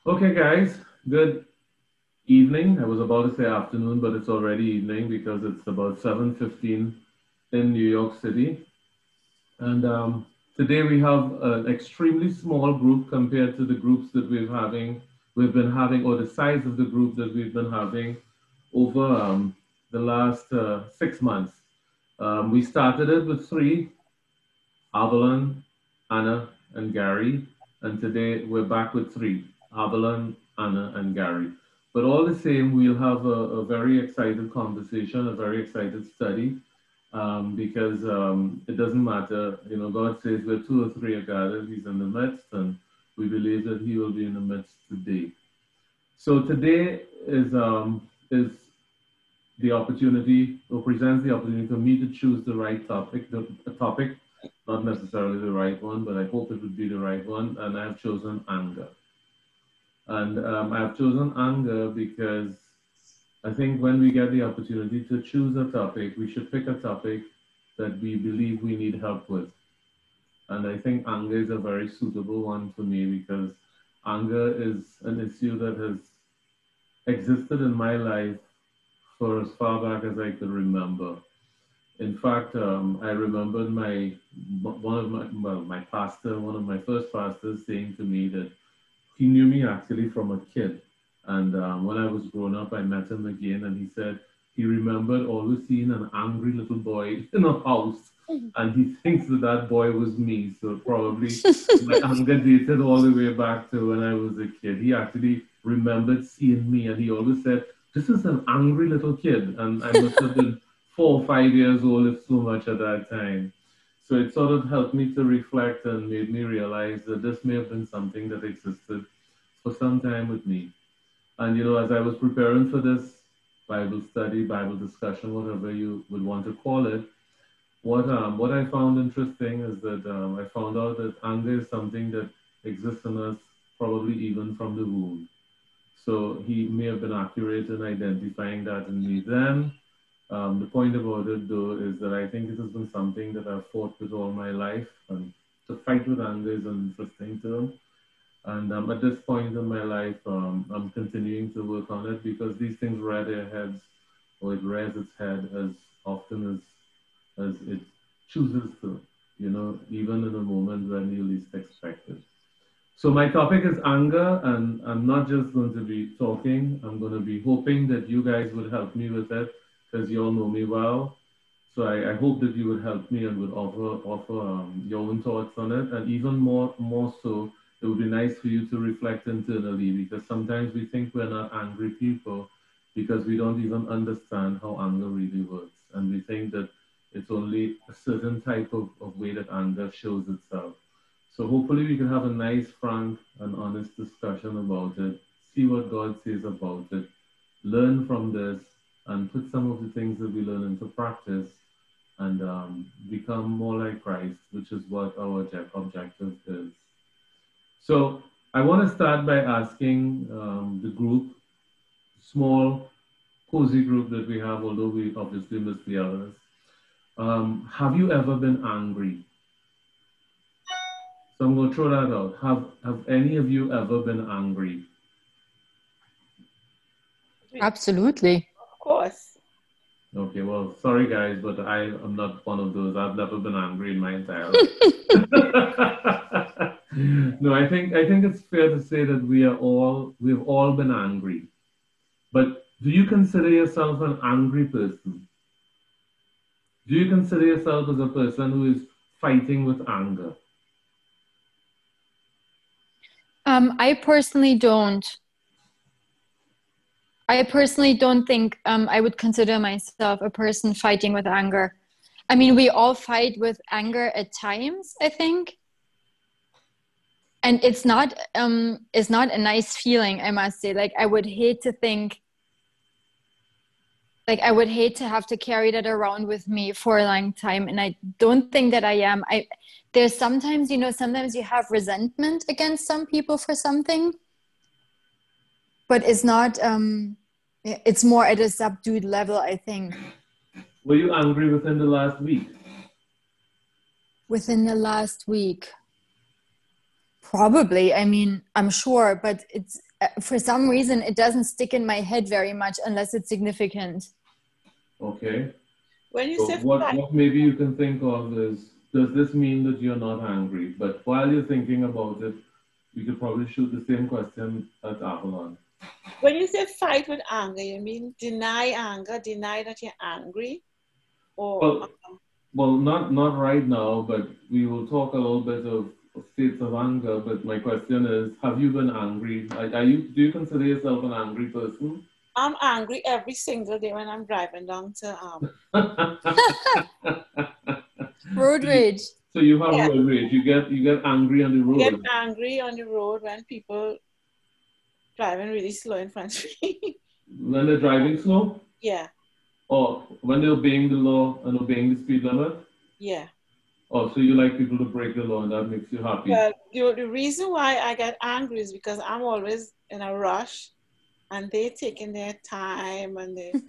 Okay, guys, good evening. I was about to say afternoon, but it's already evening because it's about 7:15 in New York City. And today we have an extremely small group compared to the groups that we've been having, or the size of the group that we've been having over the last 6 months. We started it with three, Avalon, Anna, and Gary. And today we're back with three, Avalon, Anna, and Gary. But all the same, we'll have a very excited conversation, a very excited study, because it doesn't matter. You know, God says where two or three are gathered, He's in the midst, and we believe that He will be in the midst today. So today is the opportunity, or presents the opportunity for me to choose the right topic, the topic, not necessarily the right one, but I hope it would be the right one. And I've chosen anger. And I've chosen anger because I think when we get the opportunity to choose a topic, we should pick a topic that we believe we need help with. And I think anger is a very suitable one for me because anger is an issue that has existed in my life for as far back as I could remember. In fact, I remembered my pastor, one of my first pastors, saying to me that he knew me actually from a kid, and when I was growing up, I met him again, and he said he remembered always seeing an angry little boy in a house, and he thinks that that boy was me. So probably my anger dated all the way back to when I was a kid. He actually remembered seeing me, and he always said, "This is an angry little kid," and I must have been 4 or 5 years old, if so much at that time. So it sort of helped me to reflect and made me realize that this may have been something that existed for some time with me. And you know, as I was preparing for this Bible study, Bible discussion, whatever you would want to call it, what I found interesting is that I found out that anger is something that exists in us probably even from the womb. So he may have been accurate in identifying that in me then. The point about it, though, is that I think it has been something that I've fought with all my life. And to fight with anger is an interesting term. And at this point in my life, I'm continuing to work on it because these things rear their heads, or it rears its head as often as it chooses to, you know, even in a moment when you least expect it. So my topic is anger, and I'm not just going to be talking. I'm going to be hoping that you guys would help me with it because you all know me well. So I hope that you would help me and would offer your own thoughts on it, and even more so, it would be nice for you to reflect internally because sometimes we think we're not angry people because we don't even understand how anger really works, and we think that it's only a certain type of way that anger shows itself. So hopefully we can have a nice, frank, and honest discussion about it, see what God says about it, learn from this, and put some of the things that we learn into practice and become more like Christ, which is what our objective is. So I want to start by asking the group, small, cozy group that we have, although we obviously miss the others. Have you ever been angry? So I'm going to throw that out. Have any of you ever been angry? Absolutely. Of course. Okay, well, sorry guys, but I am not one of those. I've never been angry in my entire life. No, I think it's fair to say that we've all been angry. But do you consider yourself an angry person? Do you consider yourself as a person who is fighting with anger? I personally don't. I personally don't think I would consider myself a person fighting with anger. I mean, we all fight with anger at times, I think. And it's not a nice feeling, I must say. Like I would hate to have to carry that around with me for a long time. And I don't think that I am. There's sometimes, sometimes you have resentment against some people for something, but it's more at a subdued level, I think. Were you angry within the last week? Within the last week? Probably. I mean, I'm sure, but for some reason, it doesn't stick in my head very much unless it's significant. Okay. When you So say what maybe you can think of is, does this mean that you're not angry? But while you're thinking about it, you could probably shoot the same question at Avalon. when you say fight with anger, you mean deny anger, deny that you're angry, or Well, not right now, but we will talk a little bit of states of anger. But my question is, have you been angry? Are you, do you consider yourself an angry person? I'm angry every single day when I'm driving down to Road rage. So you have road rage. You get angry on the road. I get angry on the road when people driving really slow in front of me. When they're driving slow? Yeah. Or when they're obeying the law and obeying the speed limit? Yeah. Oh, so you like people to break the law and that makes you happy? Well, the reason why I get angry is because I'm always in a rush and they're taking their time and they...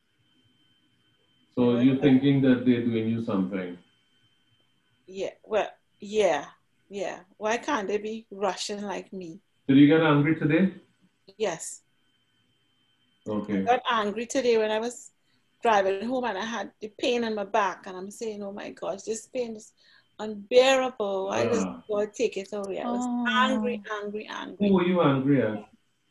So you're thinking that they're doing you something? Yeah, well, yeah. Why can't they be rushing like me? Did you get angry today? Yes. Okay. I got angry today when I was driving home and I had the pain in my back and I'm saying, oh my gosh, this pain is unbearable. Why does God take it away? I was angry. Who were you angry at?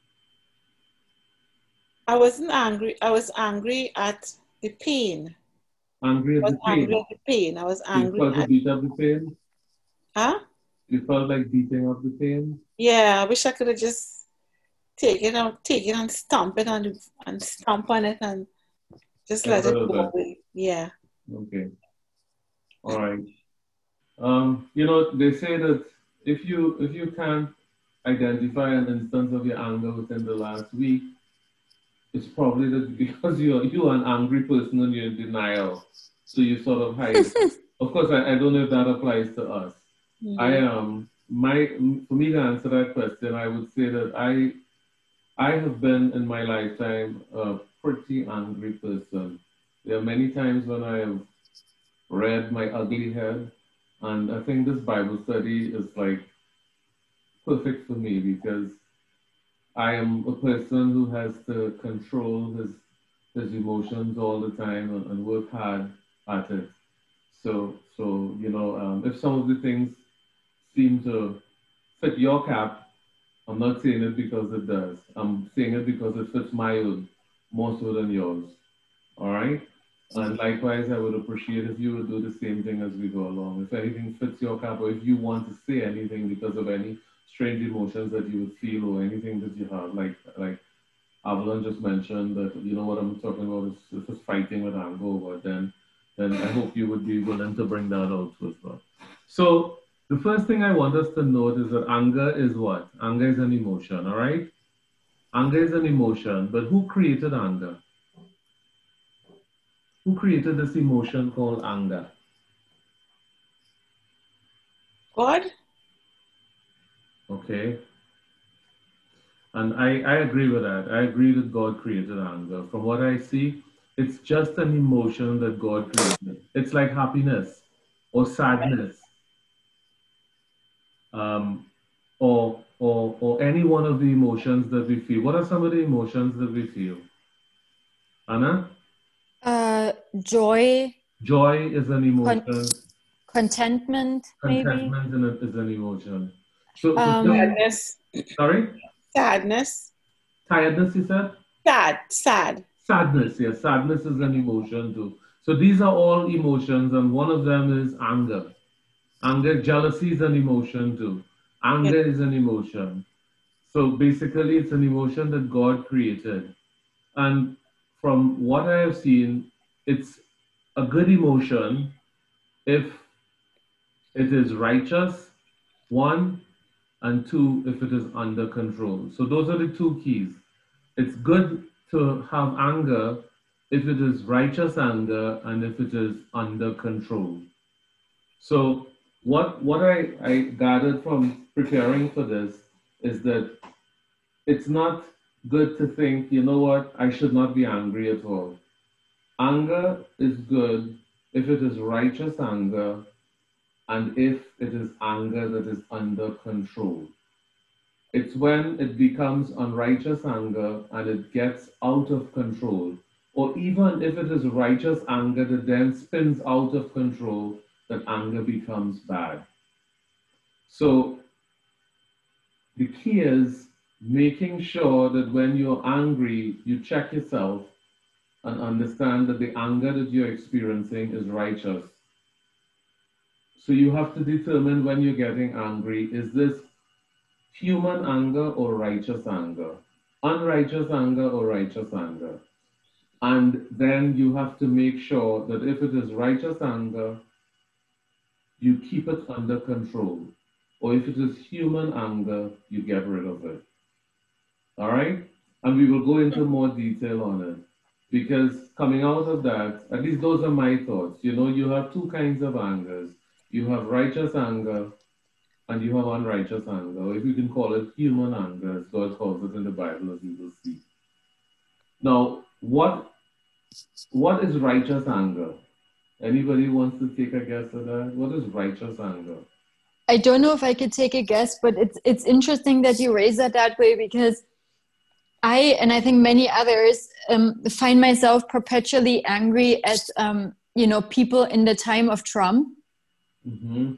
I wasn't angry. I was angry at the pain. Angry at the pain? Angry at the pain. I was angry. You felt to beat up the pain? Huh? You felt like beating up the pain? Yeah, I wish I could have just take it and stomp it and stomp on it and just let it go away. Yeah. Okay. All right. You know, they say that if you can't identify an instance of your anger within the last week, it's probably that because you're an angry person and you're in denial, so you sort of hide. Of course, I don't know if that applies to us. Mm-hmm. For me to answer that question, I would say that I have been in my lifetime a pretty angry person. There are many times when I have read my ugly head, and I think this Bible study is like perfect for me because I am a person who has to control his emotions all the time and work hard at it. So you know, if some of the things seem to fit your cap, I'm not saying it because it does. I'm saying it because it fits my own more so than yours. All right? And likewise, I would appreciate if you would do the same thing as we go along. If anything fits your cap, or if you want to say anything because of any strange emotions that you would feel or anything that you have, like Avalon just mentioned that, you know what I'm talking about is just fighting with anger, but then I hope you would be willing to bring that out as well. So the first thing I want us to note is that anger is what? Anger is an emotion, all right? Anger is an emotion, but who created anger? Who created this emotion called anger? God. Okay. And I agree with that. I agree that God created anger. From what I see, it's just an emotion that God created. It's like happiness or sadness, or any one of the emotions that we feel. What are some of the emotions that we feel? Anna? Joy. Joy is an emotion. Contentment, maybe. Contentment is an emotion. So sadness. Sorry? Sadness. Tiredness, you said? Sad. Sadness, yes. Sadness is an emotion too. So these are all emotions, and one of them is anger. Anger, jealousy is an emotion too. Anger is an emotion. So basically, it's an emotion that God created. And from what I have seen, it's a good emotion if it is righteous, one, and two, if it is under control. So those are the two keys. It's good to have anger if it is righteous anger and if it is under control. So what I gathered from preparing for this is that it's not good to think, you know what, I should not be angry at all. Anger is good if it is righteous anger and if it is anger that is under control. It's when it becomes unrighteous anger and it gets out of control. Or even if it is righteous anger that then spins out of control, that anger becomes bad. So the key is making sure that when you're angry, you check yourself and understand that the anger that you're experiencing is righteous. So you have to determine when you're getting angry, is this human anger or righteous anger? Unrighteous anger or righteous anger? And then you have to make sure that if it is righteous anger, you keep it under control. Or if it is human anger, you get rid of it. All right? And we will go into more detail on it. Because coming out of that, at least those are my thoughts. You know, you have two kinds of angers. You have righteous anger and you have unrighteous anger. Or if you can call it human anger, as God calls it in the Bible, as we will see. Now, what is righteous anger? Anybody wants to take a guess at that? What is righteous anger? I don't know if I could take a guess, but it's interesting that you raise that way, because I think many others find myself perpetually angry at people in the time of Trump. Mm-hmm.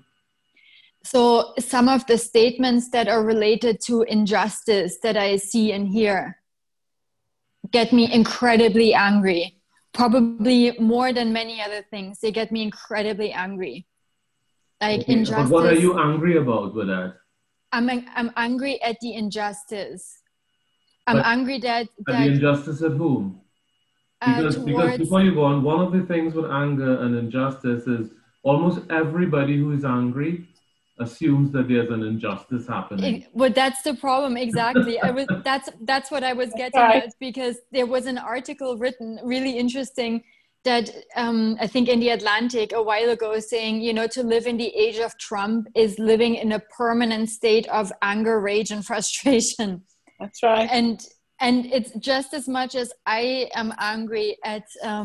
So some of the statements that are related to injustice that I see and hear get me incredibly angry. Probably more than many other things. They get me incredibly angry. Like okay, injustice. but what are you angry about with that? I'm angry at the injustice. I'm angry that the injustice at whom? Because before you go on, one of the things with anger and injustice is almost everybody who is angry assumes that there's an injustice happening. But that's the problem, exactly. That's what I was getting at, because there was an article written, really interesting, that I think in the Atlantic a while ago, saying, to live in the age of Trump is living in a permanent state of anger, rage, and frustration. That's right. And it's just as much as I am angry at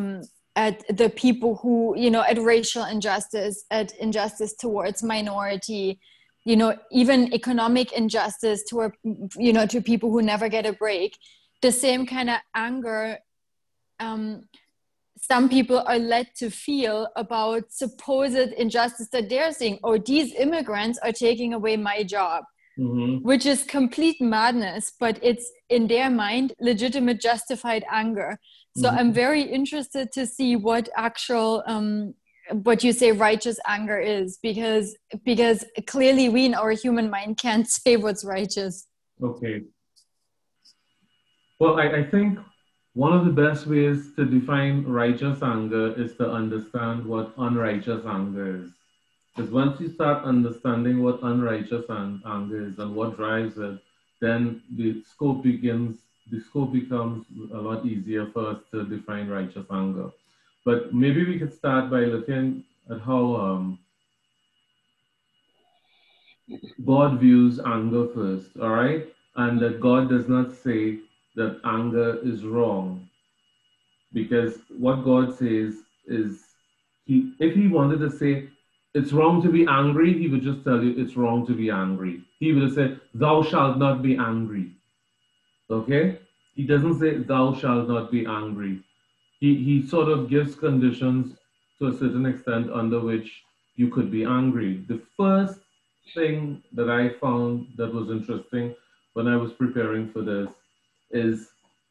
the people who, at racial injustice, at injustice towards minority, even economic injustice to people who never get a break. The same kind of anger some people are led to feel about supposed injustice that they're seeing. Oh, these immigrants are taking away my job. Mm-hmm. Which is complete madness, but it's in their mind legitimate, justified anger. So mm-hmm. I'm very interested to see what actual what you say righteous anger is, because clearly we in our human mind can't say what's righteous. Okay. Well, I think one of the best ways to define righteous anger is to understand what unrighteous anger is. Because once you start understanding what unrighteous anger is and what drives it, then the scope becomes a lot easier for us to define righteous anger. But maybe we could start by looking at how God views anger first, all right? And that God does not say that anger is wrong. Because what God says is, if he wanted to say, it's wrong to be angry, he would just tell you it's wrong to be angry. He would have said, thou shalt not be angry. Okay? He doesn't say, thou shalt not be angry. He sort of gives conditions to a certain extent under which you could be angry. The first thing that I found that was interesting when I was preparing for this is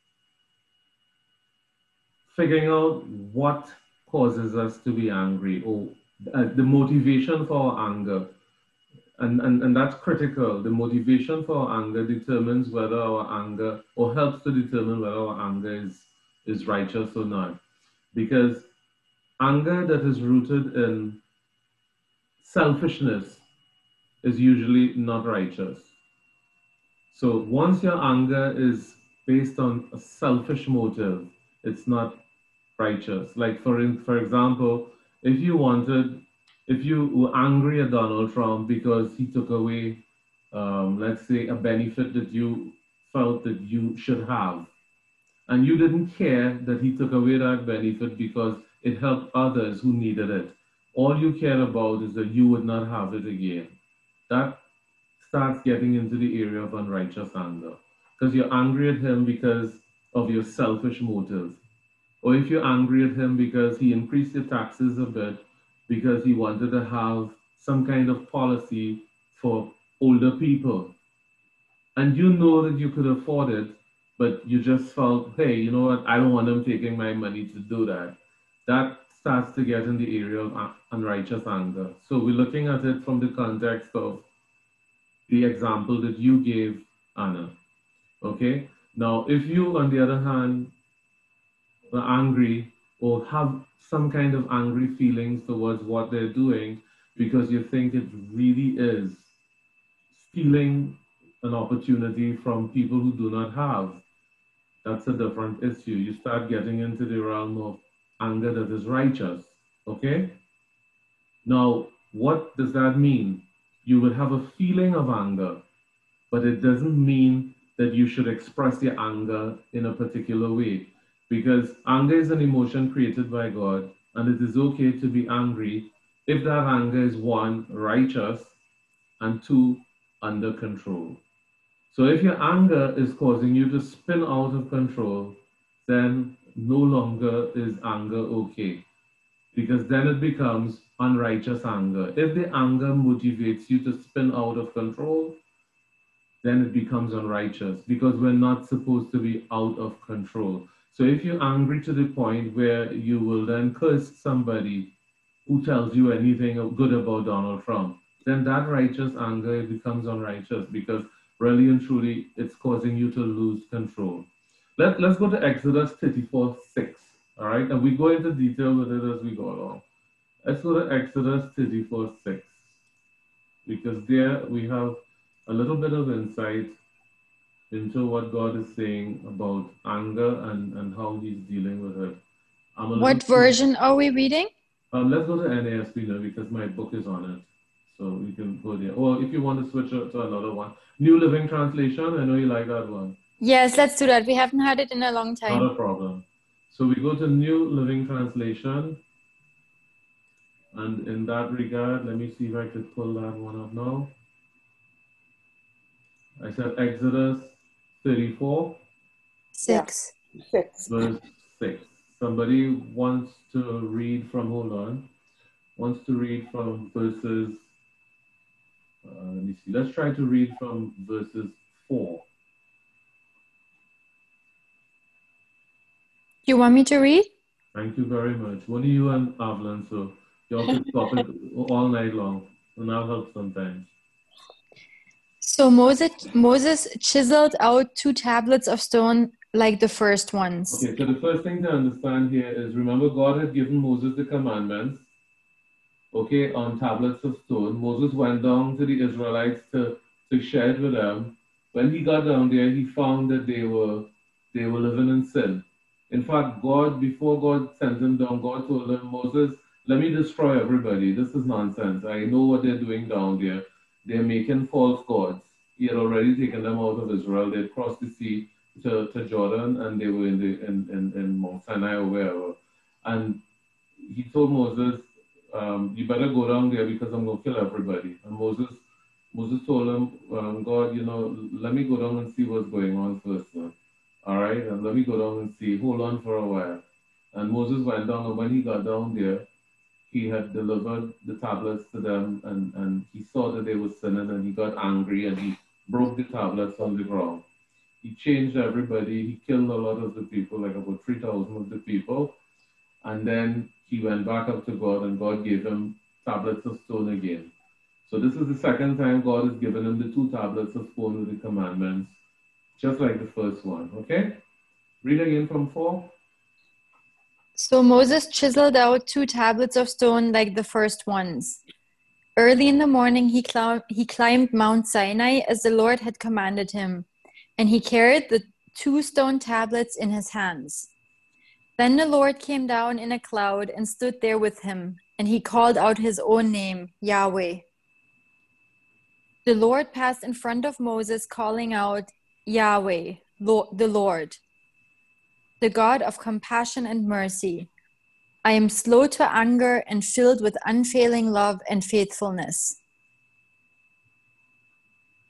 figuring out what causes us to be angry, or the motivation for our anger. And that's critical. The motivation for our anger determines whether our anger, or helps to determine whether our anger is righteous or not. Because anger that is rooted in selfishness is usually not righteous. So once your anger is based on a selfish motive, it's not righteous. Like for example, if you were angry at Donald Trump because he took away, let's say, a benefit that you felt that you should have, and you didn't care that he took away that benefit because it helped others who needed it. All you care about is that you would not have it again. That starts getting into the area of unrighteous anger. Because you're angry at him because of your selfish motives. Or if you're angry at him because he increased your taxes a bit, because he wanted to have some kind of policy for older people. And you know that you could afford it, but you just felt, hey, you know what, I don't want him taking my money to do that. That starts to get in the area of unrighteous anger. So we're looking at it from the context of the example that you gave, Anna. Okay? Now, if you, on the other hand, are angry or have some kind of angry feelings towards what they're doing because you think it really is stealing an opportunity from people who do not have, that's a different issue. You start getting into the realm of anger that is righteous. Okay? Now, what does that mean? You will have a feeling of anger, but it doesn't mean that you should express your anger in a particular way, because anger is an emotion created by God, and it is okay to be angry if that anger is one, righteous, and two, under control. So if your anger is causing you to spin out of control, then no longer is anger okay, because then it becomes unrighteous anger. If the anger motivates you to spin out of control, then it becomes unrighteous, because we're not supposed to be out of control. So if you're angry to the point where you will then curse somebody who tells you anything good about Donald Trump, then that righteous anger becomes unrighteous, because really and truly it's causing you to lose control. Let's go to Exodus 34:6. All right, and we go into detail with it as we go along. Let's go to Exodus 34:6, because there we have a little bit of insight into what God is saying about anger and how he's dealing with it. What version are we reading? Let's go to NASB now, because my book is on it. So we can go there. Or if you want to switch to another one. New Living Translation, I know you like that one. Yes, let's do that. We haven't had it in a long time. Not a problem. So we go to New Living Translation. And in that regard, let me see if I could pull that one up now. I said Exodus 34. 6. Yeah. Verse 6. Somebody wants to read from, hold on, wants to read from verses, let me see, let's try to read from verses 4. You want me to read? Thank you very much. What are you and Avlan? So y'all can stop it all night long, and I'll help sometimes. So Moses chiseled out 2 tablets of stone like the first ones. Okay, so the first thing to understand here is, remember, God had given Moses the commandments, okay, on tablets of stone. Moses went down to the Israelites to share it with them. When he got down there, he found that they were living in sin. In fact, before God sent him down, God told him, Moses, let me destroy everybody. This is nonsense. I know what they're doing down there. They're making false gods. He had already taken them out of Israel. They had crossed the sea to Jordan, and they were in Mount Sinai or wherever. And he told Moses, you better go down there, because I'm going to kill everybody. And Moses told him, God, let me go down and see what's going on first. All right, and let me go down and see. Hold on for a while. And Moses went down, and when he got down there, he had delivered the tablets to them, and he saw that they were sinning, and he got angry, and he broke the tablets on the ground. He changed everybody. He killed a lot of the people, like about 3,000 of the people. And then he went back up to God, and God gave him tablets of stone again. So this is the second time God has given him the 2 tablets of stone with the commandments, just like the first one, okay? Read again from 4. So Moses chiseled out 2 tablets of stone like the first ones. Early in the morning, he climbed Mount Sinai as the Lord had commanded him, and he carried the 2 stone tablets in his hands. Then the Lord came down in a cloud and stood there with him, and he called out his own name, Yahweh. The Lord passed in front of Moses, calling out, Yahweh, the Lord, the God of compassion and mercy. I am slow to anger and filled with unfailing love and faithfulness.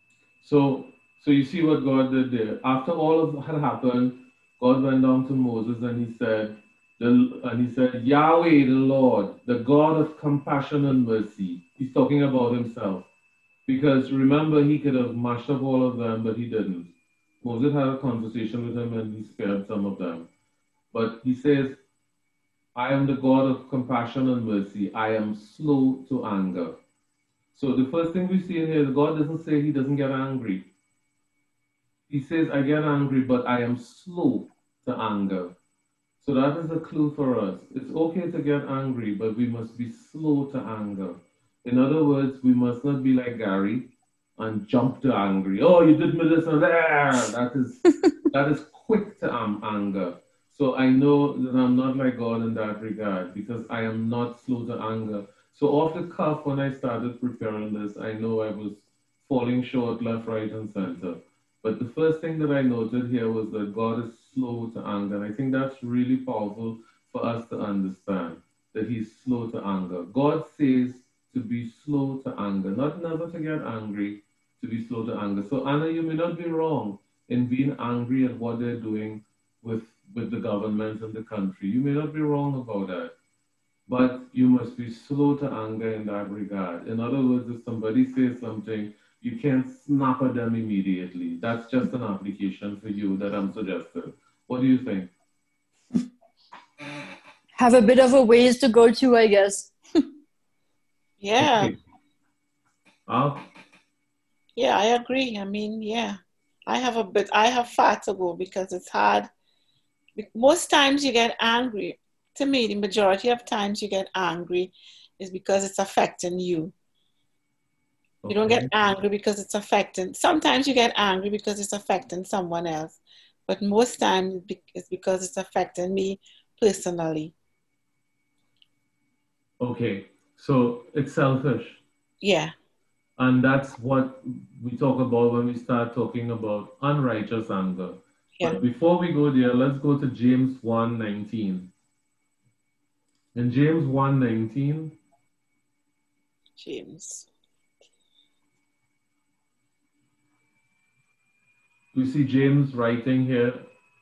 So you see what God did there. After all of had happened, God went down to Moses and he said, Yahweh, the Lord, the God of compassion and mercy. He's talking about himself. Because remember, he could have mashed up all of them, but he didn't. Moses had a conversation with him and he spared some of them. But he says, I am the God of compassion and mercy. I am slow to anger. So the first thing we see in here is God doesn't say he doesn't get angry. He says, I get angry, but I am slow to anger. So that is a clue for us. It's okay to get angry, but we must be slow to anger. In other words, we must not be like Gary and jump to angry. Oh, you did me this and that. That is quick to anger. So I know that I'm not like God in that regard because I am not slow to anger. So off the cuff, when I started preparing this, I know I was falling short left, right, and center. But the first thing that I noted here was that God is slow to anger. And I think that's really powerful for us to understand that he's slow to anger. God says to be slow to anger, not never to get angry, to be slow to anger. So Anna, you may not be wrong in being angry at what they're doing with the government and the country. You may not be wrong about that. But you must be slow to anger in that regard. In other words, if somebody says something, you can't snap at them immediately. That's just an application for you that I'm suggesting. What do you think? Have a bit of a ways to go to, I guess. Yeah. Okay. Yeah, I agree. I mean, yeah. I have far to go because it's hard. Most times you get angry. To me, the majority of times you get angry is because it's affecting you. You don't get angry because it's affecting. Sometimes you get angry because it's affecting someone else. But most times it's because it's affecting me personally. Okay. So it's selfish. Yeah. And that's what we talk about when we start talking about unrighteous anger. Yeah. But before we go there, let's go to James 1:19. In James 1:19, James. we see James writing here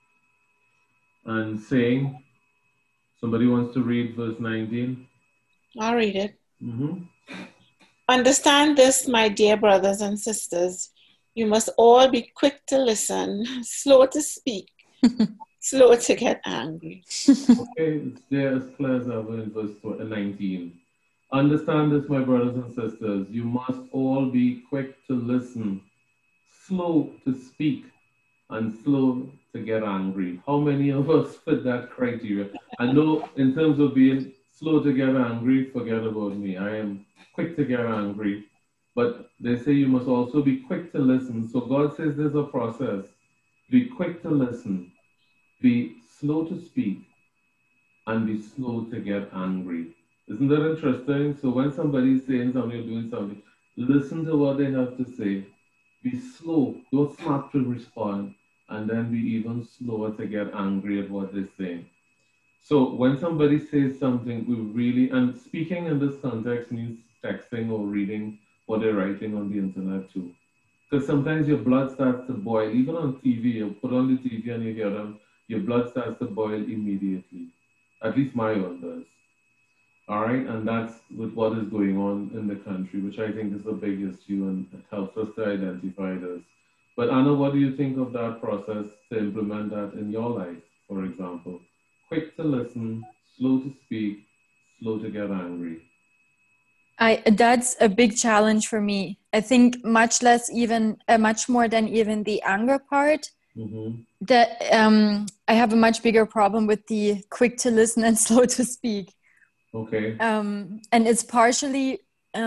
and saying, somebody wants to read verse 19? I'll read it. Mm-hmm. Understand this, my dear brothers and sisters. You must all be quick to listen, slow to speak, slow to get angry. Okay, it's there as clear as ever in verse 19. Understand this, my brothers and sisters. You must all be quick to listen, slow to speak, and slow to get angry. How many of us fit that criteria? I know in terms of being slow to get angry, forget about me. I am quick to get angry. But they say you must also be quick to listen. So God says there's a process. Be quick to listen, be slow to speak, and be slow to get angry. Isn't that interesting? So when somebody's saying something or doing something, listen to what they have to say. Be slow. Don't snap to respond, and then be even slower to get angry at what they're saying. So when somebody says something, we really, and speaking in this context means texting or reading what they're writing on the internet too. Because sometimes your blood starts to boil, even on TV, you put on the TV and you hear them, your blood starts to boil immediately. At least my own does. All right, and that's with what is going on in the country, which I think is a big issue and it helps us to identify this. But Anna, what do you think of that process to implement that in your life, for example? Quick to listen, slow to speak, slow to get angry. That's a big challenge for me. I think much more than even the anger part. Mm-hmm. That I have a much bigger problem with the quick to listen and slow to speak. Okay. And it's partially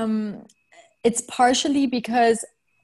because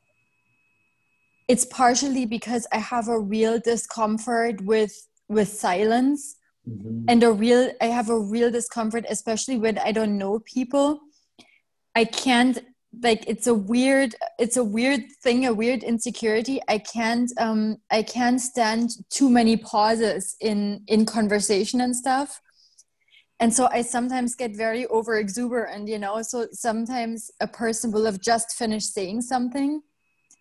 I have a real discomfort with silence, Mm-hmm. and I have a real discomfort, especially when I don't know people. I can't, like, it's a weird thing, a weird insecurity. I can't stand too many pauses in conversation and stuff. And so I sometimes get very over exuberant, so sometimes a person will have just finished saying something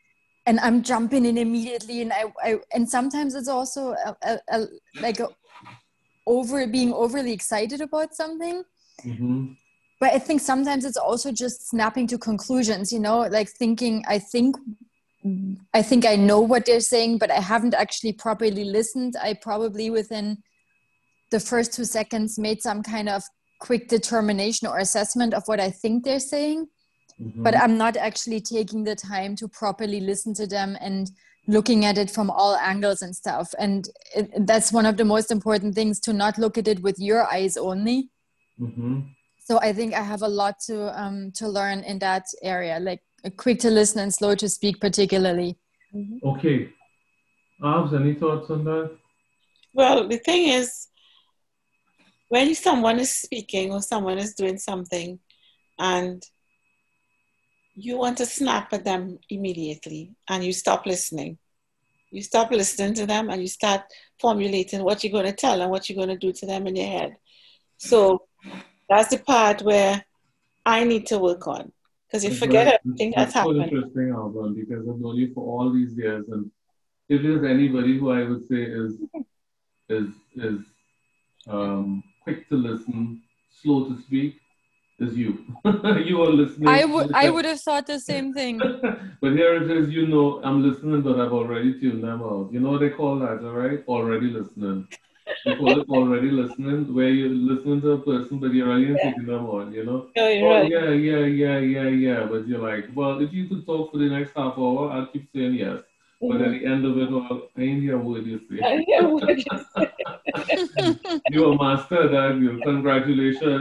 and I'm jumping in immediately, and and sometimes it's also like being overly excited about something. Mm-hmm. But I think sometimes it's also just snapping to conclusions, you know, like thinking, I think I know what they're saying, but I haven't actually properly listened. I probably within the first 2 seconds made some kind of quick determination or assessment of what I think they're saying, but I'm not actually taking the time to properly listen to them and looking at it from all angles and stuff. And that's one of the most important things, to not look at it with your eyes only. Mm-hmm. So I think I have a lot to learn in that area, like quick to listen and slow to speak, particularly. Okay. Avs, any thoughts on that? Well, the thing is, when someone is speaking or someone is doing something and you want to snap at them immediately and you stop listening. You stop listening to them and you start formulating what you're going to tell and what you're going to do to them in your head. So that's the part where I need to work on, because you forget everything that's happened. That's so interesting, Alban, because I've known you for all these years, and if there's anybody who I would say is quick to listen, slow to speak, is you. You are listening. I would have thought the same thing. But here it is, you know, I'm listening, but I've already tuned them out. You know what they call that, all right? Already listening. They call it already listening, where you're listening to a person, but you're already taking them on, you know? No, you're right. Yeah. But you're like, well, if you could talk for the next half hour, I'll keep saying yes. But at the end of it, well, I ain't hear a word you say. I hear what you say. You're a master at that, you. Congratulations.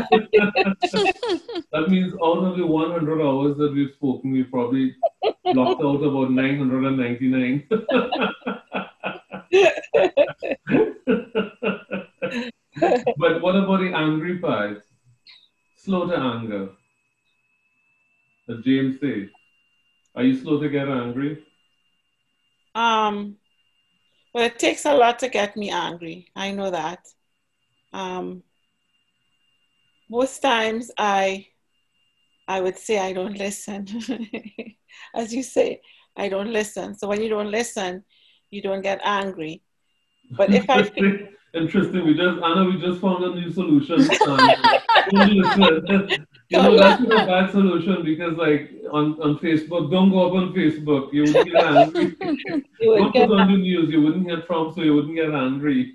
That means out of the 100 hours that we've spoken, we probably blocked out about 999. But what about the angry part? Slow to anger. As James says, are you slow to get angry? Well, it takes a lot to get me angry. I know that. Most times I would say I don't listen. As you say, I don't listen. So when you don't listen, you don't get angry. But if I feel... Interesting. We just found a new solution. Don't listen. You know, that's not a bad solution, because like on Facebook, don't go up on Facebook. You would get angry. Don't put on the news. You wouldn't get Trump, so you wouldn't get angry.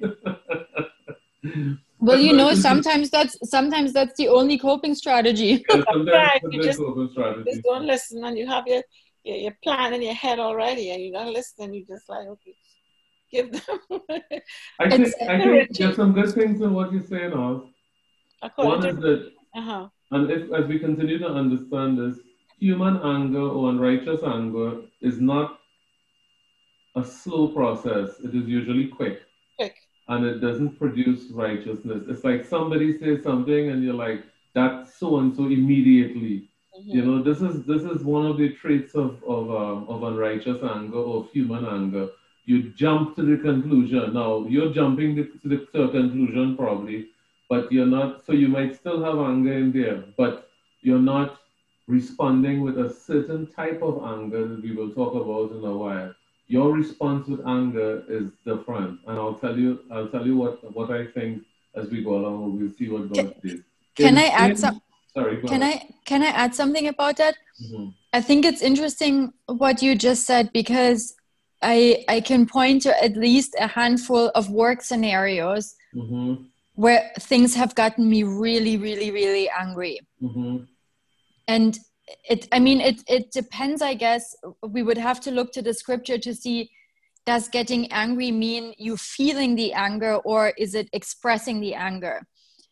Well, you know, sometimes that's the only coping strategy. Yeah, sometimes you just don't listen, and you have your plan in your head already, and you're not listening. You just like, okay, give them. I think there's some good things in what you're saying, Oz. One is that, and as we continue to understand this, human anger or unrighteous anger is not a slow process. It is usually quick. And it doesn't produce righteousness. It's like somebody says something and you're like, that's so and so immediately. You know, this is one of the traits of unrighteous anger or human anger. You jump to the conclusion. Now you're jumping to the conclusion probably, but you're not. So you might still have anger in there, but you're not responding with a certain type of anger that we will talk about in a while. Your response with anger is different, and I'll tell you what I think as we go along. We'll see what God says. Can I add some? Sorry. Can I add something about that? I think it's interesting what you just said, because I can point to at least a handful of work scenarios where things have gotten me really, really, really angry. And it depends, I guess. We would have to look to the scripture to see, does getting angry mean you feeling the anger, or is it expressing the anger?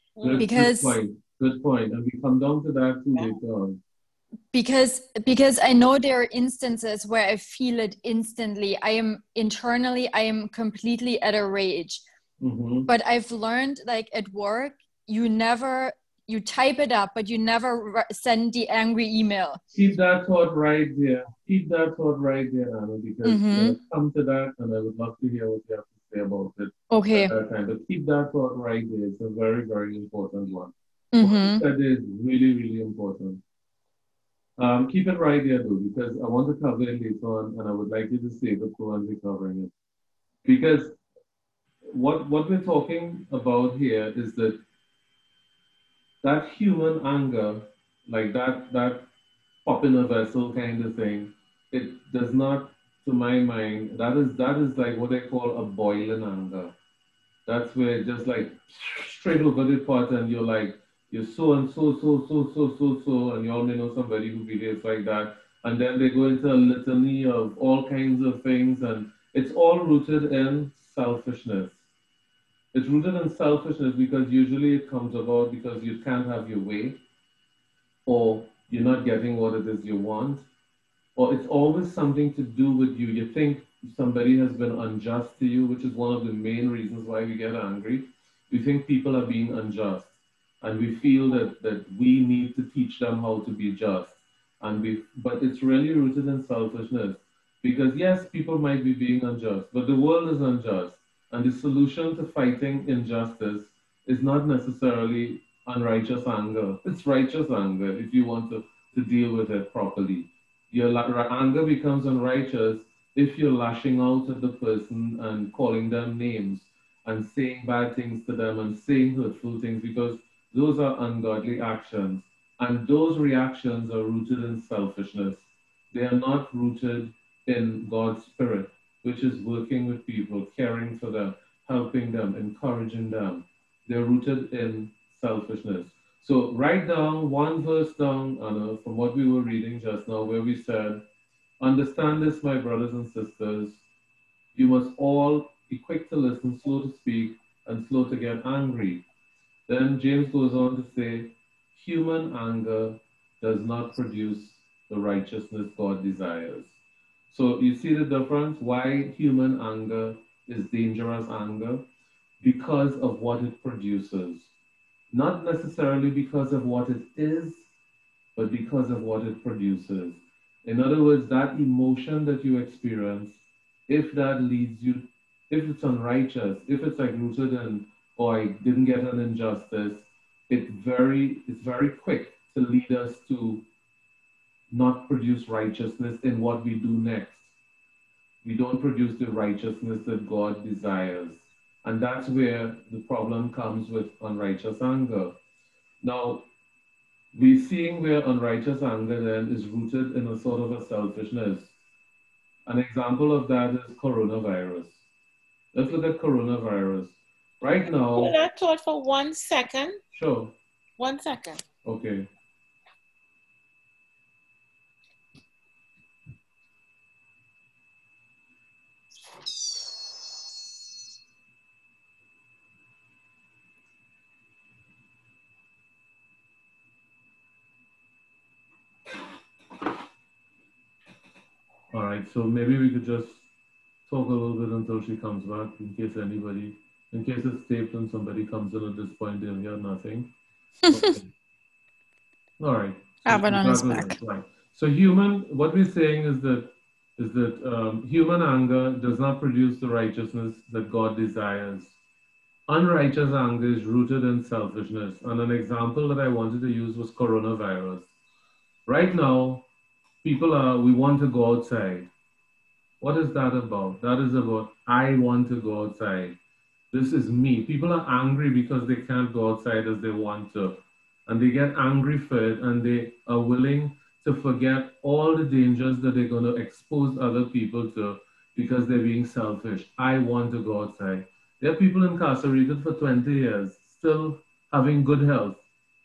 Good point. And we come down to that too later on. Because I know there are instances where I feel it instantly. I am completely at a rage. But I've learned, like at work, you type it up, but you never send the angry email. Keep that thought right there. Anna, because we'll come to that, and I would love to hear what you have to say about it. Okay. But keep that thought right there. It's a very, very important one. What you said is really, really important. Keep it right there, though, because I want to cover it later on, and I would like you to save it for when we're covering it. Because what we're talking about here is that human anger, like that pop in a vessel kind of thing, it does not, to my mind, that is like what they call a boiling anger. That's where it just like straight over the pot, and you're like, you're so and so, so, so, so, so, so, and you all may know somebody who behaves like that. And then they go into a litany of all kinds of things, and it's all rooted in selfishness. It's rooted in selfishness because usually it comes about because you can't have your way, or you're not getting what it is you want, or it's always something to do with you. You think somebody has been unjust to you, which is one of the main reasons why we get angry. We think people are being unjust, and we feel that we need to teach them how to be just. But it's really rooted in selfishness. Because yes, people might be being unjust, but the world is unjust. And the solution to fighting injustice is not necessarily unrighteous anger. It's righteous anger if you want to deal with it properly. Your anger becomes unrighteous if you're lashing out at the person and calling them names and saying bad things to them and saying hurtful things, because those are ungodly actions. And those reactions are rooted in selfishness. They are not rooted in God's Spirit, which is working with people, caring for them, helping them, encouraging them. They're rooted in selfishness. So write down one verse down, Anna, from what we were reading just now, where we said, understand this, my brothers and sisters. You must all be quick to listen, slow to speak, and slow to get angry. Then James goes on to say, human anger does not produce the righteousness God desires. So you see the difference? Why human anger is dangerous anger? Because of what it produces. Not necessarily because of what it is, but because of what it produces. In other words, that emotion that you experience, if that leads you, if it's unrighteous, if it's like rooted in, oh, I didn't get an injustice, it's very quick to lead us to not produce righteousness in what we do next. We don't produce the righteousness that God desires. And that's where the problem comes with unrighteous anger. Now, we're seeing where unrighteous anger then is rooted in a sort of a selfishness. An example of that is coronavirus. Let's look at coronavirus. Right now. Hold that thought for 1 second. Sure. 1 second. Okay. All right, so maybe we could just talk a little bit until she comes back, in case it's taped and somebody comes in at this point, they'll hear nothing. Okay. All right. So Have on his back. Right. So what we're saying is that human anger does not produce the righteousness that God desires. Unrighteous anger is rooted in selfishness. And an example that I wanted to use was coronavirus. Right now, we want to go outside. What is that about? That is about, I want to go outside. This is me. People are angry because they can't go outside as they want to. And they get angry for it, and they are willing to forget all the dangers that they're going to expose other people to because they're being selfish. I want to go outside. There are people incarcerated for 20 years, still having good health.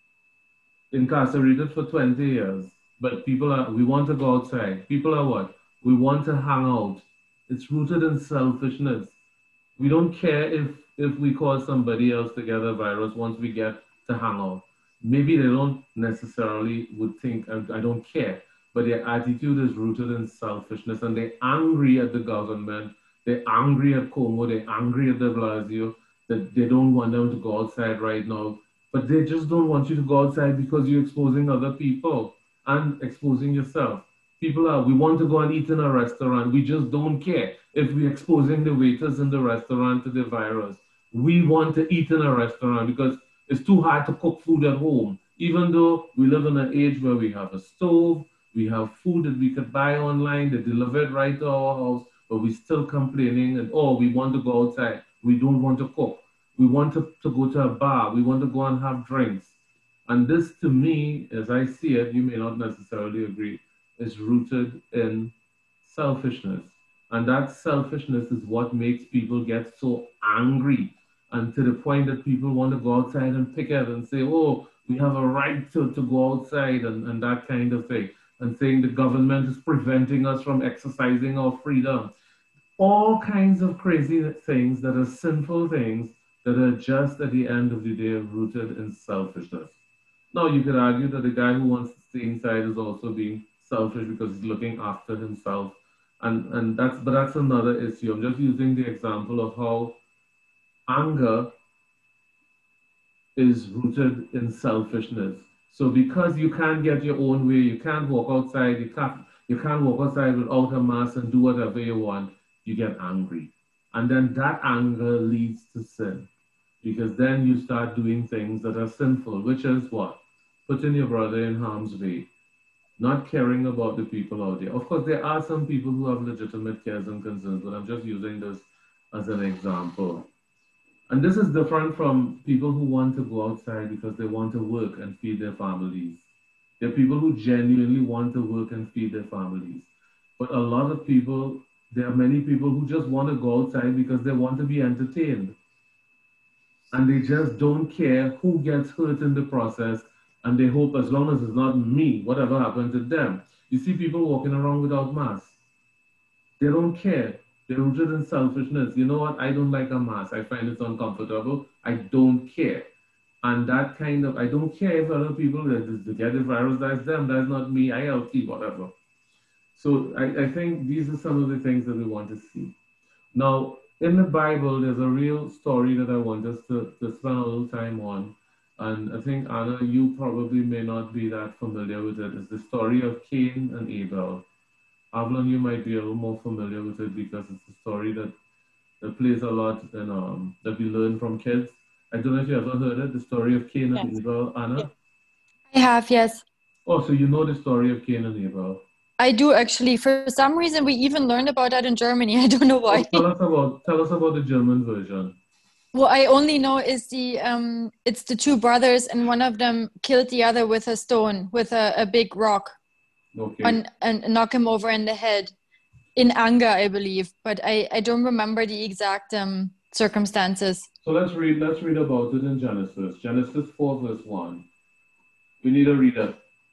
Incarcerated for 20 years. But we want to go outside. People are what? We want to hang out. It's rooted in selfishness. We don't care if we cause somebody else to get a virus once we get to hang out. Maybe they don't necessarily would think, I don't care, but their attitude is rooted in selfishness, and they're angry at the government, they're angry at Como, they're angry at de Blasio, that they don't want them to go outside right now, but they just don't want you to go outside because you're exposing other people and exposing yourself. We want to go and eat in a restaurant. We just don't care if we're exposing the waiters in the restaurant to the virus. We want to eat in a restaurant because it's too hard to cook food at home. Even though we live in an age where we have a stove, We have food that we could buy online. They deliver it right to our house, but we're still complaining and, oh, we want to go outside. We don't want to cook. We want to go to a bar. We want to go and have drinks. And this, to me, as I see it, you may not necessarily agree, is rooted in selfishness. And that selfishness is what makes people get so angry, and to the point that people want to go outside and picket and say, oh, we have a right to go outside, and that kind of thing. And saying the government is preventing us from exercising our freedom. All kinds of crazy things that are sinful things that are just at the end of the day rooted in selfishness. Now, you could argue that the guy who wants to stay inside is also being selfish because he's looking after himself. And that's another issue. I'm just using the example of how anger is rooted in selfishness. So because you can't get your own way, you can't walk outside, you can't walk outside without a mask and do whatever you want, you get angry. And then that anger leads to sin. Because then you start doing things that are sinful, which is what? Putting your brother in harm's way, not caring about the people out there. Of course, there are some people who have legitimate cares and concerns, but I'm just using this as an example. And this is different from people who want to go outside because they want to work and feed their families. There are people who genuinely want to work and feed their families. But a lot of people, there are many people who just want to go outside because they want to be entertained. And they just don't care who gets hurt in the process. And they hope as long as it's not me, whatever happened to them. You see people walking around without masks. They don't care. They're rooted in selfishness. You know what? I don't like a mask. I find it uncomfortable. I don't care. And that kind of, I don't care if other people that get the virus, that's them. That's not me. I healthy, whatever. So I think these are some of the things that we want to see. Now, in the Bible, there's a real story that I want us to spend a little time on. And I think, Anna, you probably may not be that familiar with it. It's the story of Cain and Abel. Avalon, you might be a little more familiar with it because it's a story that plays a lot in, that we learn from kids. I don't know if you ever heard it, the story of Cain and Abel, Anna? I have, yes. Oh, so you know the story of Cain and Abel? I do actually. For some reason, we even learned about that in Germany. I don't know why. Oh, tell us about the German version. What I only know is it's the two brothers, and one of them killed the other with a stone, with a big rock. Okay. And knock him over in the head in anger, I believe, but I don't remember the exact circumstances. So let's read about it in Genesis. Genesis 4 verse 1. We need a reader.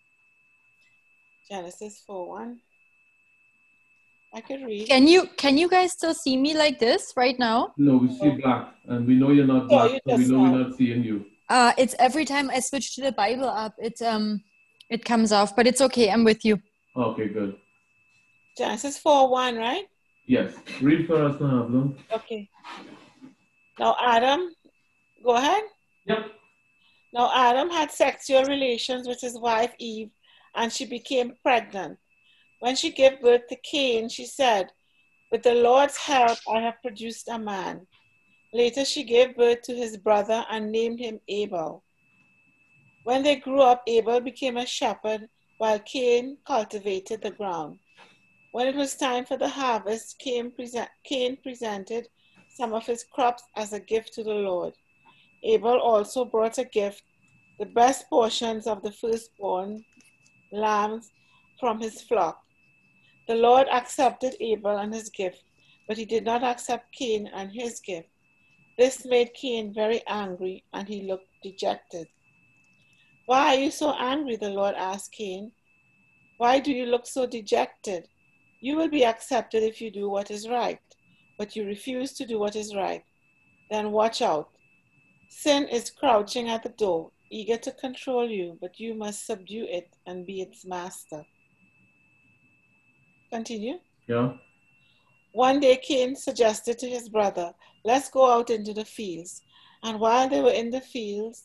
Genesis 4:1. I could read. Can you guys still see me like this right now? No, we see black, and we know you're not black, so we know we're not seeing you. It's every time I switch to the Bible app, it comes off, but it's okay. I'm with you. Okay, good. Genesis 4:1, right? Yes. Read for us now, Avalon. Okay. Now Adam, go ahead. Yep. Now Adam had sexual relations with his wife Eve, and she became pregnant. When she gave birth to Cain, she said, "With the Lord's help, I have produced a man." Later, she gave birth to his brother and named him Abel. When they grew up, Abel became a shepherd while Cain cultivated the ground. When it was time for the harvest, Cain presented some of his crops as a gift to the Lord. Abel also brought a gift, the best portions of the firstborn lambs from his flock. The Lord accepted Abel and his gift, but he did not accept Cain and his gift. This made Cain very angry, and he looked dejected. "Why are you so angry?" the Lord asked Cain. "Why do you look so dejected? You will be accepted if you do what is right, but you refuse to do what is right. Then watch out. Sin is crouching at the door, eager to control you, but you must subdue it and be its master." Continue. Yeah. One day Cain suggested to his brother, "Let's go out into the fields." And while they were in the field,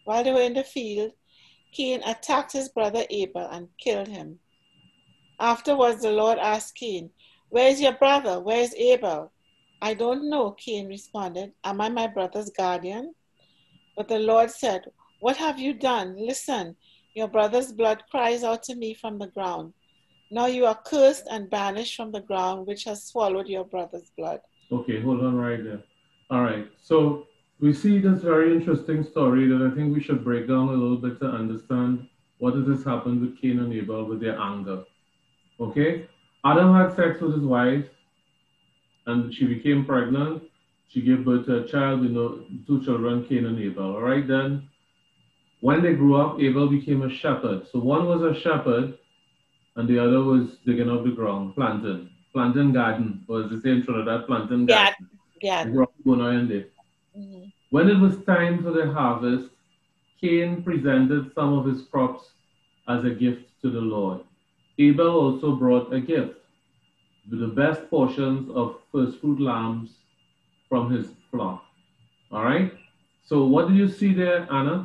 Cain attacked his brother Abel and killed him. Afterwards, the Lord asked Cain, "Where is your brother? Where is Abel?" "I don't know," Cain responded. "Am I my brother's guardian?" But the Lord said, "What have you done? Listen, your brother's blood cries out to me from the ground. Now you are cursed and banished from the ground which has swallowed your brother's blood. Okay, hold on right there. All right. So we see this very interesting story that I think we should break down a little bit to understand what has happened with Cain and Abel with their anger. Okay? Adam had sex with his wife and she became pregnant. She gave birth to a child, two children, Cain and Abel. All right, then when they grew up, Abel became a shepherd. So one was a shepherd and the other was digging up the ground, planting garden, or as they say in Trinidad, planting garden. Yeah. Mm-hmm. When it was time for the harvest, Cain presented some of his crops as a gift to the Lord. Abel also brought a gift, the best portions of first fruit lambs from his flock. All right? So what do you see there, Anna?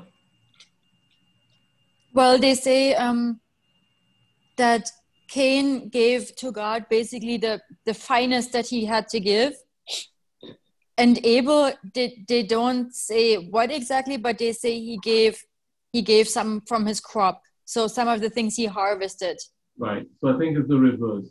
Well, they say that Cain gave to God basically the finest that he had to give. And Abel, they don't say what exactly, but they say he gave some from his crop. So some of the things he harvested. Right. So I think it's the reverse.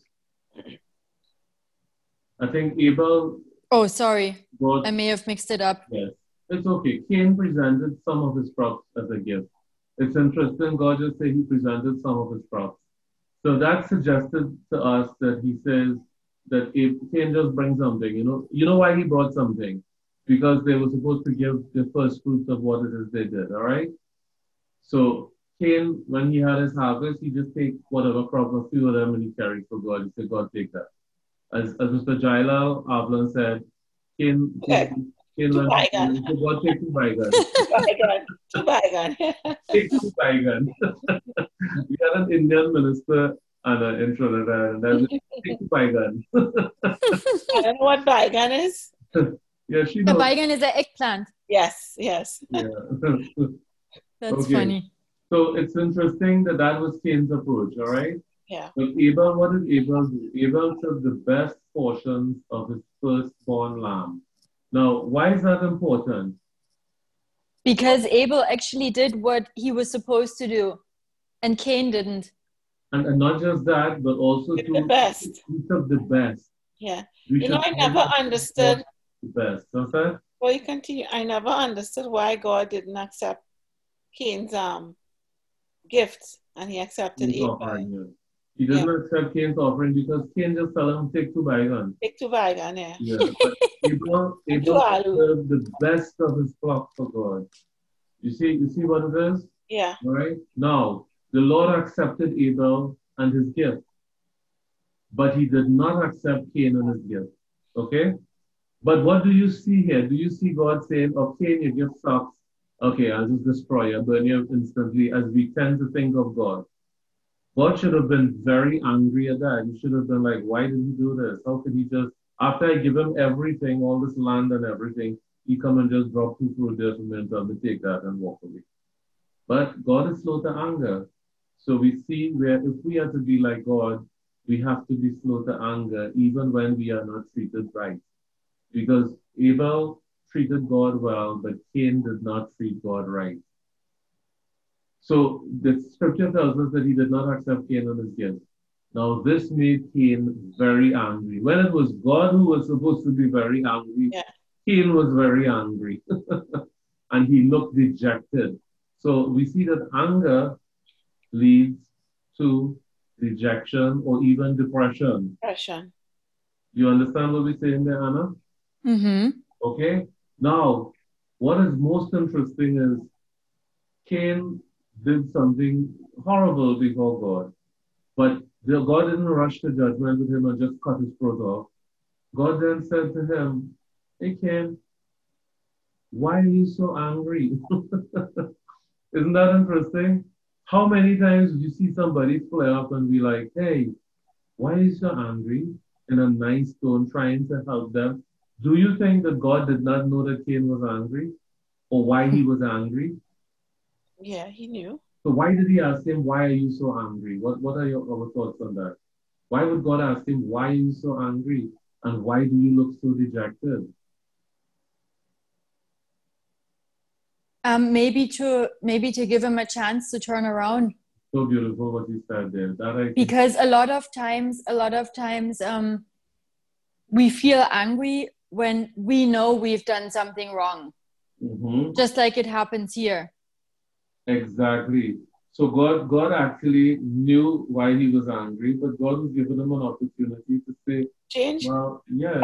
I think Abel... Oh, sorry. I may have mixed it up. Yes. It's okay. Cain presented some of his crops as a gift. It's interesting. God just said he presented some of his crops. So that suggested to us that he says that if Cain just brings something, you know why he brought something? Because they were supposed to give the first fruits of what it is they did, all right? So Cain, when he had his harvest, he just takes whatever crop, a few of them, and he carries for God. He said, God, take that. As Mr. Jailal Avlan said, Cain went to God, take two bygone. Two bygone. Take two bygone. We had an Indian minister in Trinidad, and that was take two bygone. I don't know what bygone is. Yeah, she knows. The bygone is an eggplant. Yes. Yeah. That's funny. So it's interesting that was Cain's approach, all right? Yeah. But Abel, what did Abel do? Abel took the best portions of his firstborn lamb. Now, why is that important? Because Abel actually did what he was supposed to do, and Cain didn't. And not just that, but also the best. He took the best. Yeah. I never understood the best. What's that? Well, you continue. I never understood why God didn't accept Cain's gifts, and he accepted Abel. He doesn't accept Cain's offering because Cain just tell him take two bygone. Take two bygone, yeah. Yeah, but Abel served the best of his flock for God. You see what it is? Yeah. All right. Now the Lord accepted Abel and his gift, but he did not accept Cain and his gift. Okay? But what do you see here? Do you see God saying, oh, Cain, your gift sucks. Okay, I'll just destroy you, burn you instantly, as we tend to think of God. God should have been very angry at that. He should have been like, why did he do this? How could he just, after I give him everything, all this land and everything, he come and just drop two fruit there for me and tell me, take that and walk away. But God is slow to anger. So we see where if we are to be like God, we have to be slow to anger, even when we are not treated right. Because Abel treated God well, but Cain did not treat God right. So the scripture tells us that he did not accept Cain and his gift. Now this made Cain very angry. When it was God who was supposed to be very angry, Cain was very angry. And he looked dejected. So we see that anger leads to dejection or even depression. You understand what we're saying there, Anna? Mm-hmm. Okay. Now, what is most interesting is Cain did something horrible before God. But God didn't rush to judgment with him and just cut his throat off. God then said to him, hey, Cain, why are you so angry? Isn't that interesting? How many times do you see somebody flare up and be like, hey, why are you so angry? In a nice tone, trying to help them. Do you think that God did not know that Cain was angry? Or why he was angry? Yeah, he knew. So why did he ask him, why are you so angry? What are our thoughts on that? Why would God ask him, why are you so angry? And why do you look so dejected? Maybe to give him a chance to turn around. So beautiful what you said there. That I think, Because a lot of times, we feel angry when we know we've done something wrong, just like it happens here. exactly. So God actually knew why he was angry, but God was giving him an opportunity to say, Change. well, yeah,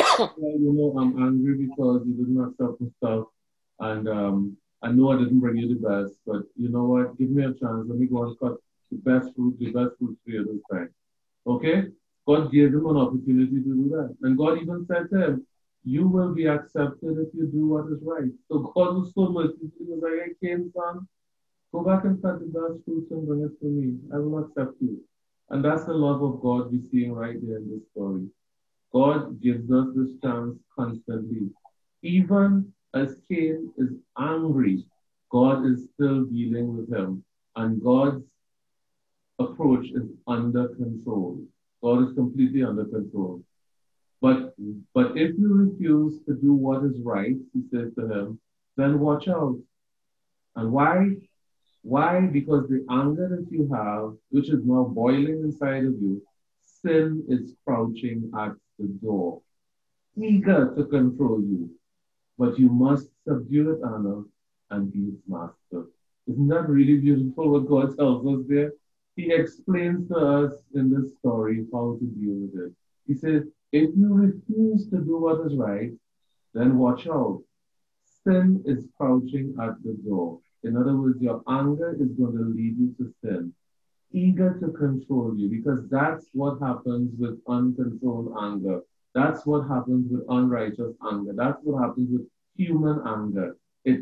I'm angry because you didn't accept my stuff, and I know I didn't bring you the best, but you know what? Give me a chance. Let me go and cut the best fruit for you this time. Okay? God gave him an opportunity to do that. And God even said to him, you will be accepted if you do what is right. So God was so merciful. He was like, hey, Cain, son, go back and cut the best fruits and bring it to me. I will accept you. And that's the love of God we're seeing right there in this story. God gives us this chance constantly. Even as Cain is angry, God is still dealing with him. And God's approach is under control. God is completely under control. But but if you refuse to do what is right, he says to him, then watch out. And why? Why? Because the anger that you have, which is now boiling inside of you, sin is crouching at the door, eager to control you. But you must subdue it, Anna, and be its master. Isn't that really beautiful what God tells us there? He explains to us in this story how to deal with it. He says, if you refuse to do what is right, then watch out. Sin is crouching at the door. In other words, your anger is going to lead you to sin, eager to control you, because that's what happens with uncontrolled anger. That's what happens with unrighteous anger. That's what happens with human anger.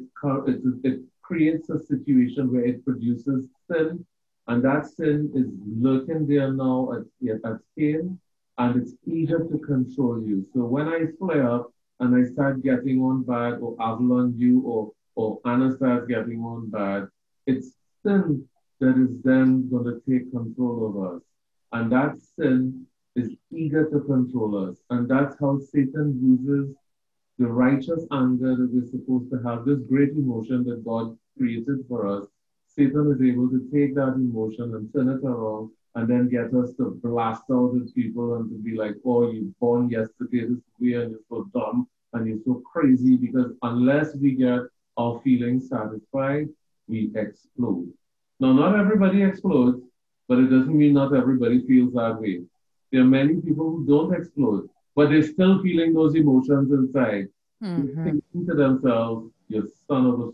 It creates a situation where it produces sin, and that sin is lurking there now at Cain, and it's eager to control you. So when I flare up and I start getting on bad, or Avalon you, or Anna starts getting on bad, it's sin that is then going to take control of us. And that sin is eager to control us. And that's how Satan uses the righteous anger that we're supposed to have, this great emotion that God created for us. Satan is able to take that emotion and turn it around and then get us to blast out at people and to be like, oh, you born yesterday this way and you're so dumb and you're so crazy, because unless we get our feelings satisfied, we explode. Now, not everybody explodes, but it doesn't mean not everybody feels that way. There are many people who don't explode, but they're still feeling those emotions inside. They're thinking to themselves, you son of a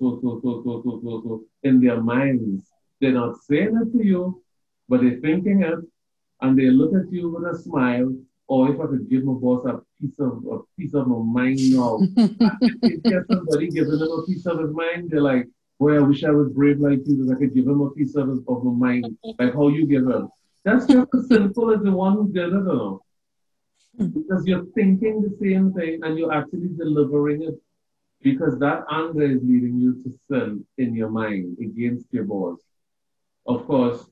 so, in their minds. They're not saying it to you, but they're thinking it, and they look at you with a smile. Or if I could give my boss a piece of my mind now. If there's somebody giving them a piece of his mind, they're like, boy, I wish I was brave like you, that I could give him a piece of my mind, like how you give him. That's just as simple as the one who did it, though. Because you're thinking the same thing and you're actually delivering it, because that anger is leading you to sin in your mind against your boss. Of course,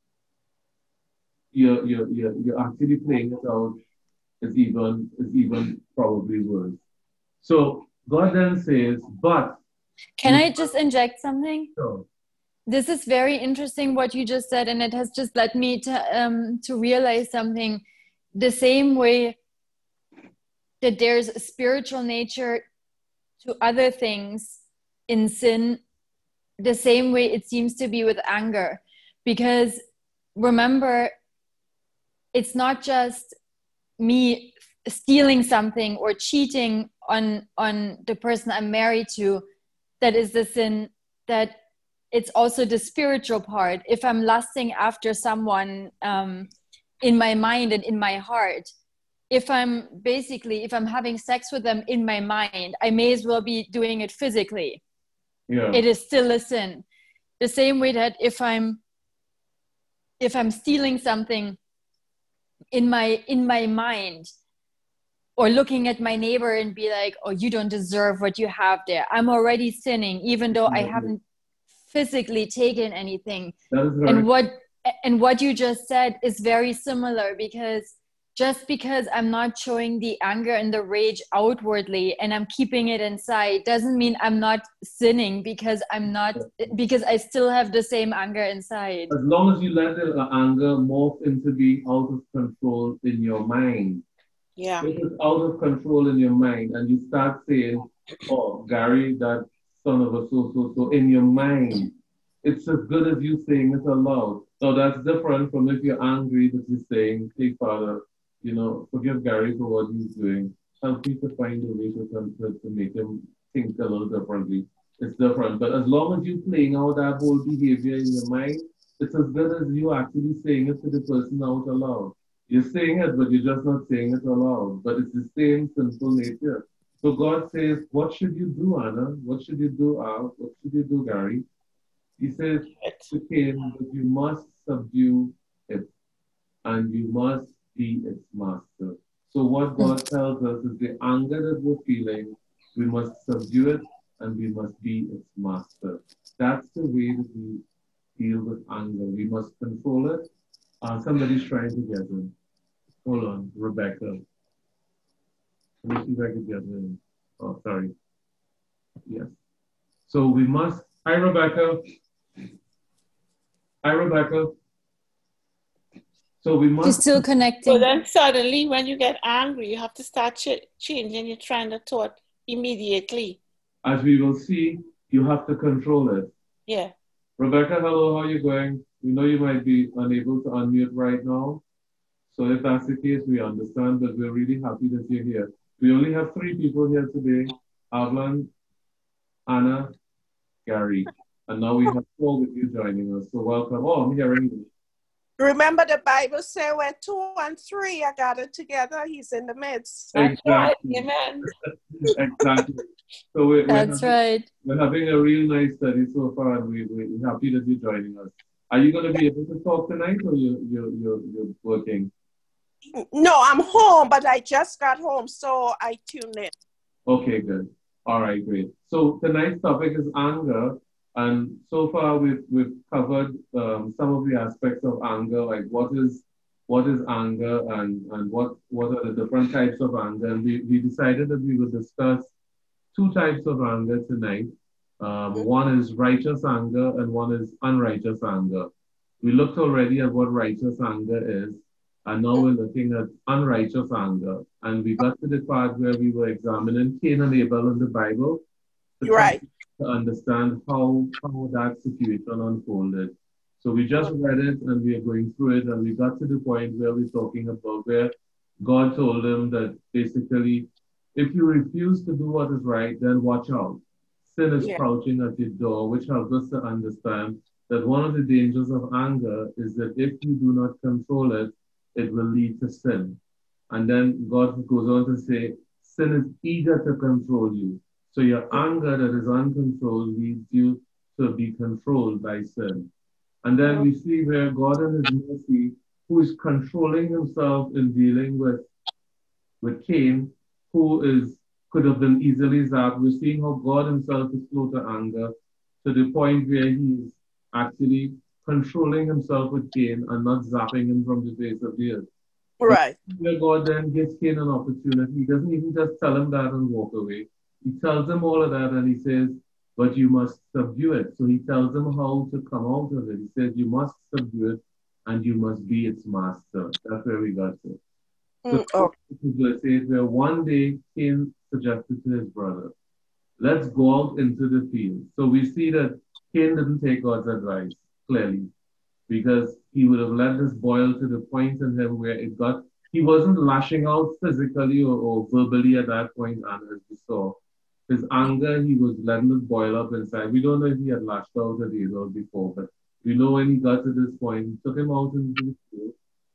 you're actually playing it out is even probably worse. So God then says, but Can I just inject something? so, This is very interesting what you just said, and it has just led me to realize something. The same way that there's a spiritual nature to other things in sin, the same way it seems to be with anger. Because remember, it's not just me stealing something or cheating on the person I'm married to that is the sin, that it's also the spiritual part. If I'm lusting after someone in my mind and in my heart, if I'm having sex with them in my mind, I may as well be doing it physically. yeah. It is still a sin. The same way that if I'm stealing something in my mind, or looking at my neighbor and be like, oh, you don't deserve what you have there, I'm already sinning, even though I haven't physically taken anything. That is very And what you just said is very similar, because just because I'm not showing the anger and the rage outwardly and I'm keeping it inside doesn't mean I'm not sinning, because I still have the same anger inside. As long as you let the anger morph into being out of control in your mind. Yeah. If it's out of control in your mind and you start saying, oh, Gary, that son of a so in your mind, it's as good as you saying it aloud. So that's different from if you're angry that you're saying, hey, Father, forgive Gary for what he's doing. Help me to find a way to make him think a little differently. It's different. But as long as you're playing out that whole behavior in your mind, it's as good as you actually saying it to the person out aloud. You're saying it, but you're just not saying it aloud. But it's the same sinful nature. So God says, what should you do, Anna? What should you do, Al? What should you do, Gary? He says to Cain that you must subdue it and you must be its master. So what God tells us is the anger that we're feeling, we must subdue it and we must be its master. That's the way that we deal with anger. We must control it. Somebody's trying to get in. Hold on, Rebecca. Let me see if I can get in. Oh, sorry. Yes. So we must. Hi, Rebecca. Hi, Rebecca. So we must. She's still connecting. So then suddenly when you get angry, you have to start changing your train of thought immediately. As we will see, you have to control it. Yeah. Rebecca, hello, how are you going? We know you might be unable to unmute right now. So if that's the case, we understand, but we're really happy that you're here. We only have 3 people here today, Avlan, Anna, Gary. And now we have 4 with you joining us. So welcome. Oh, I'm hearing you. Remember the Bible says where 2 and 3 are gathered together, he's in the midst. Exactly. Right. Amen. Exactly. So That's right. We're having a real nice study so far, and we're happy that you're joining us. Are you going to be able to talk tonight, or you're working? No, I'm home, but I just got home, so I tuned in. Okay, good. All right, great. So tonight's topic is anger, and so far we've covered some of the aspects of anger, like what is anger and what are the different types of anger. And we decided that we would discuss 2 types of anger tonight. One is righteous anger and one is unrighteous anger. We looked already at what righteous anger is, and now we're looking at unrighteous anger. And we got to the part where we were examining Cain and Abel in the Bible Right. to understand how that situation unfolded. So we just read it and we are going through it, and we got to the point where we're talking about where God told him that basically, if you refuse to do what is right, then watch out. Sin is crouching at your door, which helps us to understand that one of the dangers of anger is that if you do not control it, it will lead to sin. And then God goes on to say, sin is eager to control you. So your anger that is uncontrolled leads you to be controlled by sin. And then we see where God in his mercy, who is controlling himself in dealing with Cain, who could have been easily zapped. We're seeing how God himself is slow to anger to the point where he's actually controlling himself with Cain and not zapping him from the face of the earth. Right. Where God then gives Cain an opportunity. He doesn't even just tell him that and walk away. He tells him all of that and he says, but you must subdue it. So he tells him how to come out of it. He says, you must subdue it and you must be its master. That's where we got to. So verse 8, where one day Cain suggested to his brother, let's go out into the field. So we see that Cain didn't take God's advice, clearly, because he would have let this boil to the point in him where he wasn't lashing out physically or verbally at that point, and as we saw. His anger, he was letting it boil up inside. We don't know if he had lashed out at Abel before, but we know when he got to this point, he took him out into the field,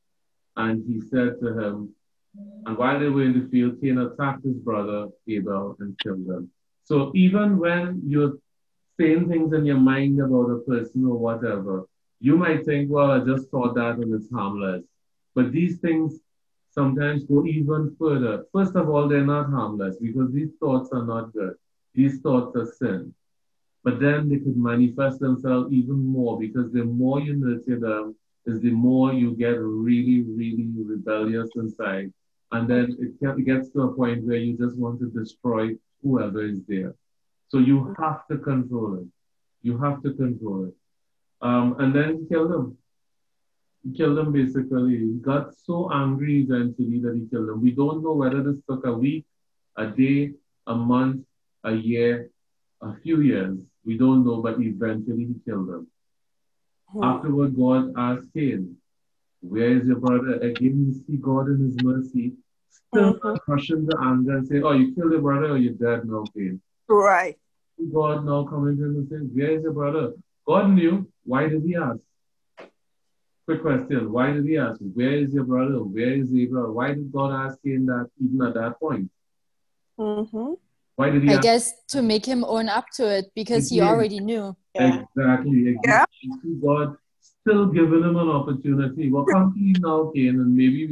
and he said to him, and while they were in the field, Cain attacked his brother Abel and killed him. So even when you're saying things in your mind about a person or whatever, you might think, well, I just thought that and it's harmless. But these things sometimes go even further. First of all, they're not harmless because these thoughts are not good. These thoughts are sin. But then they could manifest themselves even more because the more you nurture them, is the more you get really, really rebellious inside. And then it gets to a point where you just want to destroy whoever is there. So you have to control it. You have to control it. And then he killed him. He killed him basically. He got so angry eventually that he killed him. We don't know whether this took a week, a day, a month, a year, a few years. We don't know, but eventually he killed him. Afterward, God asked Cain, where is your brother? Again, you see God in his mercy, still crushing the anger and say, oh, you killed your brother or you're dead now, Cain. Right. God now coming to him and saying, where is your brother? God knew. Why did he ask? Quick question. Why did he ask? Where is your brother? Where is Abraham? Why did God ask Cain that even at that point? Why did he I ask? guess to make him own up to it because he already knew. Exactly. Yeah. God still giving him an opportunity. Well, come to you now, Cain, and maybe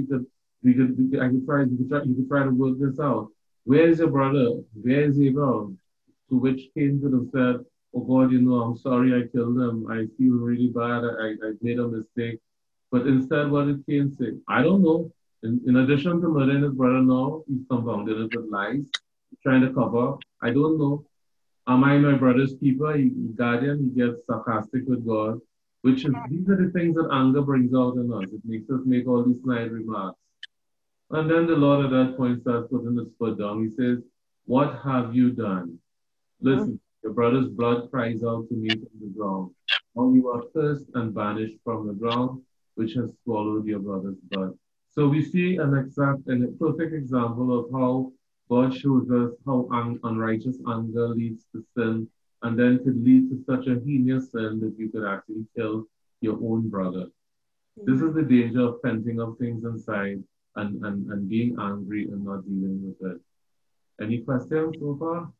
you could try to work this out. Where is your brother? Where is Abraham? To which Cain could have said, oh God, I'm sorry I killed him. I feel really bad. I made a mistake. But instead, what did Cain say? I don't know. In addition to murdering his brother now, he's confounded it with lies, trying to cover. I don't know. Am I my brother's keeper? Guardian, he gets sarcastic with God, these are the things that anger brings out in us. It makes us make all these snide remarks. And then the Lord at that point starts putting his foot down. He says, what have you done? Listen, your brother's blood cries out to me from the ground. Now you are cursed and banished from the ground, which has swallowed your brother's blood. So we see a perfect example of how God shows us how unrighteous anger leads to sin, and then could lead to such a heinous sin that you could actually kill your own brother. This is the danger of penting up things inside and being angry and not dealing with it. Any questions so far?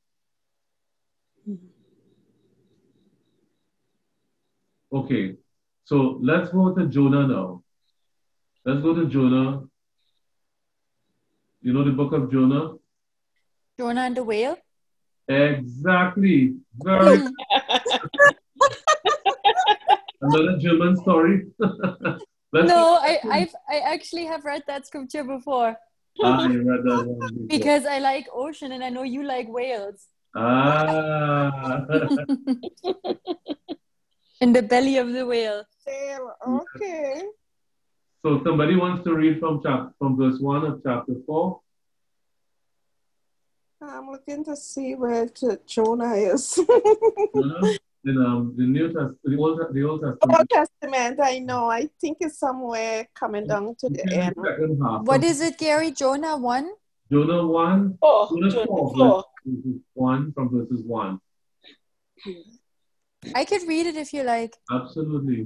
Okay, so let's go to Jonah now. Let's go to Jonah. You know the book of Jonah? Jonah and the whale? Exactly. Very another German story. No, I actually have read that scripture before. You read that one before. Because I like ocean and I know you like whales. In the belly of the whale. Okay. So somebody wants to read from verse 1 of chapter 4. I'm looking to see where Jonah is. Jonah? In the New Testament, the Old Testament. Old Testament, I know. I think it's somewhere coming down to the end. What is it, Gary? Jonah 1? Jonah 1? Jonah 4. 1 from verses 1. I could read it if you like. Absolutely.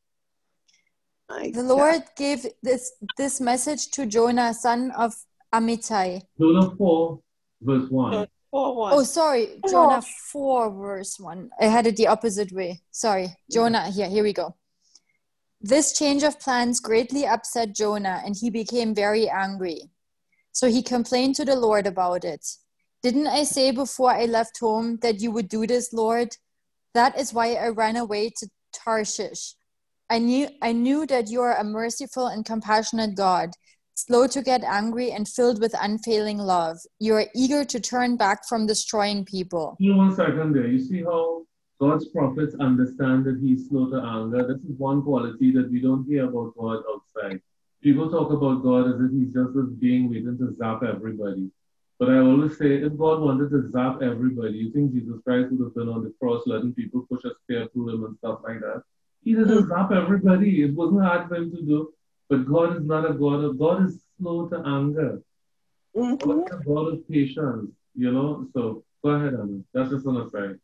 The Lord gave this message to Jonah, son of Amittai. Jonah 4, verse 1. Oh, sorry. Jonah 4, verse 1. I had it the opposite way. Sorry. Jonah, here we go. This change of plans greatly upset Jonah, and he became very angry. So he complained to the Lord about it. Didn't I say before I left home that you would do this, Lord? That is why I ran away to Tarshish. I knew that you are a merciful and compassionate God, slow to get angry and filled with unfailing love. You are eager to turn back from destroying people. 1 second there. You see how God's prophets understand that he's slow to anger? This is one quality that we don't hear about God outside. People talk about God as if he's just this being waiting to zap everybody. But I always say, if God wanted to zap everybody, you think Jesus Christ would have been on the cross letting people push a spear through him and stuff like that? He didn't zap everybody. It wasn't hard for him to do. But God is not a God of, God is slow to anger. God is a God of patience, So go ahead, Anna. That's just an aside.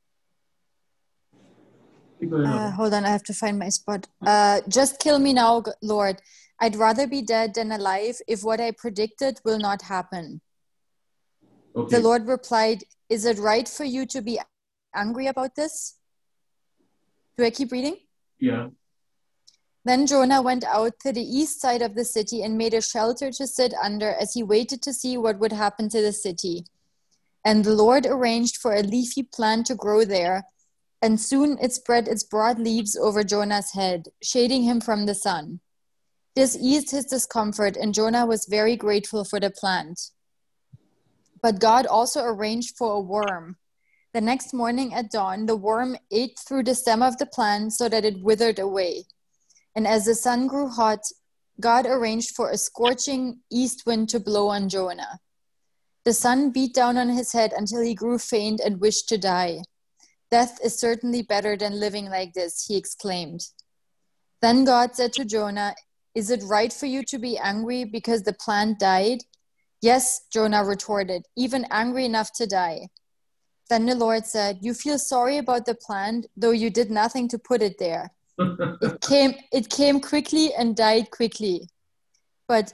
Keep going on. Hold on, I have to find my spot. Just kill me now, Lord. I'd rather be dead than alive if what I predicted will not happen. Okay. The Lord replied, is it right for you to be angry about this? Do I keep reading? Yeah. Then Jonah went out to the east side of the city and made a shelter to sit under as he waited to see what would happen to the city. And the Lord arranged for a leafy plant to grow there, and soon it spread its broad leaves over Jonah's head, shading him from the sun. This eased his discomfort, and Jonah was very grateful for the plant. But God also arranged for a worm. The next morning at dawn, the worm ate through the stem of the plant so that it withered away. And as the sun grew hot, God arranged for a scorching east wind to blow on Jonah. The sun beat down on his head until he grew faint and wished to die. Death is certainly better than living like this, he exclaimed. Then God said to Jonah, "Is it right for you to be angry because the plant died?" "Yes," Jonah retorted, "even angry enough to die." Then the Lord said, "You feel sorry about the plant, though you did nothing to put it there. It came quickly and died quickly. But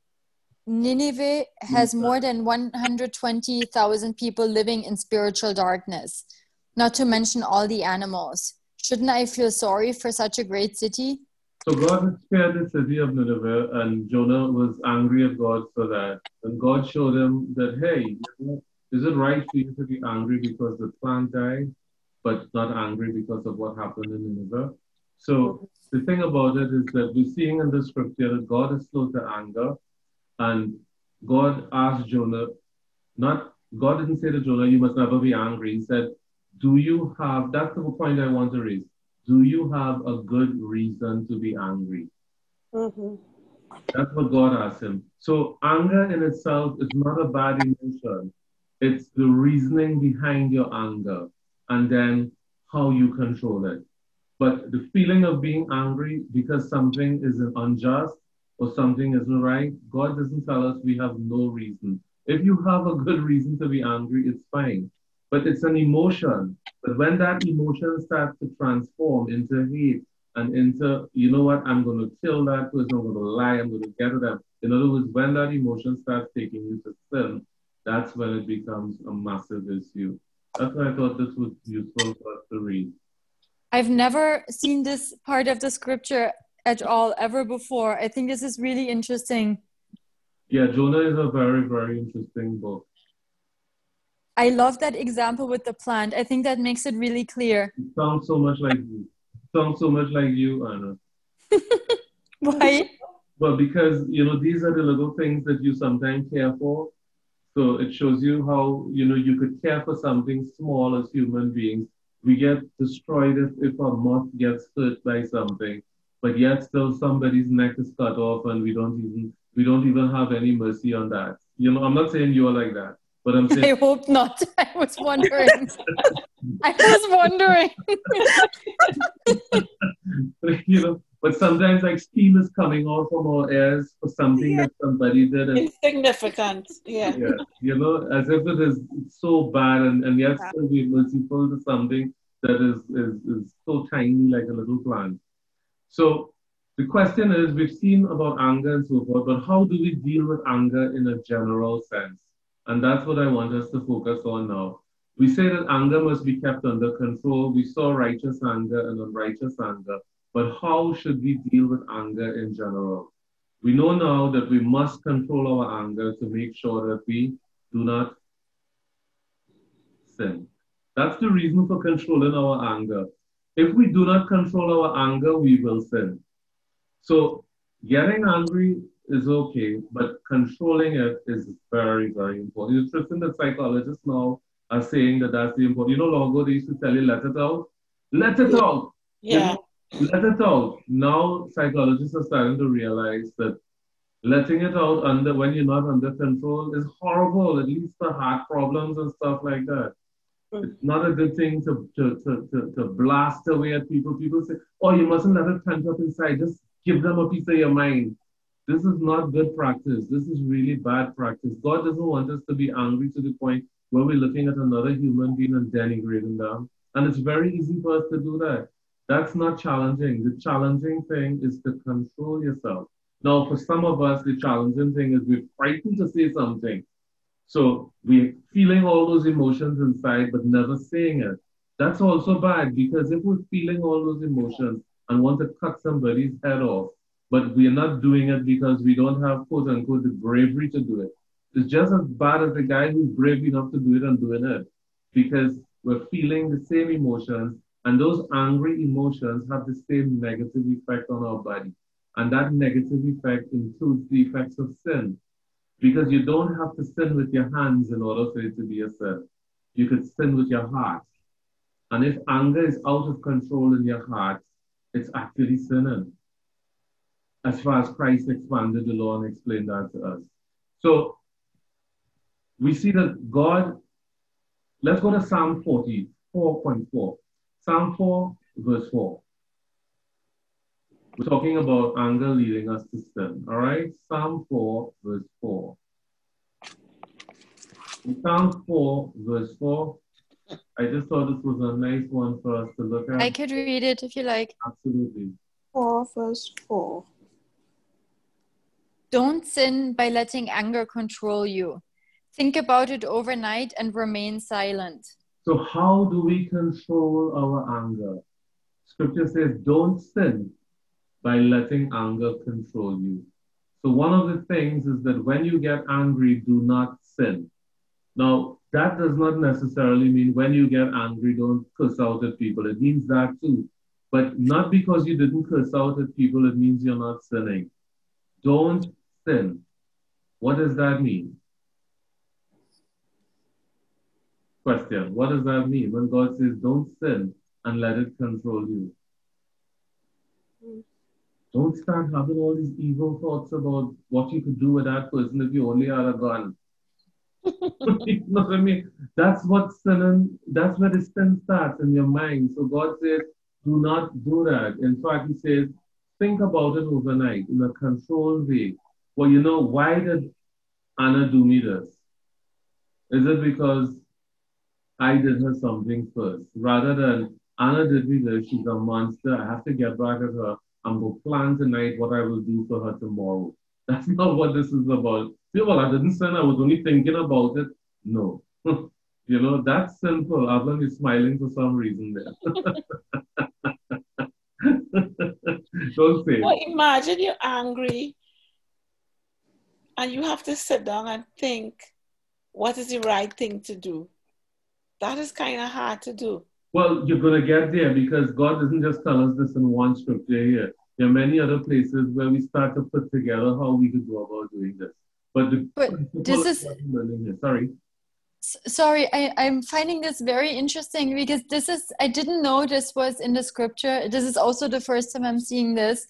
Nineveh has more than 120,000 people living in spiritual darkness, not to mention all the animals. Shouldn't I feel sorry for such a great city?" So God had spared the city of Nineveh, and Jonah was angry at God for that. And God showed him that, hey, is it right for you to be angry because the plant died, but not angry because of what happened in Nineveh? So the thing about it is that we're seeing in the scripture that God is slow to anger, and God asked Jonah, God didn't say to Jonah, you must never be angry. He said, that's the point I want to raise. Do you have a good reason to be angry? Mm-hmm. That's what God asked him. So anger in itself is not a bad emotion. It's the reasoning behind your anger and then how you control it. But the feeling of being angry because something is unjust or something isn't right, God doesn't tell us we have no reason. If you have a good reason to be angry, it's fine. But it's an emotion. But when that emotion starts to transform into hate and into, you know what, I'm going to kill that person, I'm going to lie, I'm going to get at them. In other words, when that emotion starts taking you to sin, that's when it becomes a massive issue. That's why I thought this was useful for us to read. I've never seen this part of the scripture at all ever before. I think this is really interesting. Yeah, Jonah is a very, very interesting book. I love that example with the plant. I think that makes it really clear. It sounds so much like you. Anna. Why? Well, because, these are the little things that you sometimes care for. So it shows you how, you could care for something small as human beings. We get destroyed if a moth gets hurt by something, but yet still somebody's neck is cut off and we don't even have any mercy on that. I'm not saying you're like that, but I'm saying... I hope not. I was wondering. But sometimes like steam is coming out from our ears for something that somebody did. Insignificant, yeah. As if it is so bad and yet still be merciful to something that is so tiny like a little plant. So the question is, we've seen about anger and so forth, but how do we deal with anger in a general sense? And that's what I want us to focus on now. We say that anger must be kept under control. We saw righteous anger and unrighteous anger. But how should we deal with anger in general? We know now that we must control our anger to make sure that we do not sin. That's the reason for controlling our anger. If we do not control our anger, we will sin. So getting angry is okay, but controlling it is very, very important. Tristan, the psychologists now are saying that that's the important. Long ago they used to tell you, let it out. Let it out. Yeah. Let it out. Now psychologists are starting to realize that letting it out when you're not under control is horrible, at least for heart problems and stuff like that. It's not a good thing to blast away at people. People say, oh, you mustn't let it pent up inside. Just give them a piece of your mind. This is not good practice. This is really bad practice. God doesn't want us to be angry to the point where we're looking at another human being and denigrating them. And it's very easy for us to do that. That's not challenging. The challenging thing is to control yourself. Now, for some of us, the challenging thing is we're frightened to say something. So we're feeling all those emotions inside, but never saying it. That's also bad, because if we're feeling all those emotions and want to cut somebody's head off, but we're not doing it because we don't have, quote unquote, the bravery to do it, it's just as bad as the guy who's brave enough to do it and doing it, because we're feeling the same emotions And those angry emotions have the same negative effect on our body. And that negative effect includes the effects of sin. Because you don't have to sin with your hands in order for it to be a sin. You could sin with your heart. And if anger is out of control in your heart, it's actually sinning. As far as Christ expanded the law and explained that to us. So we see that God, let's go to Psalm 44.4. Psalm 4, verse 4. We're talking about anger leading us to sin. All right? Psalm 4, verse 4. In Psalm 4, verse 4, I just thought this was a nice one for us to look at. I could read it if you like. Absolutely. 4 verse 4. Don't sin by letting anger control you. Think about it overnight and remain silent. So how do we control our anger? Scripture says, don't sin by letting anger control you. So one of the things is that when you get angry, do not sin. Now, that does not necessarily mean when you get angry, don't curse out at people. It means that too. But not because you didn't curse out at people, it means you're not sinning. Don't sin. What does that mean? Question. What does that mean when God says don't sin and let it control you? Don't start having all these evil thoughts about what you could do with that person if you only had a gun. You know what I mean? That's what sinning, that's where the sin starts in your mind. So God says, do not do that. In fact, he says, think about it overnight in a controlled way. Well, you know, why did Anna do me this? Is it because I did her something first? Rather than Anna did me this, she's a monster, I have to get back at her. I'm going to plan tonight what I will do for her tomorrow. That's not what this is about. See, well, I didn't sin, I was only thinking about it. No. You know, that's simple. Avlan is smiling for some reason there. Don't say Well, it. imagine you're angry and you have to sit down and think, what is the right thing to do? That is kind of hard to do. Well, you're going to get there because God doesn't just tell us this in one scripture here. There are many other places where we start to put together how we could go about doing this. But this is... Sorry. Sorry, I'm finding this very interesting because this is, I didn't know this was in the scripture. This is also the first time I'm seeing this.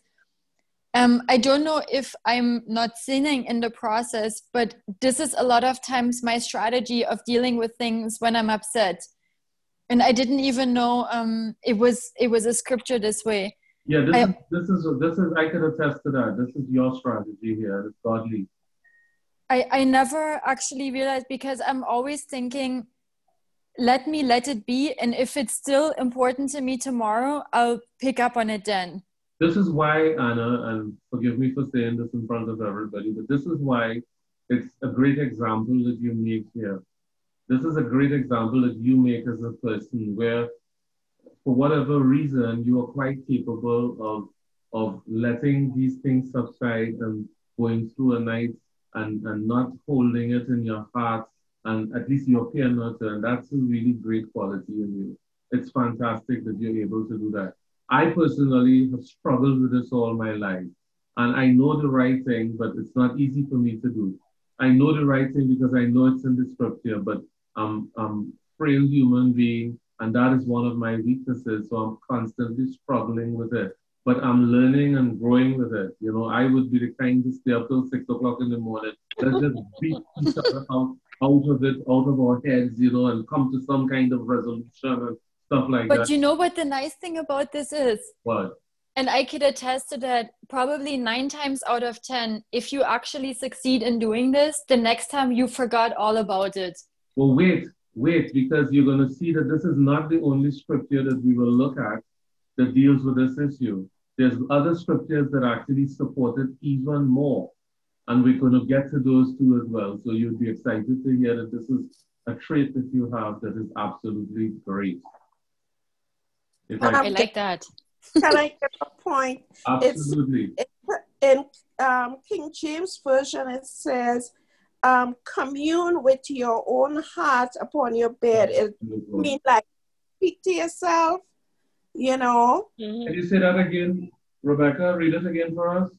I don't know if I'm not sinning in the process, but this is a lot of times my strategy of dealing with things when I'm upset. And I didn't even know it was a scripture this way. Yeah, this is I can attest to that. This is your strategy here. It's godly. I never actually realized because I'm always thinking, let it be. And if it's still important to me tomorrow, I'll pick up on it then. This is why, Anna, and forgive me for saying this in front of everybody, but this is why it's a great example that you make here. This is a great example that you make as a person where, for whatever reason, you are quite capable of letting these things subside and going through a night and not holding it in your heart, and at least you appear not to, and that's a really great quality in you. It's fantastic that you're able to do that. I personally have struggled with this all my life, and I know the right thing, but it's not easy for me to do. I know the right thing because I know it's in the scripture, but I'm a frail human being, and that is one of my weaknesses, so I'm constantly struggling with it. But I'm learning and growing with it. You know, I would be the kind to stay up till 6 o'clock in the morning. Let's just beat each other out of it, out of our heads, you know, and come to some kind of resolution and stuff like that. But you know what the nice thing about this is? What? And I could attest to that probably 9 times out of 10, if you actually succeed in doing this, the next time you forgot all about it. Well, wait, because you're going to see that this is not the only scripture that we will look at that deals with this issue. There's other scriptures that actually support it even more. And we're going to get to those too as well. So you'll be excited to hear that this is a trait that you have that is absolutely great. I like that. Can I get a point? Absolutely. In King James Version, it says, commune with your own heart upon your bed. It means like speak to yourself. you know. Can you say that again, Rebecca? Read it again for us.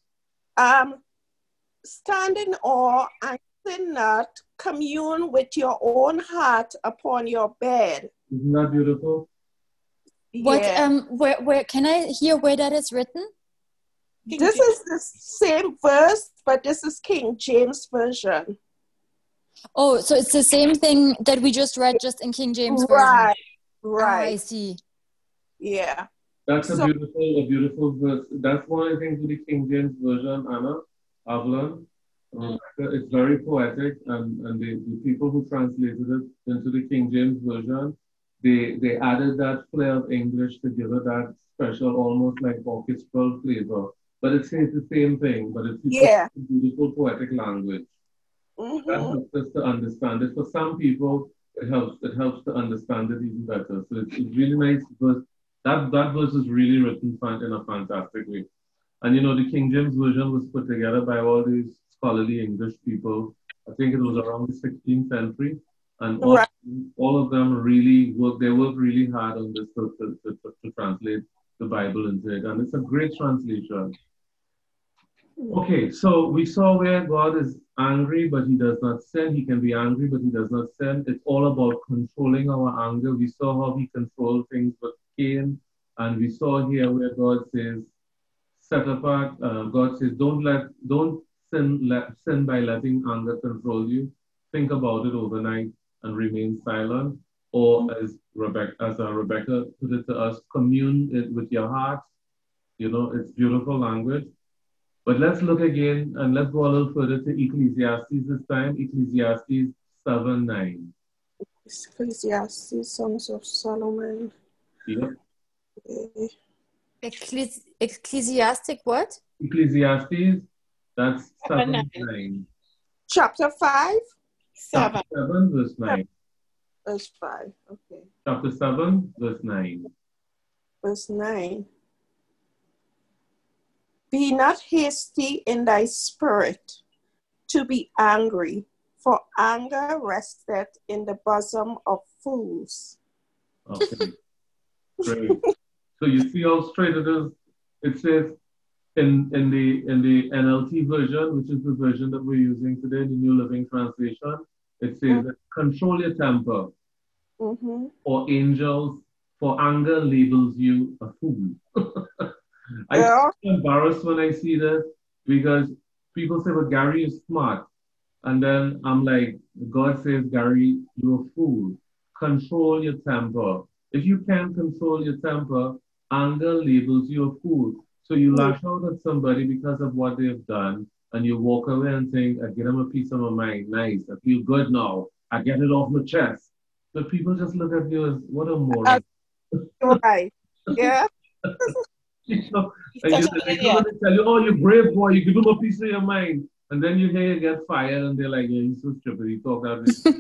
Stand in awe and sin not, commune with your own heart upon your bed. Isn't that beautiful? What Yeah. where can I hear where that is written? This is the same verse, but this is King James Version. Oh, so it's the same thing that we just read, just in King James Version. Right, Ah, right. I see. Yeah. That's a beautiful verse. That's one of the things with the King James Version, Anna, I've learned. It's very poetic, and the people who translated it into the King James Version, they added that flair of English to give it that special, almost like orchestral flavor. But it says the same thing, but it's Yeah. beautiful poetic language. That helps us to understand it. For some people, it helps to understand it even better. So it's really nice because that verse is really written in a fantastic way. And you know, the King James Version was put together by all these scholarly English people. I think it was around the 16th century. And all of them really worked really hard on this to translate the Bible into it. And it's a great translation. Okay, so we saw where God is angry, but he does not sin. He can be angry, but he does not sin. It's all about controlling our anger. We saw how he controlled things with Cain, and we saw here where God says, set apart. God says, don't sin by letting anger control you. Think about it overnight and remain silent. Or as Rebecca put it to us, commune it with your heart. You know, it's beautiful language. But let's look again and let's go a little further to Ecclesiastes this time. Ecclesiastes 7:9. Ecclesiastes, Songs of Solomon. Yep. Ecclesiastic what? Ecclesiastes, that's 7:9. Chapter 5? 7. Chapter 7, verse 9. Verse 5, okay. Chapter 7, verse 9. Verse 9. Be not hasty in thy spirit to be angry, for anger resteth in the bosom of fools. Okay, great. So you see how straight it is. It says in the NLT version, which is the version that we're using today, the New Living Translation, it says control your temper. Or angels, for anger labels you a fool. I get embarrassed when I see this because people say, well, Gary is smart. And then I'm like, God says, Gary, you're a fool. Control your temper. If you can't control your temper, anger labels you a fool. So you lash out at somebody because of what they've done, and you walk away and think, I get them a piece of my mind. Nice. I feel good now. I get it off my chest. But people just look at you as, what a moron. Right. Yeah. You know, and they're going to tell you, oh, you're brave boy, you give them a piece of your mind. And then you hear you get fired, and they're like, yeah, he's so stupid. He talked out this.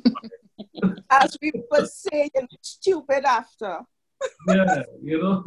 As we would say, stupid after. Yeah, you know.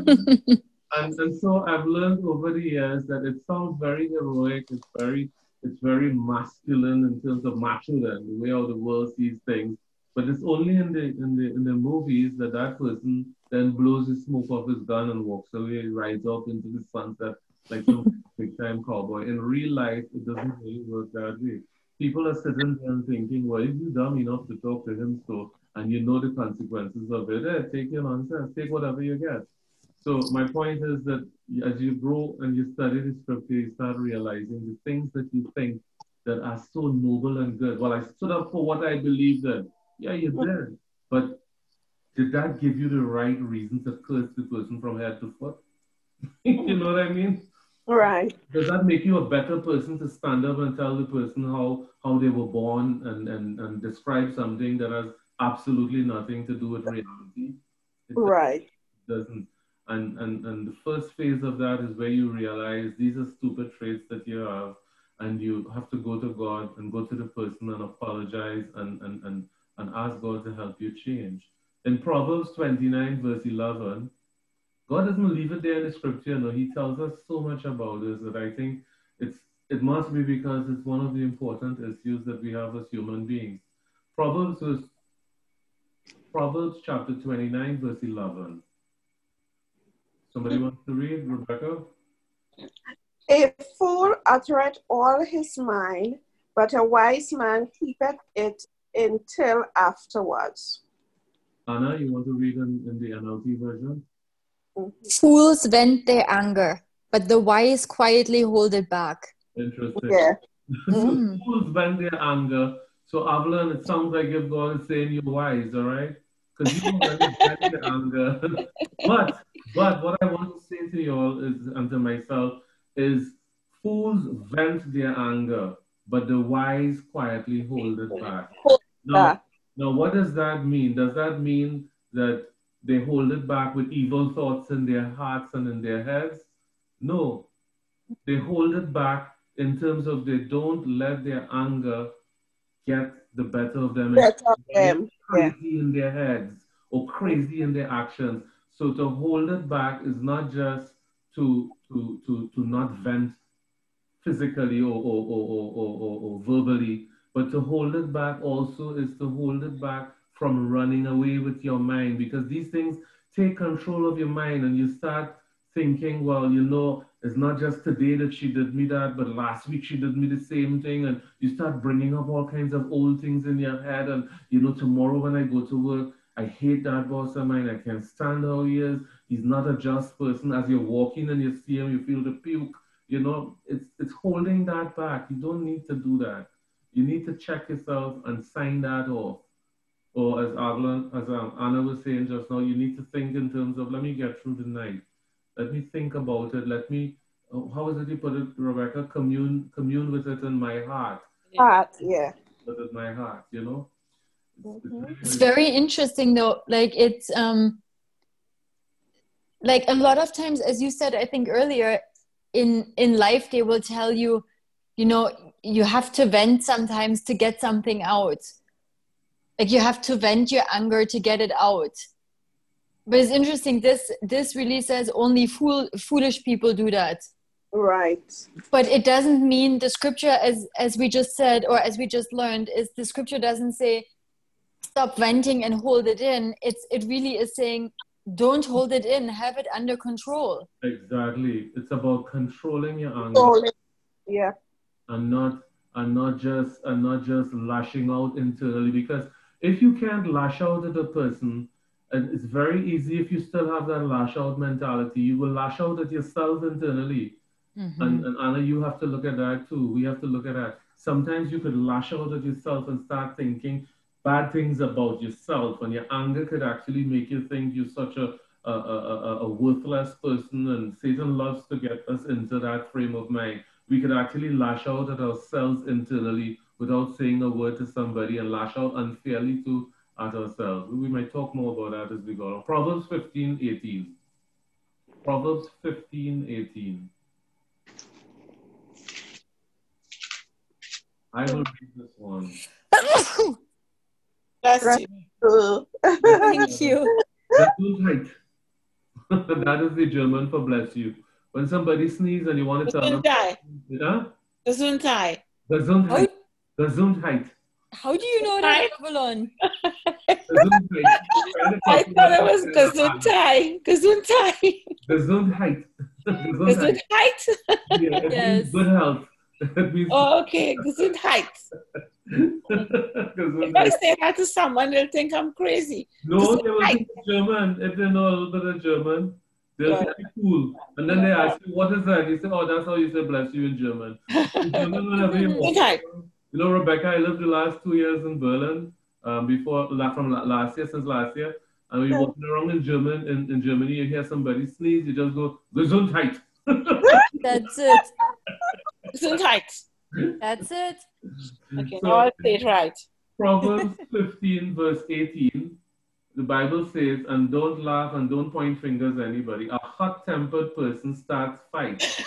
And so I've learned over the years that it sounds very heroic. It's very masculine in terms of macho, then the way how the world sees things. But it's only in the movies that person then blows his smoke off his gun and walks away, rides off into the sunset like some big time cowboy. In real life, it doesn't really work that way. People are sitting there and thinking, well, if you're dumb enough to talk to him so, and you know the consequences of it, take your nonsense, take whatever you get. So my point is that as you grow and you study the scripture, you start realizing the things that you think that are so noble and good. Well, I stood up for what I believed in. Yeah, you did. But did that give you the right reason to curse the person from head to foot? You know what I mean? Right. Does that make you a better person to stand up and tell the person how they were born and describe something that has absolutely nothing to do with reality? Right. It doesn't. And the first phase of that is where you realize these are stupid traits that you have, and you have to go to God and go to the person and apologize and ask God to help you change. In Proverbs 29, verse 11, God doesn't leave it there in the scripture. No, he tells us so much about this that I think it must be because it's one of the important issues that we have as human beings. Proverbs chapter 29, verse 11. Somebody wants to read? Rebecca? A fool uttereth all his mind, but a wise man keepeth it until afterwards. Anna, you want to read in the NLT version? Fools vent their anger, but the wise quietly hold it back. Interesting. Yeah. So fools vent their anger. So Avalon, it sounds like if God is saying you're wise, all right? Because you don't really vent your anger. but what I want to say to you all is, and to myself, is fools vent their anger, but the wise quietly hold it back. Now, what does that mean? Does that mean that they hold it back with evil thoughts in their hearts and in their heads? No. They hold it back in terms of they don't let their anger get the better of them. Crazy in their heads or crazy in their actions. So to hold it back is not just to not vent physically or verbally, but to hold it back also is to hold it back from running away with your mind, because these things take control of your mind and you start thinking, well, you know, it's not just today that she did me that, but last week she did me the same thing. And you start bringing up all kinds of old things in your head. And, you know, tomorrow when I go to work, I hate that boss of mine. I can't stand how he is. He's not a just person. As you're walking and you see him, you feel the puke. You know, it's holding that back. You don't need to do that. You need to check yourself and sign that off. Or as Anna was saying just now, you need to think in terms of, let me get through the night. Let me think about it. Let me, how is it you put it, Rebecca? Commune with it in my heart. Yeah. With it in my heart, you know? It's very interesting though. Like it's, like a lot of times, as you said, I think earlier, in life, they will tell you, you know, you have to vent sometimes to get something out. Like you have to vent your anger to get it out. But it's interesting, this really says only foolish people do that. Right. But it doesn't mean the scripture, as we just said, or as we just learned, is the scripture doesn't say stop venting and hold it in. It really is saying don't hold it in, have it under control. Exactly. It's about controlling your anger. Yeah. And not just lashing out internally, because if you can't lash out at a person, and it's very easy if you still have that lash out mentality, you will lash out at yourself internally. And Anna, you have to look at that too. We have to look at that. Sometimes you could lash out at yourself and start thinking bad things about yourself, and your anger could actually make you think you're such a worthless person, and Satan loves to get us into that frame of mind. We could actually lash out at ourselves internally without saying a word to somebody, and lash out unfairly at ourselves. We might talk more about that as we go on. Proverbs 15:18. Proverbs 15:18. I will read this one. Bless you. Thank you. Gesundheit. That is the German for bless you. When somebody sneezes and you want to tell them, Gesundheit. Gesundheit. Gesundheit. How do you know that, Avalon? Gesundheit. I thought it was Gesundheit. Gesundheit. Gesundheit. Gesundheit. Yeah, it means good health. It means okay, Gesundheit. If I say that to someone, they'll think I'm crazy. No, they will think German. If they know a little bit of German, they'll think it's cool. And then they ask you, what is that? You say, oh, that's how you say bless you in German. In German, whenever you walk, you know, Rebecca, I lived the last 2 years in Berlin, since last year. And we walking around in Germany, you hear somebody sneeze, you just go, Gesundheit. That's it. Gesundheit. That's it. Okay, so, now I'll say it right. Proverbs 15 verse 18, the Bible says, and don't laugh and don't point fingers at anybody. A hot-tempered person starts fights.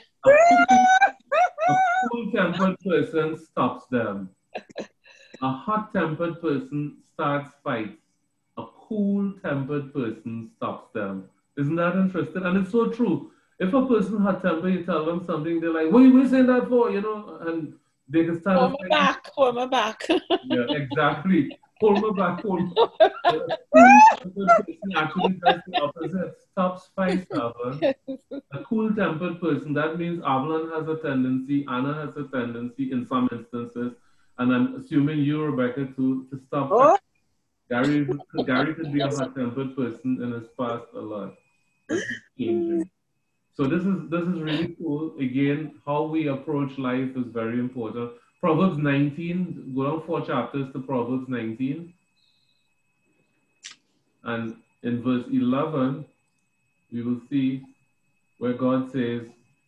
A cool-tempered person stops them. A hot-tempered person starts fights. A cool-tempered person stops them. Isn't that interesting? And it's so true. If a person hot-tempered, you tell them something, they're like, what are you saying that for? You know, and they can start hold my back. Yeah, exactly. hold me back, hold me. A cool-tempered person actually does the opposite. Stop spice, Avalon. A cool-tempered person, that means Avalon has a tendency, Anna has a tendency in some instances, and I'm assuming you, Rebecca, to stop. Oh, Gary could be a hot-tempered person in his past a lot, but he's changing. So this is really cool. Again, how we approach life is very important. Proverbs 19, go down 4 chapters to Proverbs 19. And in verse 11, we will see where God says,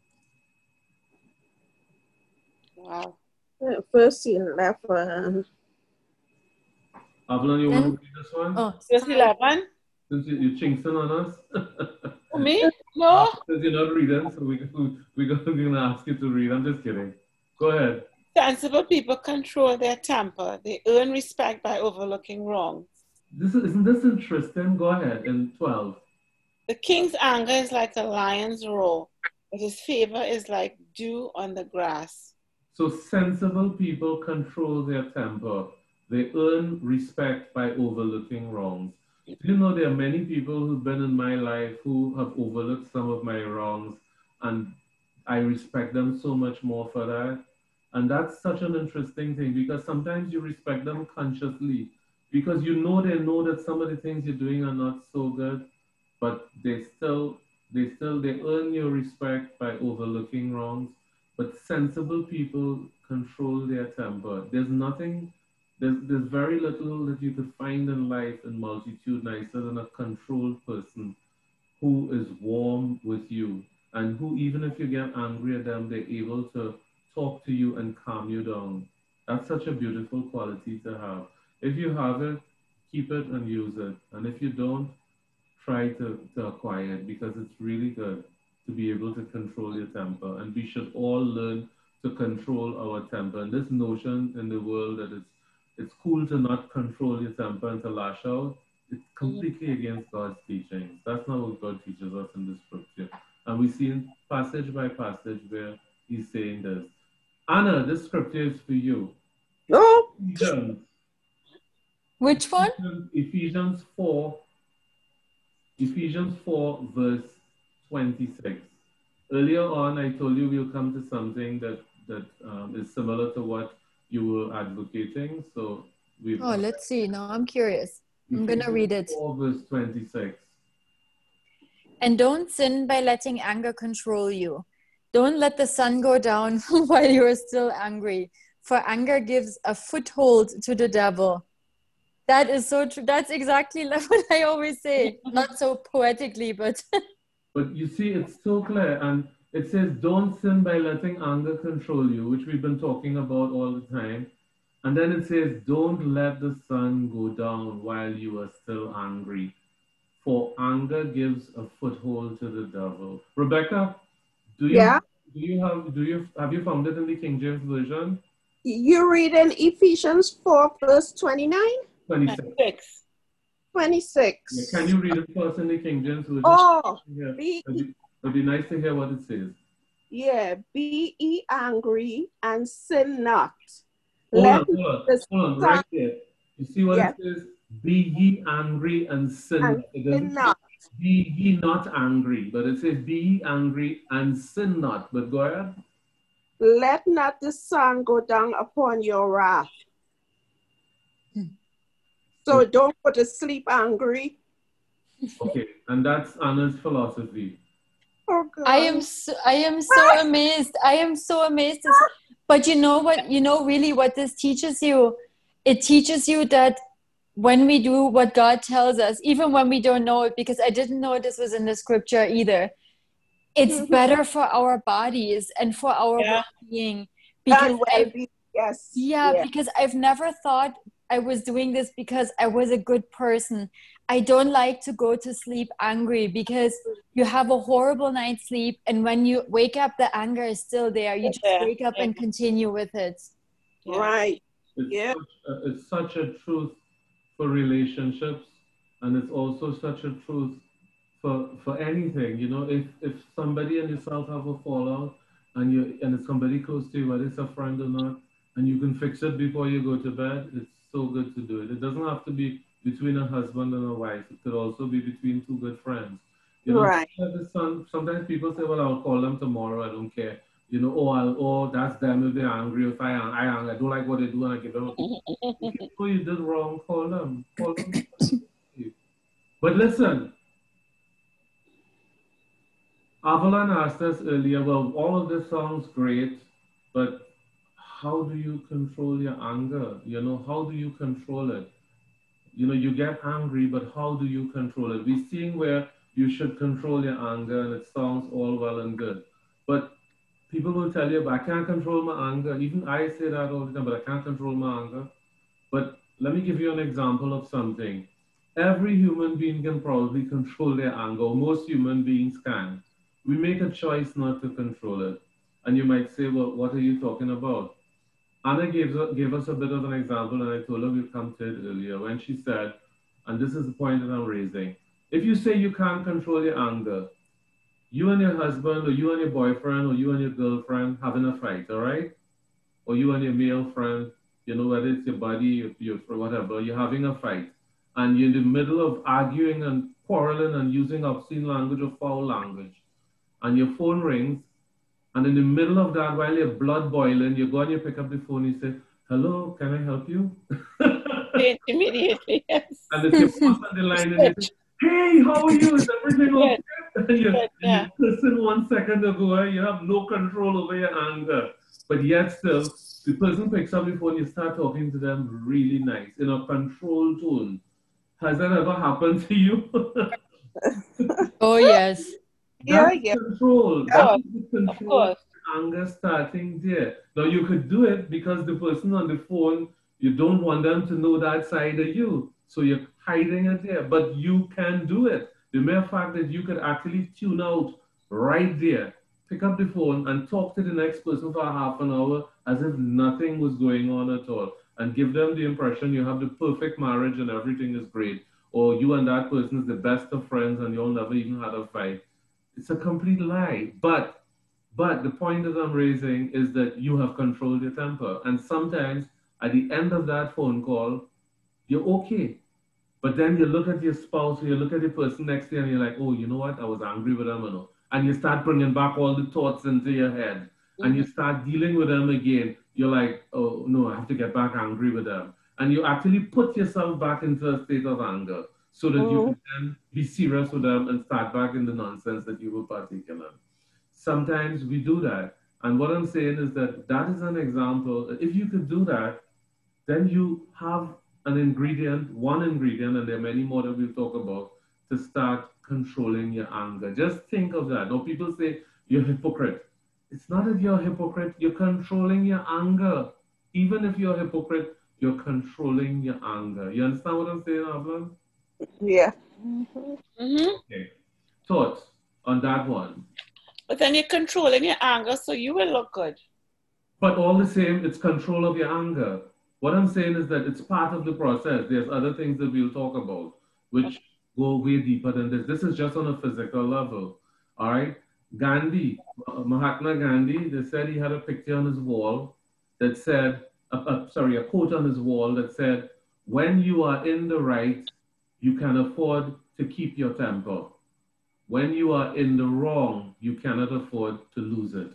Wow. verse 11. Avalon, you want to read this one? Oh, Verse sorry. 11. Since you're chinksing on us. For me? No. Because you're not reading, so we're going to ask you to read. I'm just kidding. Go ahead. Sensible people control their temper. They earn respect by overlooking wrongs. Isn't this interesting? Go ahead in 12. The king's anger is like a lion's roar, but his favor is like dew on the grass. So sensible people control their temper. They earn respect by overlooking wrongs. Do you know there are many people who've been in my life who have overlooked some of my wrongs, and I respect them so much more for that. And that's such an interesting thing, because sometimes you respect them consciously because they know that some of the things you're doing are not so good, but they earn your respect by overlooking wrongs. But sensible people control their temper. There's very little that you could find in life in multitude nicer than a controlled person who is warm with you, and who, even if you get angry at them, they're able to talk to you and calm you down. That's such a beautiful quality to have. If you have it, keep it and use it. And if you don't, try to acquire it, because it's really good to be able to control your temper. And we should all learn to control our temper. And this notion in the world that it's cool to not control your temper and to lash out, it's completely against God's teachings. That's not what God teaches us in the scripture. And we see in passage by passage where he's saying this. Anna, this scripture is for you. Oh, Which one? Ephesians 4, verse 26. Earlier on, I told you we'll come to something that is similar to what you were advocating. So Let's see. Now I'm curious. I'm going to read it. 4, verse 26. And don't sin by letting anger control you. Don't let the sun go down while you are still angry, for anger gives a foothold to the devil. That is so true. That's exactly like what I always say. Not so poetically, but... But you see, it's so clear. And it says, don't sin by letting anger control you, which we've been talking about all the time. And then it says, don't let the sun go down while you are still angry, for anger gives a foothold to the devil. Rebecca, have you found it in the King James Version? you read in Ephesians 4, verse 29? 26. 26. Yeah, can you read it first in the King James Version? Oh, Yeah. It'd be nice to hear what it says. yeah. Be ye angry and sin not. Hold on, right there. You see what it says? Be ye angry and sin not. It doesn't say, be ye not angry, but it says, be ye angry and sin not. But go ahead. Let not the sun go down upon your wrath. So don't go to sleep angry. Okay, and that's Anna's philosophy. Oh, God. I am so amazed. I am so amazed. But you know what? You know really what this teaches you? It teaches you that when we do what God tells us, even when we don't know it, because I didn't know this was in the scripture either, it's better for our bodies and for our well-being. Because because I've never thought I was doing this because I was a good person. I don't like to go to sleep angry, because you have a horrible night's sleep, and when you wake up, the anger is still there. You just wake up and continue with it. Right. It's such a truth for relationships, and it's also such a truth for anything. You know, if somebody and yourself have a fallout, and it's somebody close to you, whether it's a friend or not, and you can fix it before you go to bed, so good to do it. It doesn't have to be between a husband and a wife. It could also be between two good friends. You know, Right. sometimes people say, well, I'll call them tomorrow. I don't care. You know, that's them if they're angry. If I don't like what they do and I give them a if you know you did wrong, call them. Call them. But listen, Avalon asked us earlier, well, all of this sounds great, but how do you control your anger? You know, how do you control it? You know, you get angry, but how do you control it? We're seeing where you should control your anger, and it sounds all well and good. But people will tell you, but I can't control my anger. Even I say that all the time, but I can't control my anger. But let me give you an example of something. Every human being can probably control their anger. Most human beings can. We make a choice not to control it. And you might say, well, what are you talking about? Anna gave us a bit of an example, and I told her we'd come to it earlier when she said, and this is the point that I'm raising. If you say you can't control your anger, you and your husband, or you and your boyfriend, or you and your girlfriend having a fight, all right? Or you and your male friend, you know, whether it's your buddy, your whatever, you're having a fight, and you're in the middle of arguing and quarreling and using obscene language or foul language, and your phone rings, and in the middle of that, while your blood boiling, you go and you pick up the phone, you say, hello, can I help you? Immediately, yes. And it's your boss on the line, and you say, hey, how are you? Is everything okay? And you listen 1 second ago, you have no control over your anger. But yet still, the person picks up the phone, you start talking to them really nice, in a controlled tone. Has that ever happened to you? Oh, yes. That's Yeah. control. That's the Of control course. anger starting there. Now you could do it because the person on the phone, you don't want them to know that side of you. So you're hiding it there. But you can do it. The mere fact that you could actually tune out right there, pick up the phone and talk to the next person for a half an hour as if nothing was going on at all. And give them the impression you have the perfect marriage and everything is great. Or you and that person is the best of friends and you'll never even had a fight. It's a complete lie. But the point that I'm raising is that you have controlled your temper. And sometimes at the end of that phone call, you're okay. But then you look at your spouse or you look at the person next to you and you're like, oh, you know what? I was angry with them. And you start bringing back all the thoughts into your head. And you start dealing with them again. You're like, oh, no, I have to get back angry with them. And you actually put yourself back into a state of anger so that you can then be serious with them and start back in the nonsense that you were partaking in. Sometimes we do that. And what I'm saying is that that is an example. If you could do that, then you have an ingredient, one ingredient, and there are many more that we'll talk about, to start controlling your anger. Just think of that. Now, people say you're a hypocrite. It's not that you're a hypocrite, you're controlling your anger. Even if you're a hypocrite, you're controlling your anger. You understand what I'm saying, Avlan? Yeah. Okay. Thoughts on that one? But then you're controlling your anger, so you will look good. But all the same, it's control of your anger. What I'm saying is that it's part of the process. There's other things that we'll talk about, which go way deeper than this. This is just on a physical level. All right? Gandhi, Mahatma Gandhi, they said he had a picture on his wall that said, a quote on his wall that said, when you are in the right, you can afford to keep your temper. When you are in the wrong, you cannot afford to lose it.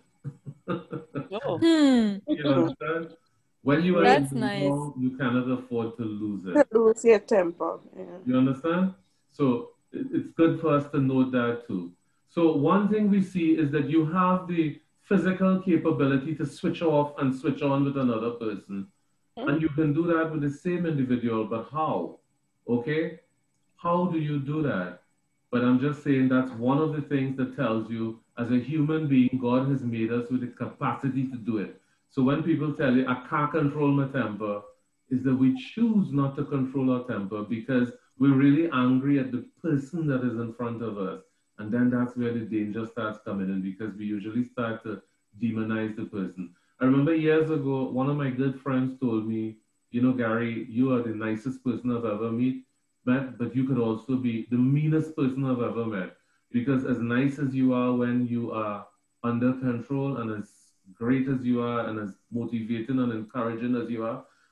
You understand? When you are in the wrong, you cannot afford to lose it. Lose your temper. Yeah. You understand? So it's good for us to note that too. So one thing we see is that you have the physical capability to switch off and switch on with another person. And you can do that with the same individual, but how? Okay? How do you do that? But I'm just saying that's one of the things that tells you, as a human being, God has made us with the capacity to do it. So when people tell you, I can't control my temper, is that we choose not to control our temper because we're really angry at the person that is in front of us. And then that's where the danger starts coming in, because we usually start to demonize the person. I remember years ago, one of my good friends told me, you know, Gary, you are the nicest person I've ever met, but you could also be the meanest person I've ever met. Because as nice as you are when you are under control, and as great as you are and as motivating and encouraging as you are,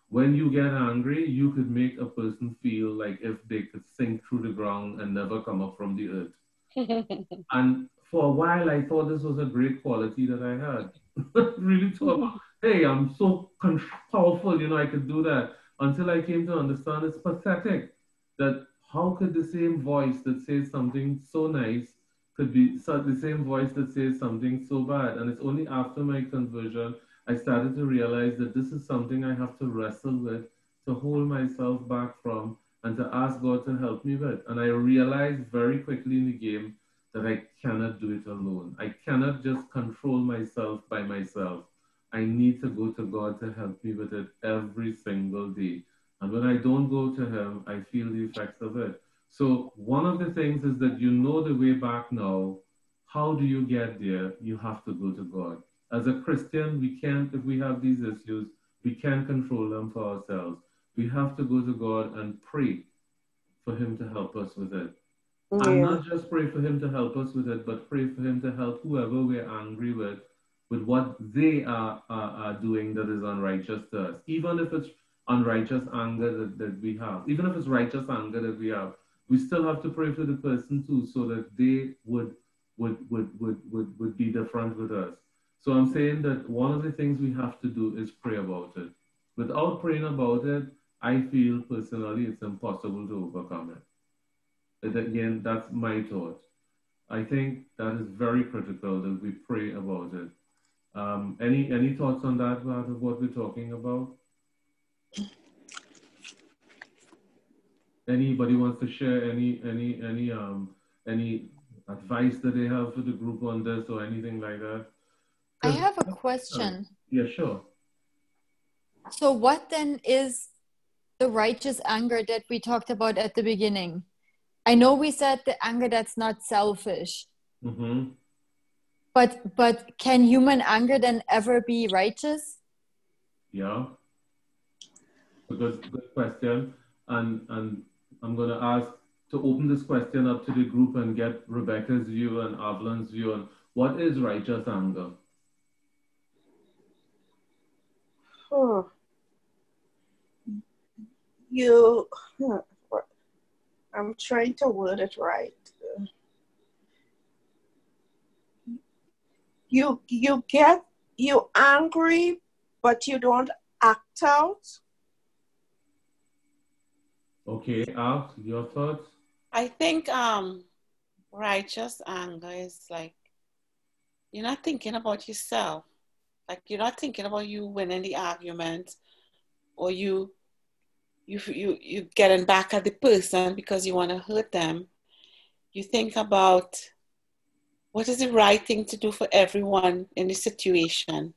When you get angry, you could make a person feel like if they could sink through the ground and never come up from the earth. And for a while, I thought this was a great quality that I had. Really thought, hey, I'm so powerful, I could do that. Until I came to understand it's pathetic that how could the same voice that says something so nice could be the same voice that says something so bad. And it's only after my conversion I started to realize that this is something I have to wrestle with, to hold myself back from, and to ask God to help me with. And I realized very quickly in the game that I cannot do it alone. I cannot just control myself by myself. I need to go to God to help me with it every single day. And when I don't go to Him, I feel the effects of it. So one of the things is that you know the way back now. How do you get there? You have to go to God. As a Christian, we can't, if we have these issues, we can't control them for ourselves. We have to go to God and pray for Him to help us with it. Yeah. And not just pray for Him to help us with it, but pray for Him to help whoever we're angry with what they are doing that is unrighteous to us. Even if it's unrighteous anger that we have, even if it's righteous anger that we have, we still have to pray for the person too, so that they would be different with us. So I'm saying that one of the things we have to do is pray about it. Without praying about it, I feel personally it's impossible to overcome it. And again, that's my thought. I think that is very critical that we pray about it. Any thoughts on that part of what we're talking about? Anybody wants to share any advice that they have for the group on this or anything like that? I have a question. Yeah, sure. So what then is the righteous anger that we talked about at the beginning? I know we said the anger that's not selfish. Mm-hmm. But can human anger then ever be righteous? Yeah. Good question. And I'm going to ask to open this question up to the group and get Rebecca's view and Avlan's view on what is righteous anger. I'm trying to word it right. You're angry, but you don't act out. Okay, Av, your thoughts? I think righteous anger is like you're not thinking about yourself. Like you're not thinking about you winning the argument or you getting back at the person because you want to hurt them. You think about what is the right thing to do for everyone in the situation.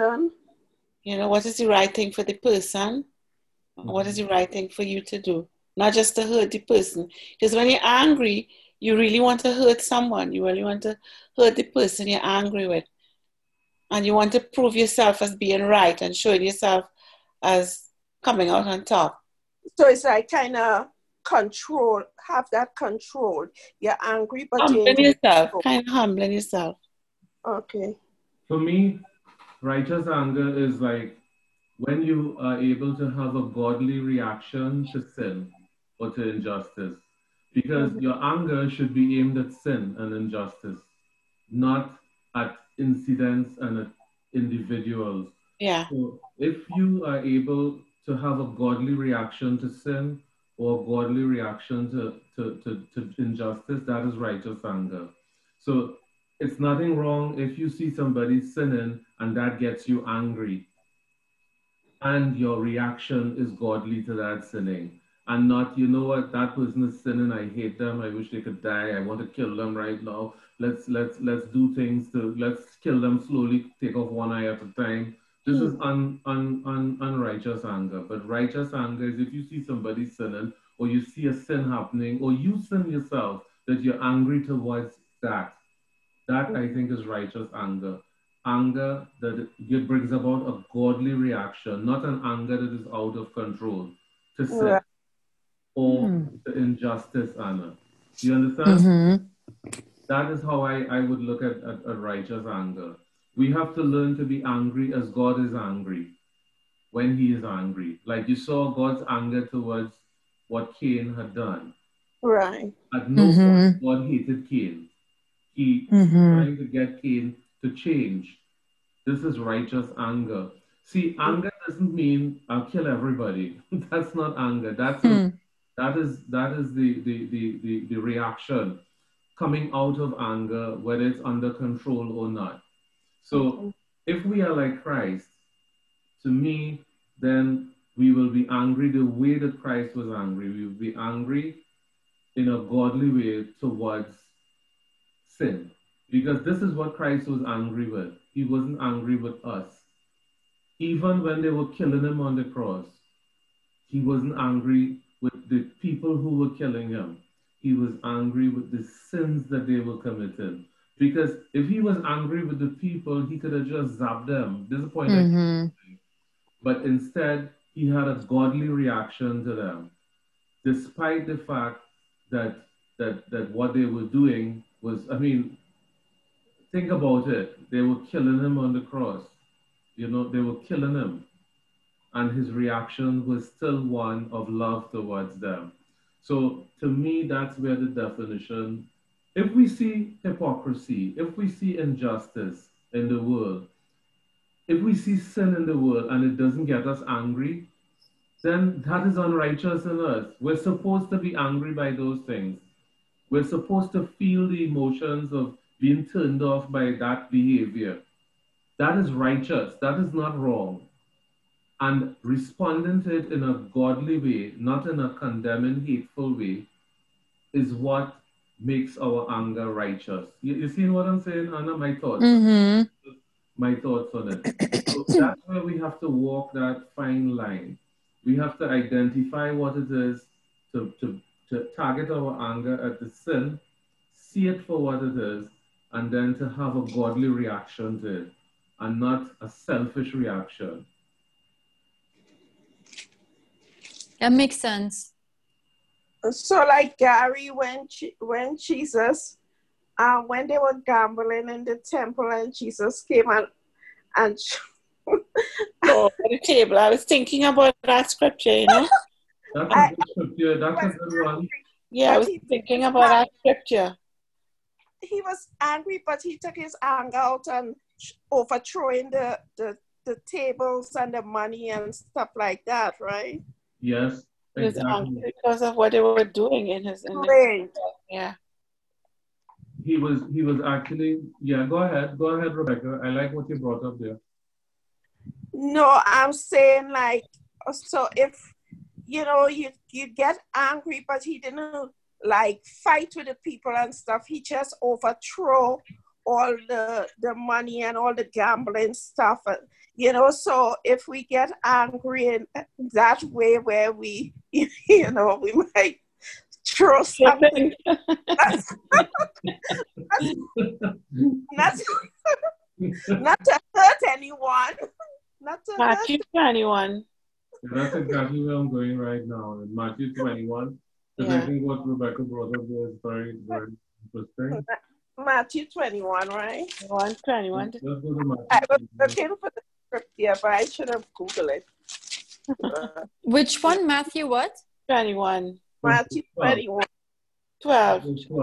You know, what is the right thing for the person? Mm-hmm. What is the right thing for you to do? Not just to hurt the person. Because when you're angry, you really want to hurt someone. You really want to hurt the person you're angry with. And you want to prove yourself as being right and showing yourself as coming out on top. So it's like kind of control, have that control. You're angry, but humbling yourself, kind of humbling yourself. Okay. For me, righteous anger is like when you are able to have a godly reaction to sin or to injustice. Because your anger should be aimed at sin and injustice, not at incidents and at individuals. Yeah. So if you are able to have a godly reaction to sin or a godly reaction to injustice, that is righteous anger. So it's nothing wrong if you see somebody sinning and that gets you angry and your reaction is godly to that sinning. And not, you know what, that person is sinning, I hate them, I wish they could die, I want to kill them right now. Let's do things let's kill them slowly, take off one eye at a time. This is unrighteous anger. But righteous anger is if you see somebody sinning, or you see a sin happening, or you sin yourself, that you're angry towards that. That, I think, is righteous anger. Anger that it brings about a godly reaction, not an anger that is out of control to sin or to injustice, Anna. Do you understand? Mm-hmm. That is how I would look at righteous anger. We have to learn to be angry as God is angry. when he is angry. Like you saw God's anger towards what Cain had done. Right. At no point God hated Cain. He was trying to get Cain to change. This is righteous anger. See, anger doesn't mean I'll kill everybody. That's not anger. That is the reaction coming out of anger, whether it's under control or not. So if we are like Christ, to me, then we will be angry the way that Christ was angry. We will be angry in a godly way towards sin. Because this is what Christ was angry with. He wasn't angry with us. Even when they were killing him on the cross, he wasn't angry with the people who were killing him. He was angry with the sins that they were committing. Because if he was angry with the people, he could have just zapped them, disappointed. But instead, he had a godly reaction to them, despite the fact that what they were doing was, I mean, think about it. They were killing him on the cross. You know, they were killing him. And his reaction was still one of love towards them. So to me, that's where the definition, if we see hypocrisy, if we see injustice in the world, if we see sin in the world and it doesn't get us angry, then that is unrighteous in us. We're supposed to be angry by those things. We're supposed to feel the emotions of being turned off by that behavior. That is righteous. That is not wrong. And responding to it in a godly way, not in a condemning, hateful way, is what makes our anger righteous. You see what I'm saying, Anna? My thoughts. My thoughts on it. So that's where we have to walk that fine line. We have to identify what it is to target our anger at the sin, see it for what it is, and then to have a godly reaction to it, and not a selfish reaction. That makes sense. So, like Gary, when Jesus, when they were gambling in the temple, and Jesus came and Oh, the table. I was thinking about that scripture, you know. That's a good scripture. That's a good one. Yeah, I was thinking about that scripture. He was angry, but he took his anger out and overthrowing the tables and the money and stuff like that, right? Yes, exactly. Because of what they were doing in yeah. He was actually, yeah, go ahead, Rebecca. I like what you brought up there. No, I'm saying like, so if, you know, you get angry, but he didn't like fight with the people and stuff. He just overthrew all the money and all the gambling stuff. You know, so if we get angry in that way where we, you know, we might throw something. not to hurt anyone. Not to Matthew 21. That's exactly where I'm going right now. In Matthew 21. Because I think what Rebecca brought up there is very, very interesting. Matthew 21, right? 21. Let's go to Matthew. I was looking for the script here, but I should have Googled it. Which one, Matthew what? 21. Matthew 21. 12.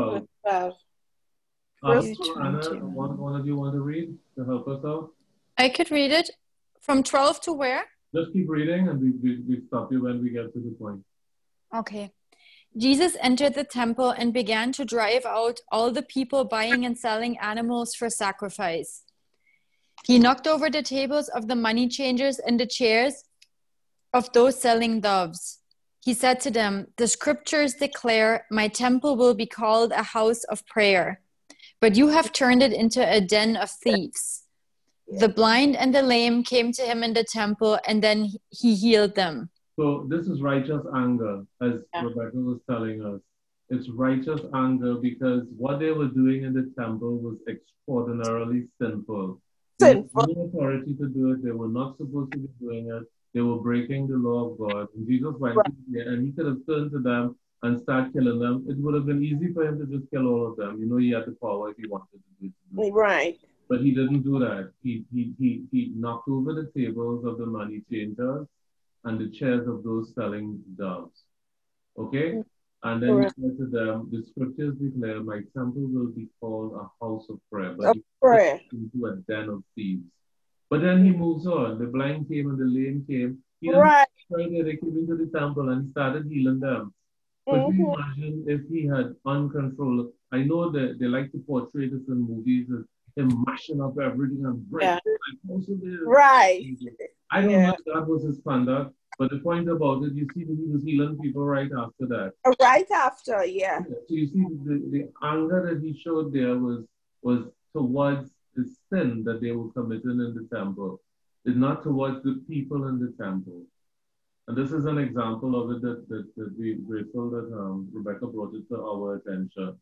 Anna, one of you want to read to help us out? I could read it. From 12 to where? Just keep reading and we stop you when we get to the point. Okay. Jesus entered the temple and began to drive out all the people buying and selling animals for sacrifice. He knocked over the tables of the money changers and the chairs of those selling doves. He said to them, "The scriptures declare, my temple will be called a house of prayer, but you have turned it into a den of thieves." The blind and the lame came to him in the temple, and then he healed them. So this is righteous anger, as Rebecca was telling us. It's righteous anger because what they were doing in the temple was extraordinarily sinful. They had no authority to do it. They were not supposed to be doing it. They were breaking the law of God. And Jesus went there and he could have turned to them and started killing them. It would have been easy for him to just kill all of them. You know, he had the power if he wanted to do it. Right. But he didn't do that. He knocked over the tables of the money changers and the chairs of those selling doves. Okay? And then he said to them, the scriptures declare, my temple will be called a house of prayer, but prayer. into a den of thieves. But then he moves on. The blind came and the lame came. He Right. they came into the temple and he started healing them. Could you imagine if he had uncontrolled? I know that they like to portray this in movies as him mashing up everything and breaking. Right. I don't know if that was his conduct, but the point about it, you see that he was healing people right after that. Right after, yeah. So you see the anger that he showed there was towards the sin that they were committing in the temple. It's not towards the people in the temple. And this is an example of it that we're grateful that Rebecca brought it to our attention.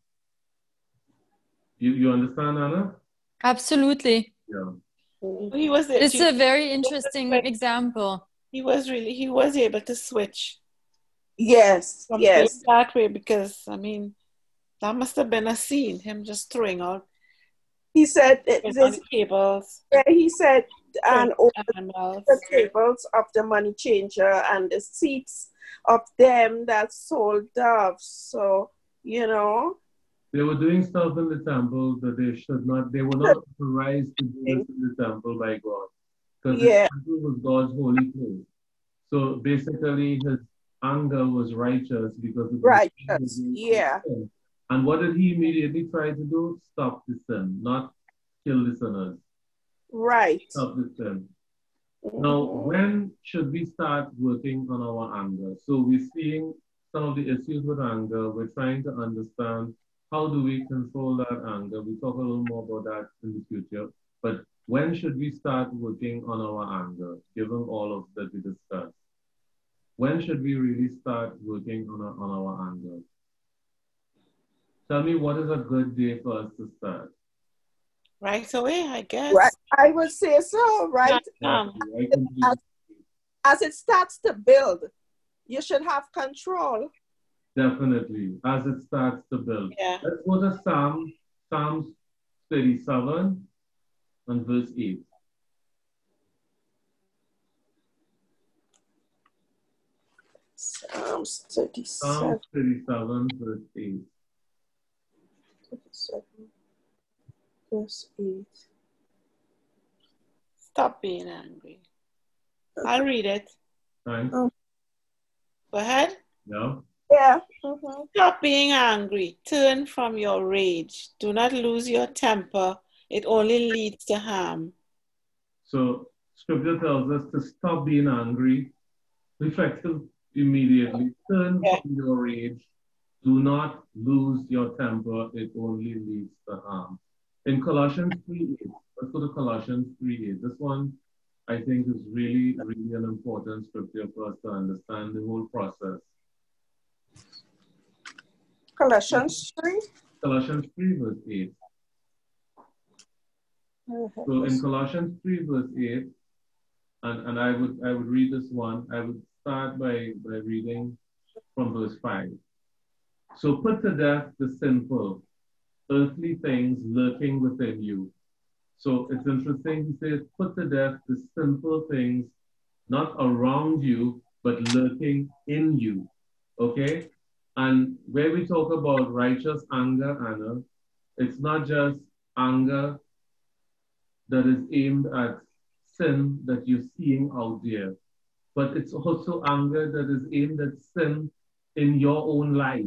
You understand, Anna? Absolutely. Yeah. It's a very interesting example. He was able to switch. Yes, yes. That way, because, I mean, that must have been a scene, him just throwing out. He said, on tables. Yeah, he said, and over the tables of the money changer and the seats of them that sold doves. So, you know. They were doing stuff in the temple that they should not, they were not authorized to do this in the temple by God. Because the temple was God's holy place. So basically his anger was righteous because it was righteous, yeah. Sin. And what did he immediately try to do? Stop the sin, not kill the sinners. Right. Stop the sin. Now, when should we start working on our anger? So we're seeing some of the issues with anger. We're trying to understand how do we control that anger. We'll talk a little more about that in the future. But when should we start working on our anger, given all of that we discussed? When should we really start working on our anger? Tell me, what is a good day for us to start? Right away, I guess. Right. I would say so, right? As it starts to build, you should have control. Definitely, as it starts to build. Yeah. Let's go to Psalms 37 and verse 8. Psalms 37. Psalms 37, verse 8. 37, verse 8. Stop being angry. I'll read it. Thanks. Go ahead. Yeah. Yeah. Stop being angry. Turn from your rage. Do not lose your temper. It only leads to harm. So scripture tells us to stop being angry, effective immediately. Turn from your rage. Do not lose your temper. It only leads to harm. In Colossians 3:8, let's go to Colossians 3:8. This one, I think, is really, really an important scripture for us to understand the whole process. Colossians 3? Colossians 3, verse 8. So in Colossians 3, verse 8, and I would read this one. I would start by reading from verse 5. So put to death the sinful, earthly things lurking within you. So it's interesting, he says, put to death the sinful things, not around you, but lurking in you, okay? And where we talk about righteous anger, Anna, it's not just anger that is aimed at sin that you're seeing out there, but it's also anger that is aimed at sin in your own life.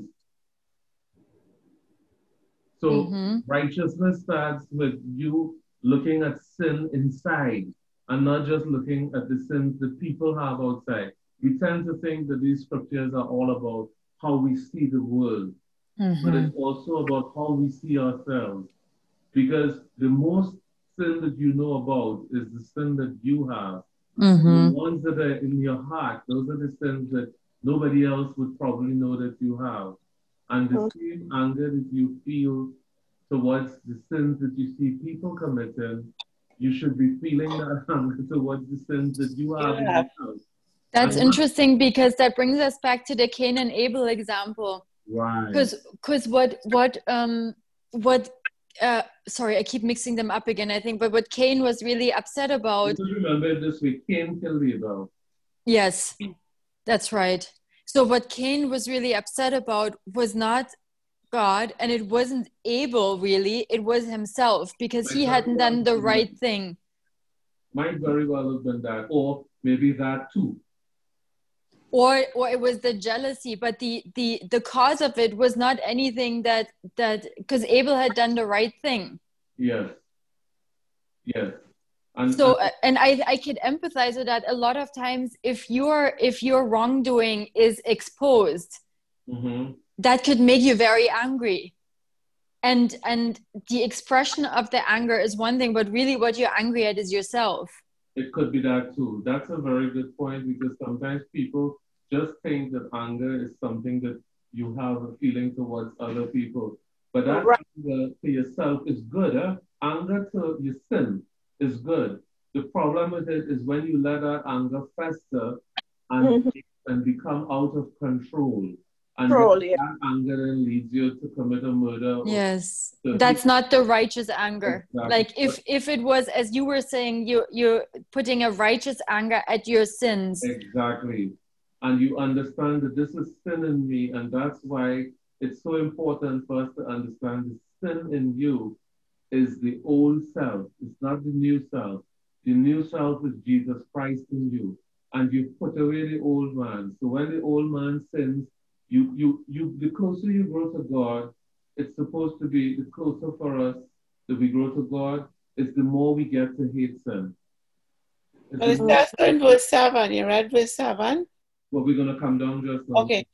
So righteousness starts with you looking at sin inside and not just looking at the sins that people have outside. We tend to think that these scriptures are all about how we see the world, but it's also about how we see ourselves. Because the most sin that you know about is the sin that you have. The ones that are in your heart, those are the sins that nobody else would probably know that you have. And the same anger that you feel towards the sins that you see people committing, you should be feeling that anger towards the sins that you have in yourself. That's interesting because that brings us back to the Cain and Abel example. Right. Because what sorry, I keep mixing them up again, I think, but what Cain was really upset about. Just remember it this way, Cain killed Abel. Yes, that's right. So what Cain was really upset about was not God, and it wasn't Abel really, it was himself, because he hadn't done the right thing. Might very well have been that, or maybe that too. Or it was the jealousy, but the cause of it was not anything that because Abel had done the right thing. Yes. And I could empathize with that. A lot of times, if your wrongdoing is exposed, that could make you very angry. And the expression of the anger is one thing, but really what you're angry at is yourself. It could be that too. That's a very good point, because sometimes people just think that anger is something that you have a feeling towards other people. But that anger to yourself is good. Anger to your sin is good. The problem with it is when you let that anger fester and become out of control. And that anger then leads you to commit a murder. Yes, that's not the righteous anger. Exactly. Like if it was, as you were saying, you're putting a righteous anger at your sins. Exactly. And you understand that this is sin in me, and that's why it's so important for us to understand the sin in you is the old self. It's not the new self. The new self is Jesus Christ in you. And you put away the old man. So when the old man sins, the closer you grow to God, it's supposed to be the closer for us that we grow to God, is the more we get to hate sin. But it's just in verse 7. You read verse 7? Well, we're going to come down just now. Okay.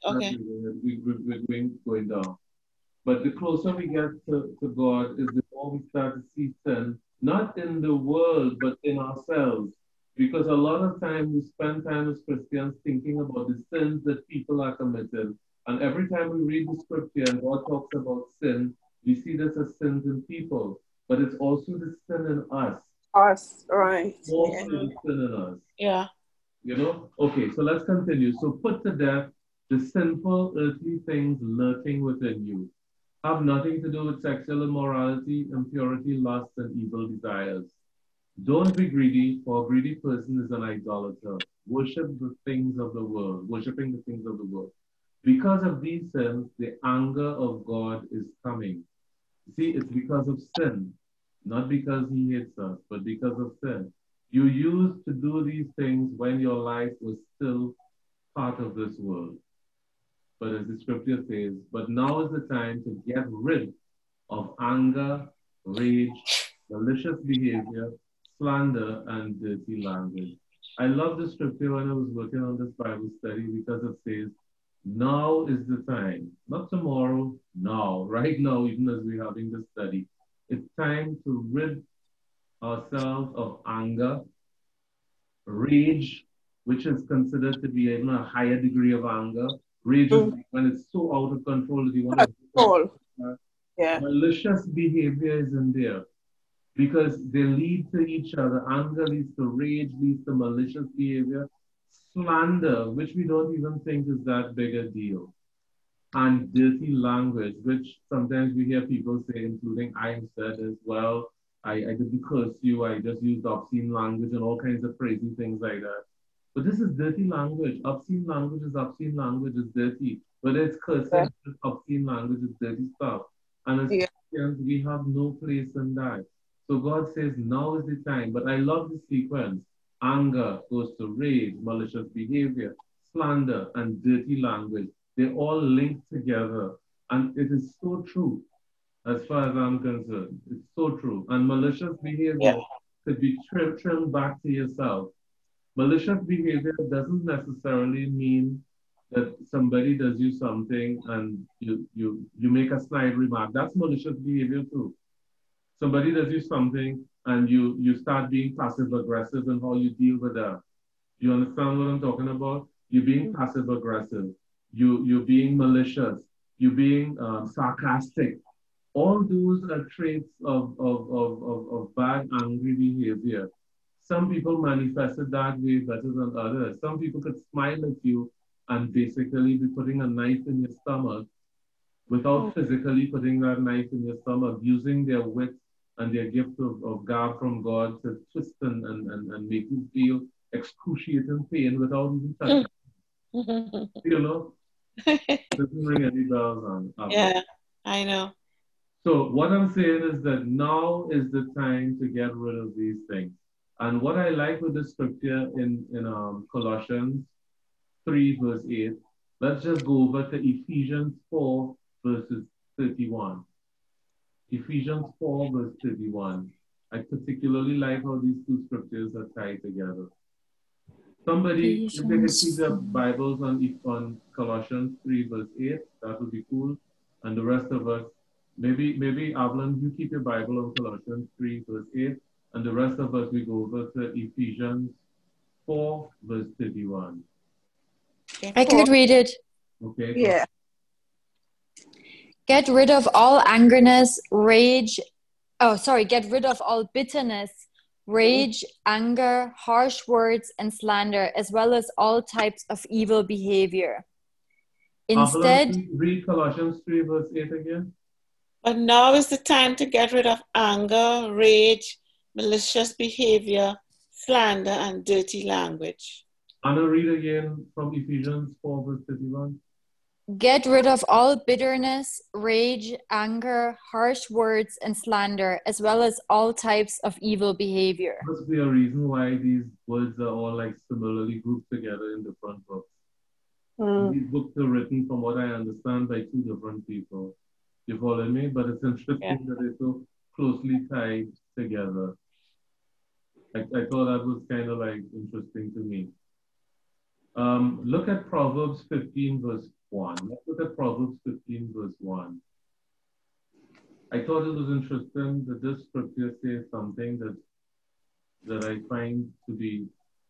We're going down. But the closer we get to God is the more we start to see sin, not in the world, but in ourselves. Because a lot of time we spend time as Christians thinking about the sins that people are committing. And every time we read the scripture and God talks about sin, we see this as sins in people. But it's also the sin in us. Us, right. Also the sin in us. Yeah. You know? Okay, so let's continue. So put to death the sinful earthly things lurking within you. Have nothing to do with sexual immorality, impurity, lust, and evil desires. Don't be greedy, for a greedy person is an idolater. Worship the things of the world, worshiping the things of the world. Because of these sins, the anger of God is coming. See, it's because of sin, not because he hates us, but because of sin. You used to do these things when your life was still part of this world. But as the scripture says, but now is the time to get rid of anger, rage, malicious behavior, slander, and dirty language. I love the scripture when I was working on this Bible study because it says, now is the time, not tomorrow, now, right now, even as we're having this study. It's time to rid ourselves of anger, rage, which is considered to be even a higher degree of anger. Rage is when it's so out of control that you want to... Malicious behavior is in there, because they lead to each other. Anger leads to rage, leads to malicious behavior. Slander, which we don't even think is that big a deal. And dirty language, which sometimes we hear people say, including I have said as well, I didn't curse you, I just used obscene language and all kinds of crazy things like that. But this is dirty language. Obscene language is dirty. Whether it's cursing, obscene language is dirty stuff. And as Christians, we have no place in that. So God says, now is the time. But I love the sequence. Anger goes to rage, malicious behavior, slander, and dirty language. They all link together. And it is so true, as far as I'm concerned. It's so true. And malicious behavior could be trimmed back to yourself. Malicious behavior doesn't necessarily mean that somebody does you something and you make a snide remark. That's malicious behavior too. Somebody does you something and you start being passive-aggressive in how you deal with that. You understand what I'm talking about? You're being passive-aggressive. You're being malicious. You're being sarcastic. All those are traits of bad, angry behavior. Some people manifested that way better than others. Some people could smile at you and basically be putting a knife in your stomach without physically putting that knife in your stomach, using their wit and their gift of God from God to twist and make you feel excruciating pain without even touching. You know? Doesn't ring any bells on. Yeah, I know. So what I'm saying is that now is the time to get rid of these things. And what I like with the scripture in Colossians 3 verse 8, let's just go over to Ephesians 4 verses 31. Ephesians 4 verse 31. I particularly like how these two scriptures are tied together. Somebody, if they could keep their Bibles on Colossians 3 verse 8, that would be cool. And the rest of us, maybe Avlon, you keep your Bible on Colossians 3 verse 8, and the rest of us, we go over to Ephesians 4 verse 31. I could read it. Okay. Yeah. Get rid of all angerness, rage. Oh, sorry. Get rid of all bitterness, rage, anger, harsh words, and slander, as well as all types of evil behavior. Instead, Avlon, read Colossians 3 verse 8 again. But now is the time to get rid of anger, rage, malicious behavior, slander, and dirty language. Anna, read again from Ephesians 4 verse 31. get rid of all bitterness, rage, anger, harsh words, and slander, as well as all types of evil behavior. Must be a reason why these words are all like similarly grouped together in different books. These books are written, from what I understand, by two different people. You follow me? But it's interesting that they're so closely tied together. I thought that was kind of like interesting to me. Look at Proverbs 15 verse 1. Let's look at Proverbs 15 verse 1. I thought it was interesting that this scripture says something that I find to be...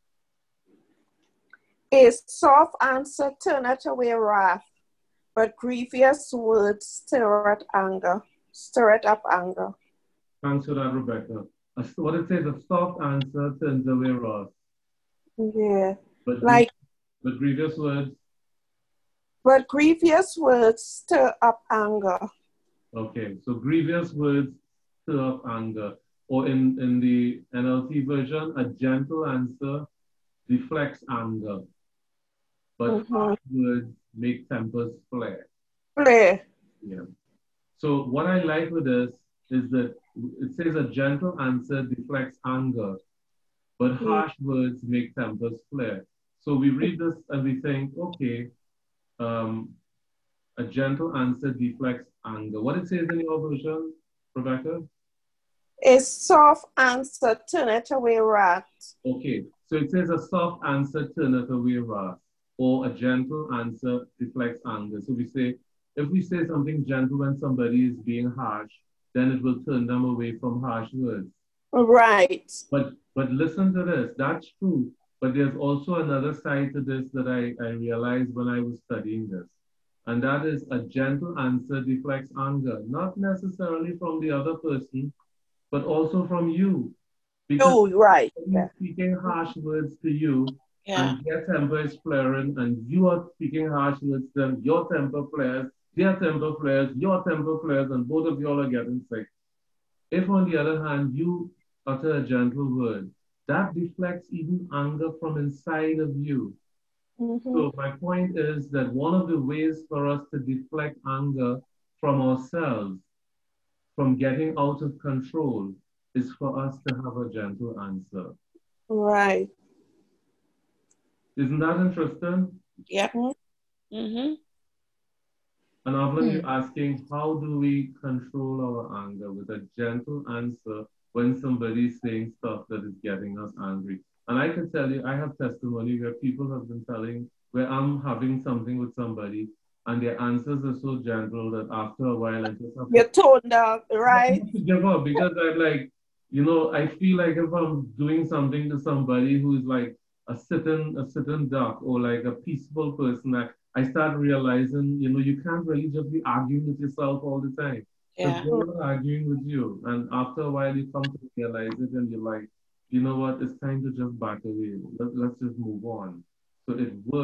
A soft answer turneth away wrath, but grievous words stirreth up anger. Thanks for that, Rebecca. What it says, a soft answer turns away wrath. Yeah. But grievous words? But grievous words stir up anger. Okay, so grievous words stir up anger. Or in the NLT version, a gentle answer deflects anger. But harsh words make tempers flare. Yeah. So what I like with this is that it says a gentle answer deflects anger, but harsh words make tempers flare. So we read this and we think, okay, a gentle answer deflects anger. What it says in your version, Rebecca? A soft answer turneth away wrath. Okay, so it says a soft answer turneth away wrath, or a gentle answer deflects anger. So we say, if we say something gentle when somebody is being harsh, then it will turn them away from harsh words. Right. But listen to this, that's true. But there's also another side to this that I realized when I was studying this. And that is a gentle answer deflects anger, not necessarily from the other person, but also from you. Because right. Speaking harsh words to you, and their temper is flaring, and you are speaking harsh words to them, your temper flares, their temper flares, your temper flares, and both of you all are getting sick. If, on the other hand, you utter a gentle word, that deflects even anger from inside of you. So my point is that one of the ways for us to deflect anger from ourselves, from getting out of control, is for us to have a gentle answer. Right. Isn't that interesting? Yep. And Avlon, you're asking, how do we control our anger with a gentle answer when somebody's saying stuff that is getting us angry? And I can tell you, I have testimony where people have been telling, where I'm having something with somebody, and their answers are so gentle that after a while, I just have You're toned down, right? to give up, because I'm like, you know, I feel like if I'm doing something to somebody who's like a sitting duck or like a peaceful person, I start realizing, you know, you can't really just be arguing with yourself all the time. Because they're not arguing with you. And after a while, you come to realize it and you're like, you know what, it's time to just back away. Let's just move on. So it works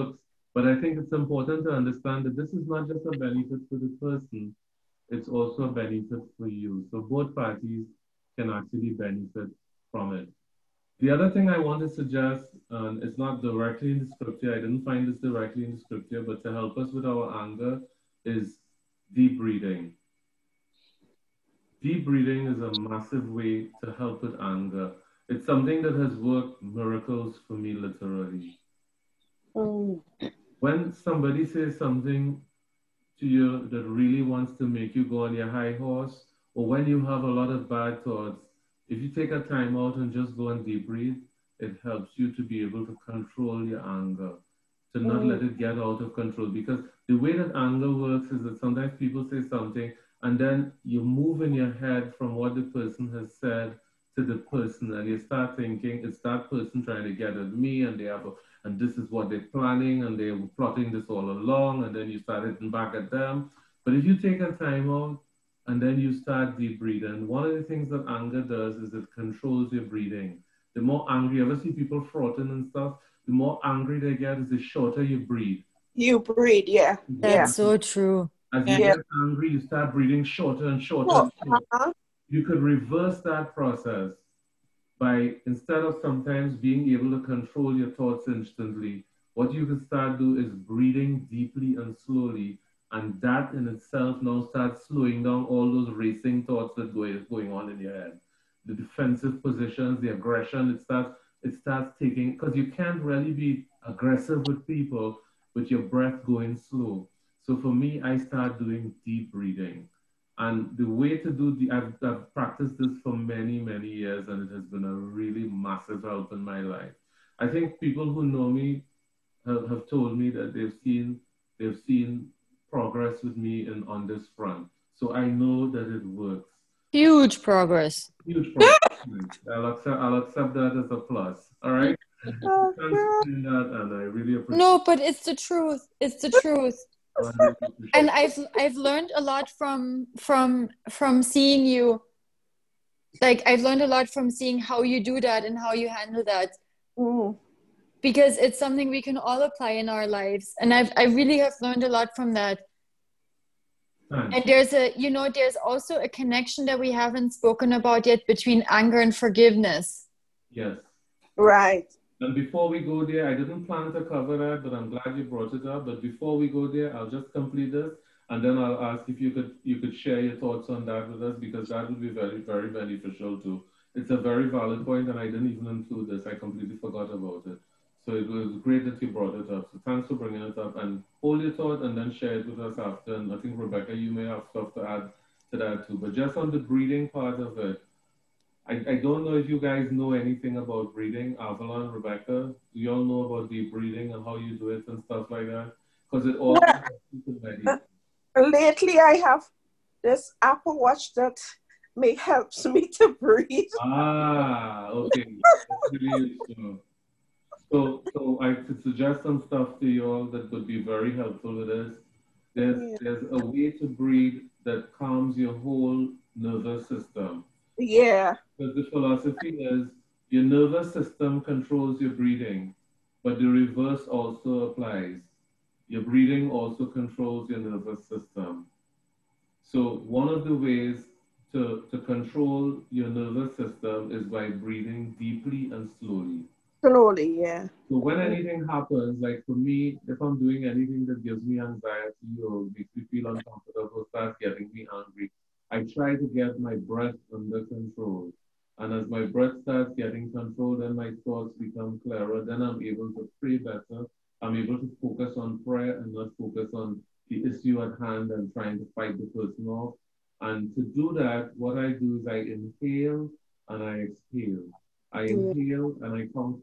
But I think it's important to understand that this is not just a benefit for the person, it's also a benefit for you. So both parties can actually benefit from it. The other thing I want to suggest, and it's not directly in the scripture, I didn't find this directly in the scripture, but to help us with our anger is deep breathing. Deep breathing is a massive way to help with anger. It's something that has worked miracles for me, literally. Mm. When somebody says something to you that really wants to make you go on your high horse, or when you have a lot of bad thoughts, if you take a time out and just go and deep breathe, it helps you to be able to control your anger, to not let it get out of control. Because the way that anger works is that sometimes people say something and then you move in your head from what the person has said to the person, and you start thinking it's that person trying to get at me, and they have a, and this is what they're planning, and they're plotting this all along, and then you start hitting back at them. But if you take a time out and then you start deep breathing, one of the things that anger does is it controls your breathing. The more angry, you ever see people frothing and stuff, the more angry they get is the shorter you breathe. You breathe, yeah. That's so true. As you Yeah. get angry, you start breathing shorter and shorter. Oh, and shorter. You could reverse that process by, instead of sometimes being able to control your thoughts instantly, what you can start do is breathing deeply and slowly, and that in itself now starts slowing down all those racing thoughts that going on in your head. The defensive positions, the aggression, it starts taking, because you can't really be aggressive with people with your breath going slow. So for me, I start doing deep breathing. And the way to do I've practiced this for many, many years, and it has been a really massive help in my life. I think people who know me have told me that they've seen progress with me on this front. So I know that it works. Huge progress. Huge progress. I'll accept that as a plus. All right. Thanks oh, for God. saying that, and I really appreciate No, but it's the truth. It's the truth. it. I really appreciate And it. I've learned a lot from seeing you. Like I've learned a lot from seeing how you do that and how you handle that, Mm. because it's something we can all apply in our lives. And I really have learned a lot from that. Thanks. And there's also a connection that we haven't spoken about yet between anger and forgiveness. Yes. Right. And before we go there, I didn't plan to cover that, but I'm glad you brought it up. But before we go there, I'll just complete this, and then I'll ask if you could share your thoughts on that with us, because that would be very, very beneficial too. It's a very valid point, and I didn't even include this. I completely forgot about it. So it was great that you brought it up. So thanks for bringing it up, and hold your thought and then share it with us after. And I think Rebecca, you may have stuff to add to that too. But just on the breathing part of it, I don't know if you guys know anything about breathing. Avalon, Rebecca, do y'all know about deep breathing and how you do it and stuff like that? Because it all Well, lately, I have this Apple Watch that helps me to breathe. Okay. That's really useful. So I could suggest some stuff to you all that would be very helpful with this. There's Yeah. there's a way to breathe that calms your whole nervous system. Yeah. Because the philosophy is your nervous system controls your breathing, but the reverse also applies. Your breathing also controls your nervous system. So one of the ways to control your nervous system is by breathing deeply and slowly. Slowly, yeah. So when anything happens, like for me, if I'm doing anything that gives me anxiety or makes me feel uncomfortable, starts getting me angry, I try to get my breath under control. And as my breath starts getting control, then my thoughts become clearer. Then I'm able to pray better. I'm able to focus on prayer and not focus on the issue at hand and trying to fight the person off. And to do that, what I do is I inhale and I exhale. I Yeah. inhale and I count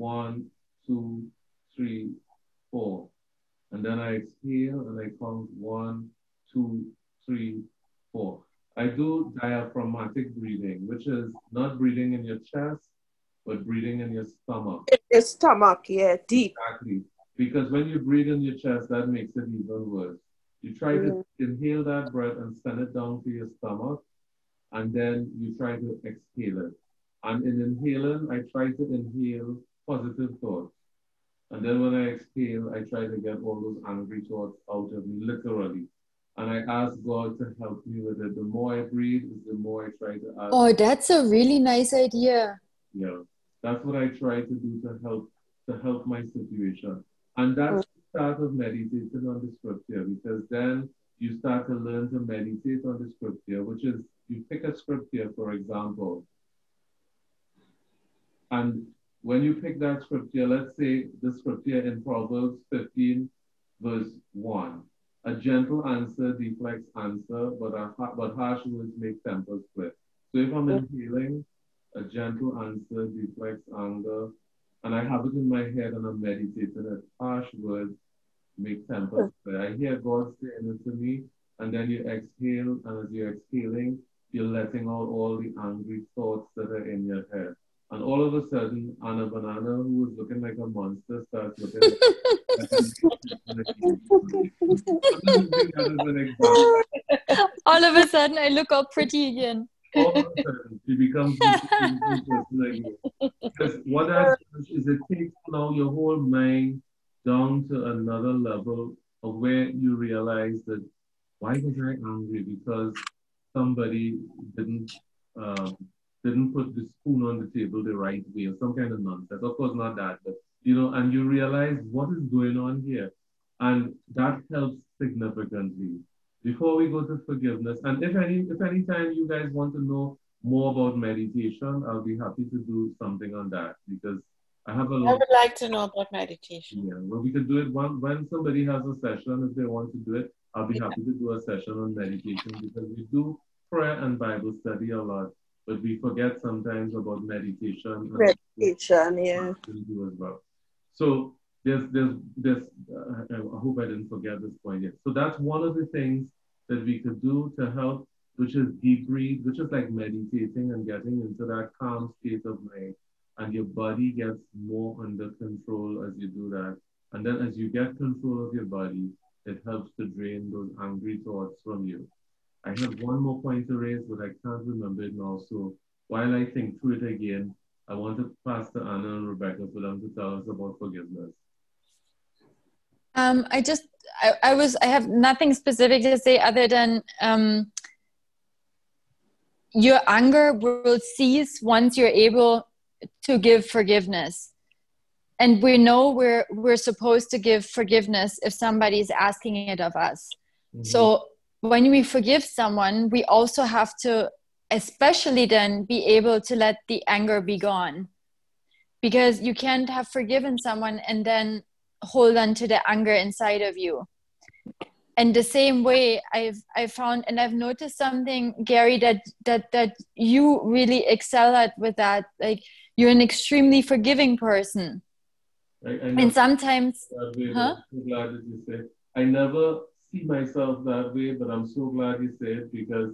1, 2, 3, 4. And then I exhale and I count 1, 2, 3, 4. I do diaphragmatic breathing, which is not breathing in your chest, but breathing in your stomach. The stomach, yeah, deep. Exactly. Because when you breathe in your chest, that makes it even worse. You try Yeah. to inhale that breath and send it down to your stomach, and then you try to exhale it. And in inhaling, I try to inhale positive thoughts. And then when I exhale, I try to get all those angry thoughts out of me, literally. And I ask God to help me with it. The more I breathe, is the more I try to ask. Oh, that's a really nice idea. Yeah, that's what I try to do to help my situation. And that's the start of meditating on the scripture, because then you start to learn to meditate on the scripture, which is you pick a scripture, for example, and when you pick that scripture, let's say the scripture in Proverbs 15, verse 1. A gentle answer deflects answer, but harsh words make tempers split. So if I'm in healing, a gentle answer deflects anger, and I have it in my head and I'm meditating it. Harsh words make tempers split. I hear God saying it to me, and then you exhale, and as you're exhaling, you're letting out all the angry thoughts that are in your head. And all of a sudden, Anna Banana, who was looking like a monster, starts looking like all of a sudden, I look all pretty again. All of a sudden, she becomes this person again. Because what that does is it takes now your whole mind down to another level of where you realize that why was I angry? Because somebody didn't put the spoon on the table the right way, or some kind of nonsense. Of course, not that, but and you realize what is going on here. And that helps significantly. Before we go to forgiveness, and if any time you guys want to know more about meditation, I'll be happy to do something on that, because I have a lot. I would like to know about meditation. Yeah, well, we could do it when somebody has a session. If they want to do it, I'll be happy to do a session on meditation, because we do prayer and Bible study a lot, but we forget sometimes about meditation. Meditation, yeah. Do as well. So there's I hope I didn't forget this point yet. So that's one of the things that we could do to help, which is deep breathe, which is like meditating and getting into that calm state of mind, and your body gets more under control as you do that. And then as you get control of your body, it helps to drain those angry thoughts from you. I have one more point to raise, but I can't remember it now. So while I think through it again, I want to pass to Anna and Rebecca for them to tell us about forgiveness. I have nothing specific to say other than your anger will cease once you're able to give forgiveness. And we know we're supposed to give forgiveness if somebody's asking it of us. Mm-hmm. So when we forgive someone, we also have to, especially then, be able to let the anger be gone. Because you can't have forgiven someone and then hold on to the anger inside of you. And the same way I've found, and I've noticed something, Gary, that you really excel at with that. Like, you're an extremely forgiving person. And sometimes, I'm so glad that you said. I never see myself that way, but I'm so glad you said, because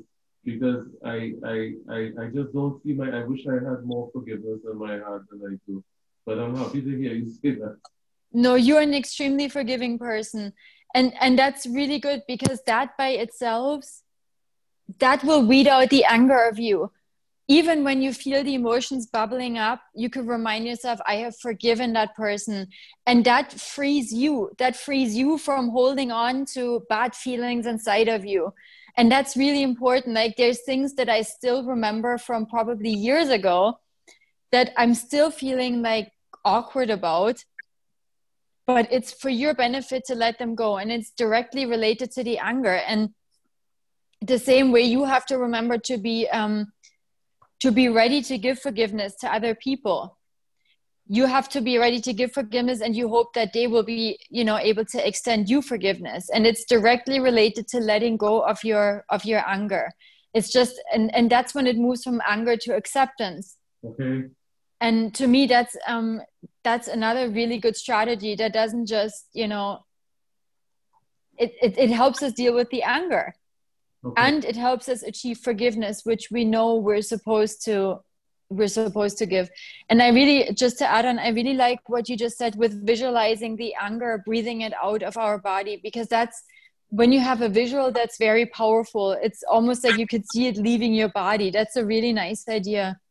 I just don't see I wish I had more forgiveness in my heart than I do. But I'm happy to hear you say that. No, you're an extremely forgiving person. And that's really good, because that by itself, that will weed out the anger of you. Even when you feel the emotions bubbling up, you can remind yourself, I have forgiven that person. And that frees you. That frees you from holding on to bad feelings inside of you. And that's really important. Like, there's things that I still remember from probably years ago that I'm still feeling like awkward about. But it's for your benefit to let them go. And it's directly related to the anger. And the same way, you have to remember to be ready to give forgiveness to other people. You have to be ready to give forgiveness, and you hope that they will be, able to extend you forgiveness. And it's directly related to letting go of your anger. It's just, and that's when it moves from anger to acceptance. Okay. And to me, that's another really good strategy that doesn't just, it helps us deal with the anger. Okay. And it helps us achieve forgiveness, which we know we're supposed to give. And I really, just to add on, I really like what you just said with visualizing the anger, breathing it out of our body, because that's, when you have a visual, that's very powerful. It's almost like you could see it leaving your body. That's a really nice idea.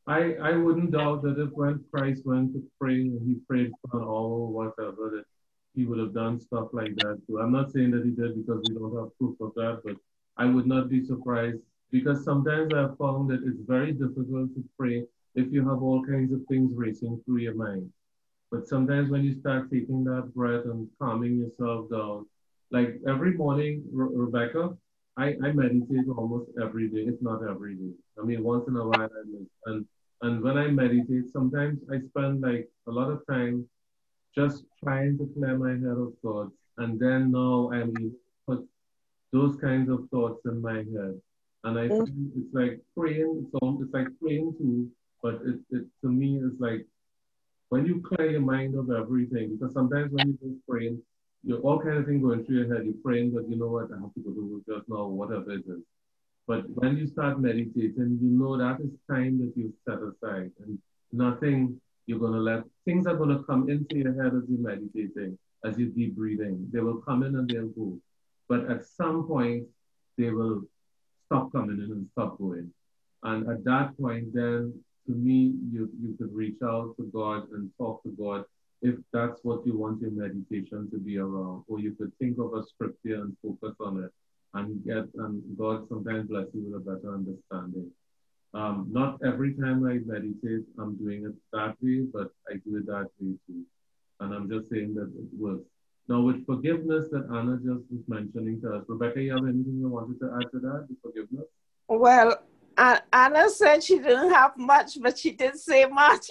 I wouldn't doubt that if when Christ went to pray and he prayed for an hour or whatever, that he would have done stuff like that too. I'm not saying that he did because we don't have proof of that, but I would not be surprised because sometimes I've found that it's very difficult to pray if you have all kinds of things racing through your mind. But sometimes when you start taking that breath and calming yourself down, like every morning, Rebecca, I meditate almost every day, if not every day. I mean, once in a while I miss. And when I meditate, sometimes I spend like a lot of time just trying to clear my head of thoughts. And then now I'm able to put those kinds of thoughts in my head. And I find it's like praying, so it's like praying too, but it to me it's like when you clear your mind of everything, because sometimes when you're just praying, you're all kind of things going through your head. You're praying, but you know what, I have to go to work just now, whatever it is. But when you start meditating, you know that is time that you set aside and nothing you're going to let, things are going to come into your head as you're meditating, as you're deep breathing. They will come in and they'll go. But at some point, they will stop coming in and stop going. And at that point, then to me, you could reach out to God and talk to God if that's what you want your meditation to be around. Or you could think of a scripture and focus on it and God sometimes bless you with a better understanding. Not every time I meditate, I'm doing it that way, but I do it that way too. And I'm just saying that it works. Now, with forgiveness that Anna just was mentioning to us, Rebecca, you have anything you wanted to add to that, with forgiveness? Well, Anna said she didn't have much, but she did say much.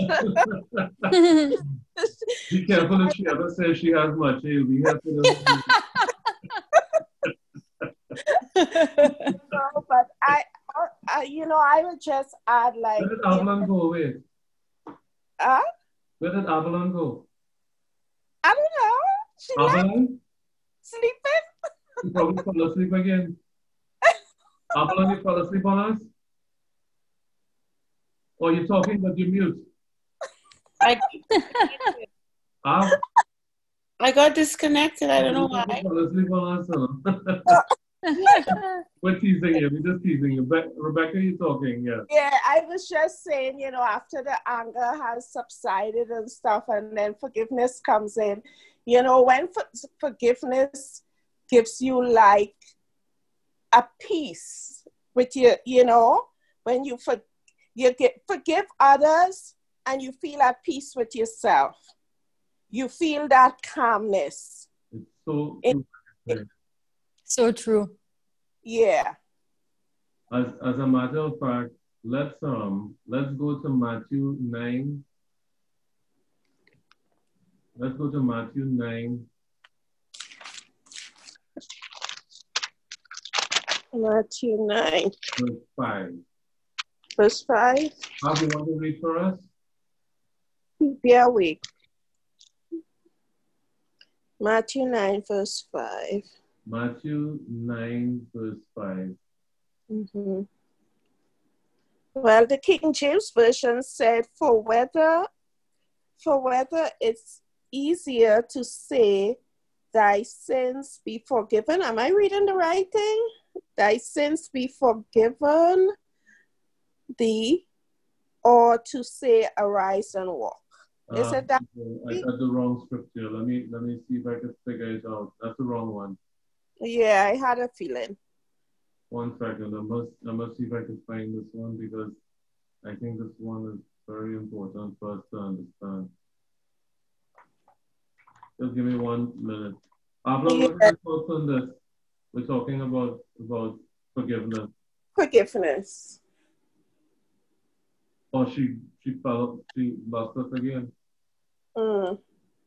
Be careful if she ever says she has much. You'll be here for the No, but I would just add like. Where did Avalon go? Wait. Huh? Where did Avalon go? I don't know. She left Avalon? sleeping. You probably fell asleep again. Avalon, you fell asleep on us? Or you're talking but you're mute? I, Ah, I got disconnected. I don't know you why. fell asleep on us, huh? We're teasing you. We're just teasing you. Rebecca, you're talking, yeah. Yeah, I was just saying, after the anger has subsided and stuff, and then forgiveness comes in, when forgiveness gives you like a peace with when you forgive others and you feel at peace with yourself. You feel that calmness. It's so true. So true. Yeah. As a matter of fact, let's go to Matthew 9. Let's go to Matthew 9. Matthew 9. Verse 5. Verse 5. How do you want to read for us? Be awake. Matthew 9, verse 5. Matthew 9, verse 5. Mm-hmm. Well, the King James Version said, for whether it's easier to say, thy sins be forgiven. Am I reading the right thing? Thy sins be forgiven thee, or to say, arise and walk. Is it that? I got the wrong scripture. Let me see if I can figure it out. That's the wrong one. Yeah, I had a feeling. 1 second. I must see if I can find this one because I think this one is very important for us to understand. Just give me 1 minute. Abla, what are your thoughts on this? We're talking about forgiveness. Forgiveness. Oh, she lost us again. Mm.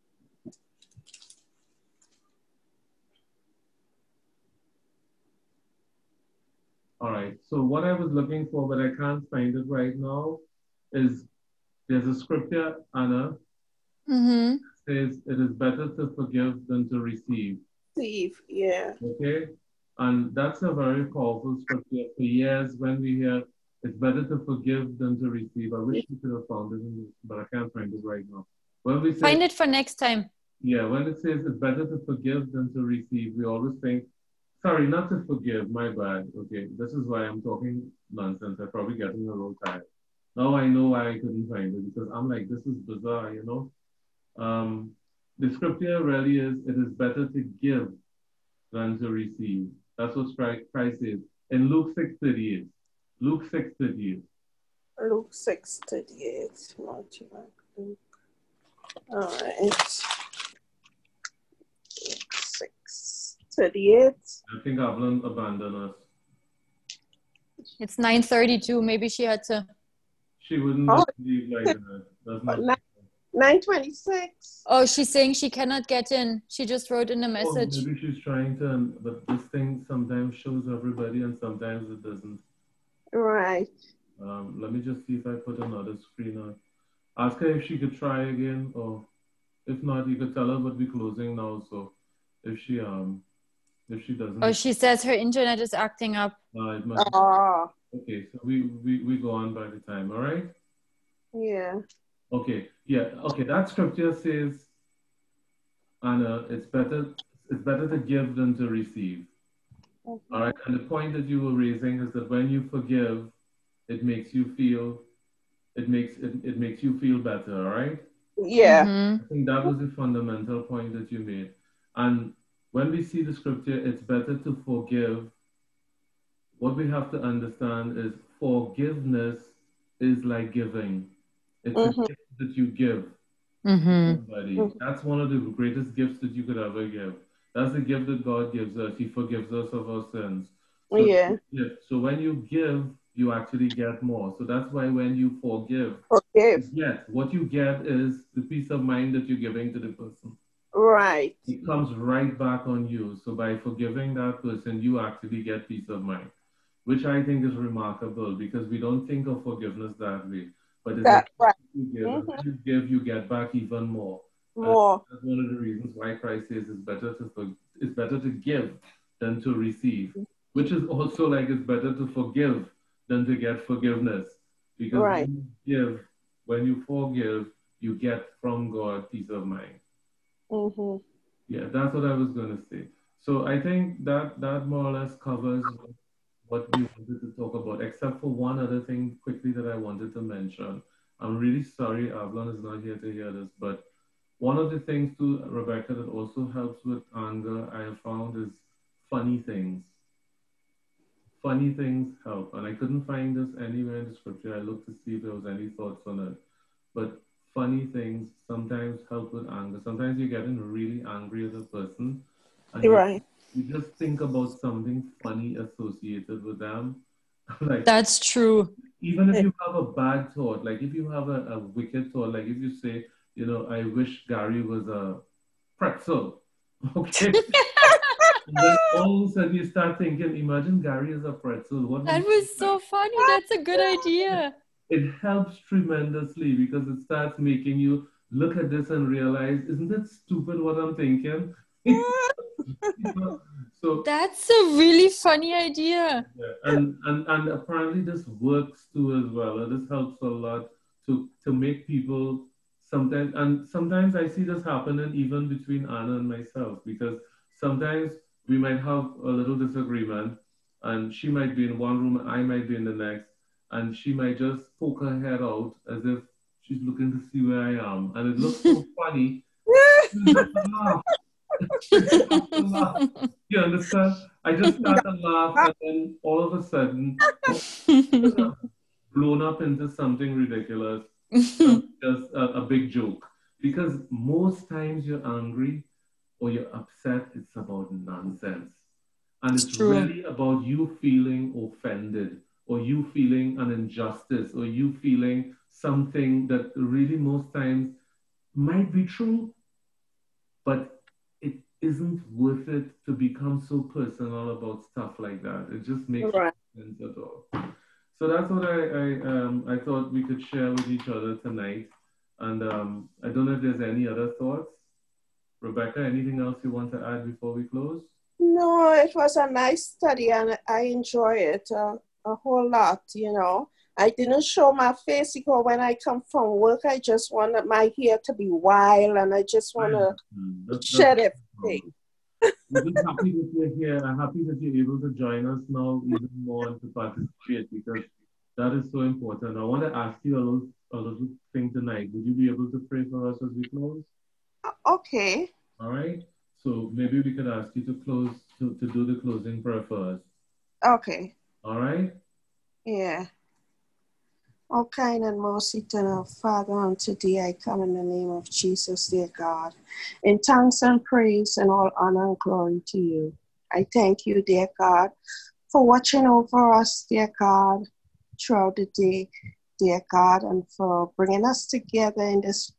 All right. So what I was looking for, but I can't find it right now, is there's a scripture, Anna, Mm-hmm. says it is better to forgive than to receive. Receive, yeah. Okay? And that's a very powerful scripture. For years, when we hear it's better to forgive than to receive, I wish we could have found it in this, but I can't find it right now. When we say, Find it for next time. yeah, when it says it's better to forgive than to receive, we always think, sorry, not to forgive, my bad. Okay, this is why I'm talking nonsense. I'm probably getting a little tired. Now I know why I couldn't find it because I'm like, this is bizarre, you know. The scripture really is, it is better to give than to receive. That's what Christ says in Luke 6:38. Luke 6:38. Luke 6:38. Luke. All right. 6:38. I think Avalon abandoned us. It's 9:32. Maybe she had to. She wouldn't leave like that. That's not. 9:26. Oh, she's saying she cannot get in. She just wrote in a message. Oh, maybe she's trying to, but this thing sometimes shows everybody and sometimes it doesn't. Right. Let me just see if I put another screen on. Ask her if she could try again, or if not, you could tell her, but we're closing now. So if she doesn't. Oh, she says her internet is acting up. It must Oh. Okay, so we go on by the time. All right. Yeah. Okay. Yeah. Okay. That scripture says, Anna, it's better to give than to receive. All right. And the point that you were raising is that when you forgive, it makes you feel better. All right. Yeah. Mm-hmm. I think that was the fundamental point that you made. And when we see the scripture, it's better to forgive. What we have to understand is forgiveness is like giving. It's a gift that you give to somebody. That's one of the greatest gifts that you could ever give. That's the gift that God gives us. He forgives us of our sins. So Yeah. So when you give, you actually get more. So that's why when you forgive, what you get is the peace of mind that you're giving to the person. Right. It comes right back on you. So by forgiving that person, you actually get peace of mind, which I think is remarkable because we don't think of forgiveness that way. But it's right. You give, and when you give, you get back even more. More. That's one of the reasons why Christ says it's better to give than to receive, which is also like it's better to forgive than to get forgiveness. Because when you forgive, you get from God peace of mind. Yeah, that's what I was going to say. So I think that more or less covers what we wanted to talk about, except for one other thing quickly that I wanted to mention. I'm really sorry Avalon is not here to hear this, but one of the things too, Rebecca, that also helps with anger, I have found is funny things. Funny things help. And I couldn't find this anywhere in the scripture. I looked to see if there was any thoughts on it. But funny things sometimes help with anger. Sometimes you're getting really angry at a person. And you just think about something funny associated with them. Like, that's true. Even if you have a bad thought, like if you have a wicked thought, like if you say, you know, I wish Gary was a pretzel. Okay. And then all of a sudden you start thinking, imagine Gary is a pretzel. That was so funny. That's a good idea. It helps tremendously because it starts making you look at this and realize, isn't it stupid what I'm thinking? So that's a really funny idea. Yeah. And apparently this works too as well. This helps a lot to make people sometimes I see this happening even between Anna and myself, because sometimes we might have a little disagreement and she might be in one room and I might be in the next, and she might just poke her head out as if she's looking to see where I am, and it looks so funny. You understand? I just start to laugh, and then all of a sudden, blown up into something ridiculous, just a big joke. Because most times you're angry or you're upset, it's about nonsense. And it's really about you feeling offended, or you feeling an injustice, or you feeling something that really most times might be true, but it isn't worth it to become so personal about stuff like that. It just makes no sense at all. So that's what I thought we could share with each other tonight. And I don't know if there's any other thoughts. Rebecca, anything else you want to add before we close? No, it was a nice study and I enjoy it a whole lot, you know. I didn't show my face because when I come from work, I just want my hair to be wild and I just want to shed everything. We're just happy that you're here. I'm happy that you're able to join us now even more and to participate, because That is so important. I want to ask you a little thing tonight. Would you be able to pray for us as we close? Okay. All right. So maybe we could ask you to close to do the closing prayer first. Okay. All right. Yeah. Oh, kind and most eternal Father, unto thee I come in the name of Jesus, dear God, in thanks and praise and all honor and glory to you. I thank you, dear God, for watching over us, dear God, throughout the day, dear God, and for bringing us together in this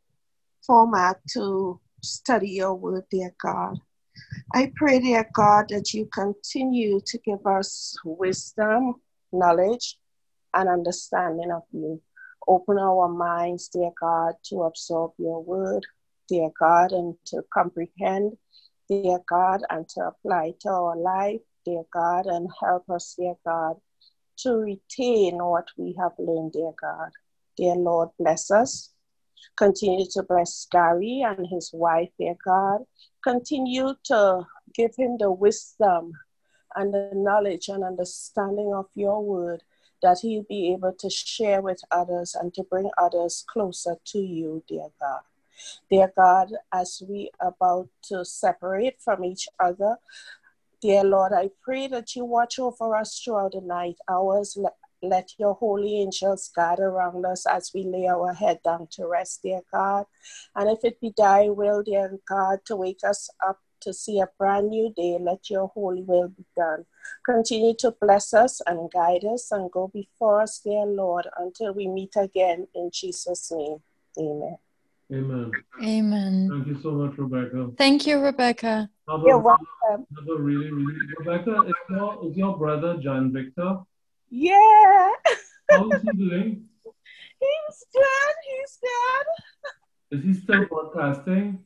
format to study your word, dear God. I pray, dear God, that you continue to give us wisdom, knowledge, and understanding of you. Open our minds, dear God, to absorb your word, dear God, and to comprehend, dear God, and to apply to our life, dear God, and help us, dear God, to retain what we have learned, dear God. Dear Lord, bless us. Continue to bless Gary and his wife, dear God. Continue to give him the wisdom and the knowledge and understanding of your word, that he'll be able to share with others and to bring others closer to you, dear God. Dear God, as we are about to separate from each other, dear Lord, I pray that you watch over us throughout the night hours. Let your holy angels guard around us as we lay our head down to rest, dear God. And if it be thy will, dear God, to wake us up to see a brand new day, let your holy will be done. Continue to bless us and guide us and go before us, dear Lord, until we meet again in Jesus' name. Amen. Amen. Amen. Thank you so much, Rebecca. Thank you, Rebecca. You're welcome. Have a really, Rebecca, is your brother John Victor? Yeah. How is he doing? He's good. He's good. Is he still broadcasting?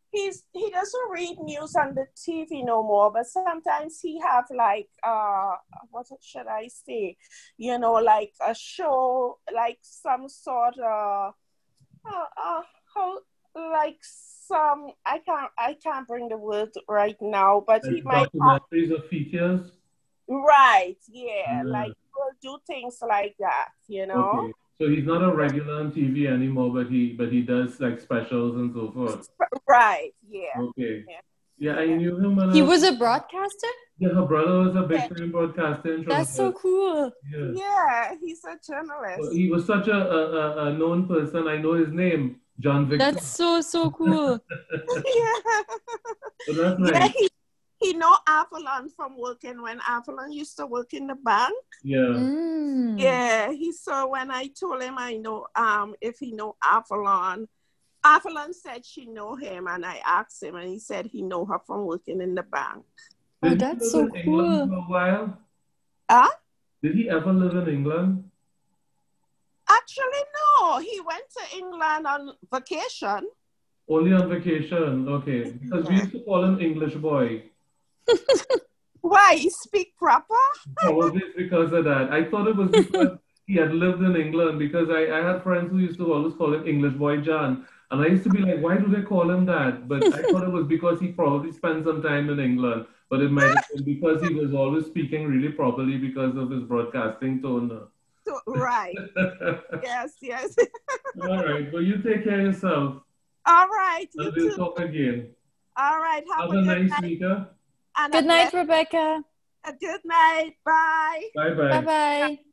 He doesn't read news on the TV no more, but sometimes he have like what should I say? You know, like a show, like some sort of how like some I can't bring the word right now, but Like he might documentaries or features? right, yeah, like we'll do things like that, you know. Okay. So he's not a regular on TV anymore, but he does like specials and so forth. Right, yeah. Okay. Yeah, I knew him when He was a broadcaster? Yeah, her brother was a big time broadcaster in That's so Trinidad. cool. Yeah, he's a journalist. He was such a known person. I know his name, John Victor. That's so cool. Yeah. So that's Yeah, nice. he know Avalon from working when Avalon used to work in the bank. Yeah. Yeah, he saw when I told him I know if he know Avalon. Avalon said she know him, and I asked him, and he said he know her from working in the bank. Oh, Did he that's live so in England cool. for a while? Huh? Did he ever live in England? Actually, no. He went to England on vacation. Only on vacation, okay. Because we used to call him English boy. Why? He speak proper? Probably it's because of that. I thought it was because he had lived in England, because I had friends who used to always call him English boy John. And I used to be like, why do they call him that? But I thought it was because he probably spent some time in England. But it might have been because he was always speaking really properly because of his broadcasting tone. Right. Yes. All right. Well, you take care of yourself. All right. And we'll talk again. All right. Have a nice week. Good night, Rebecca. A good night. Bye. Bye-bye. Bye-bye.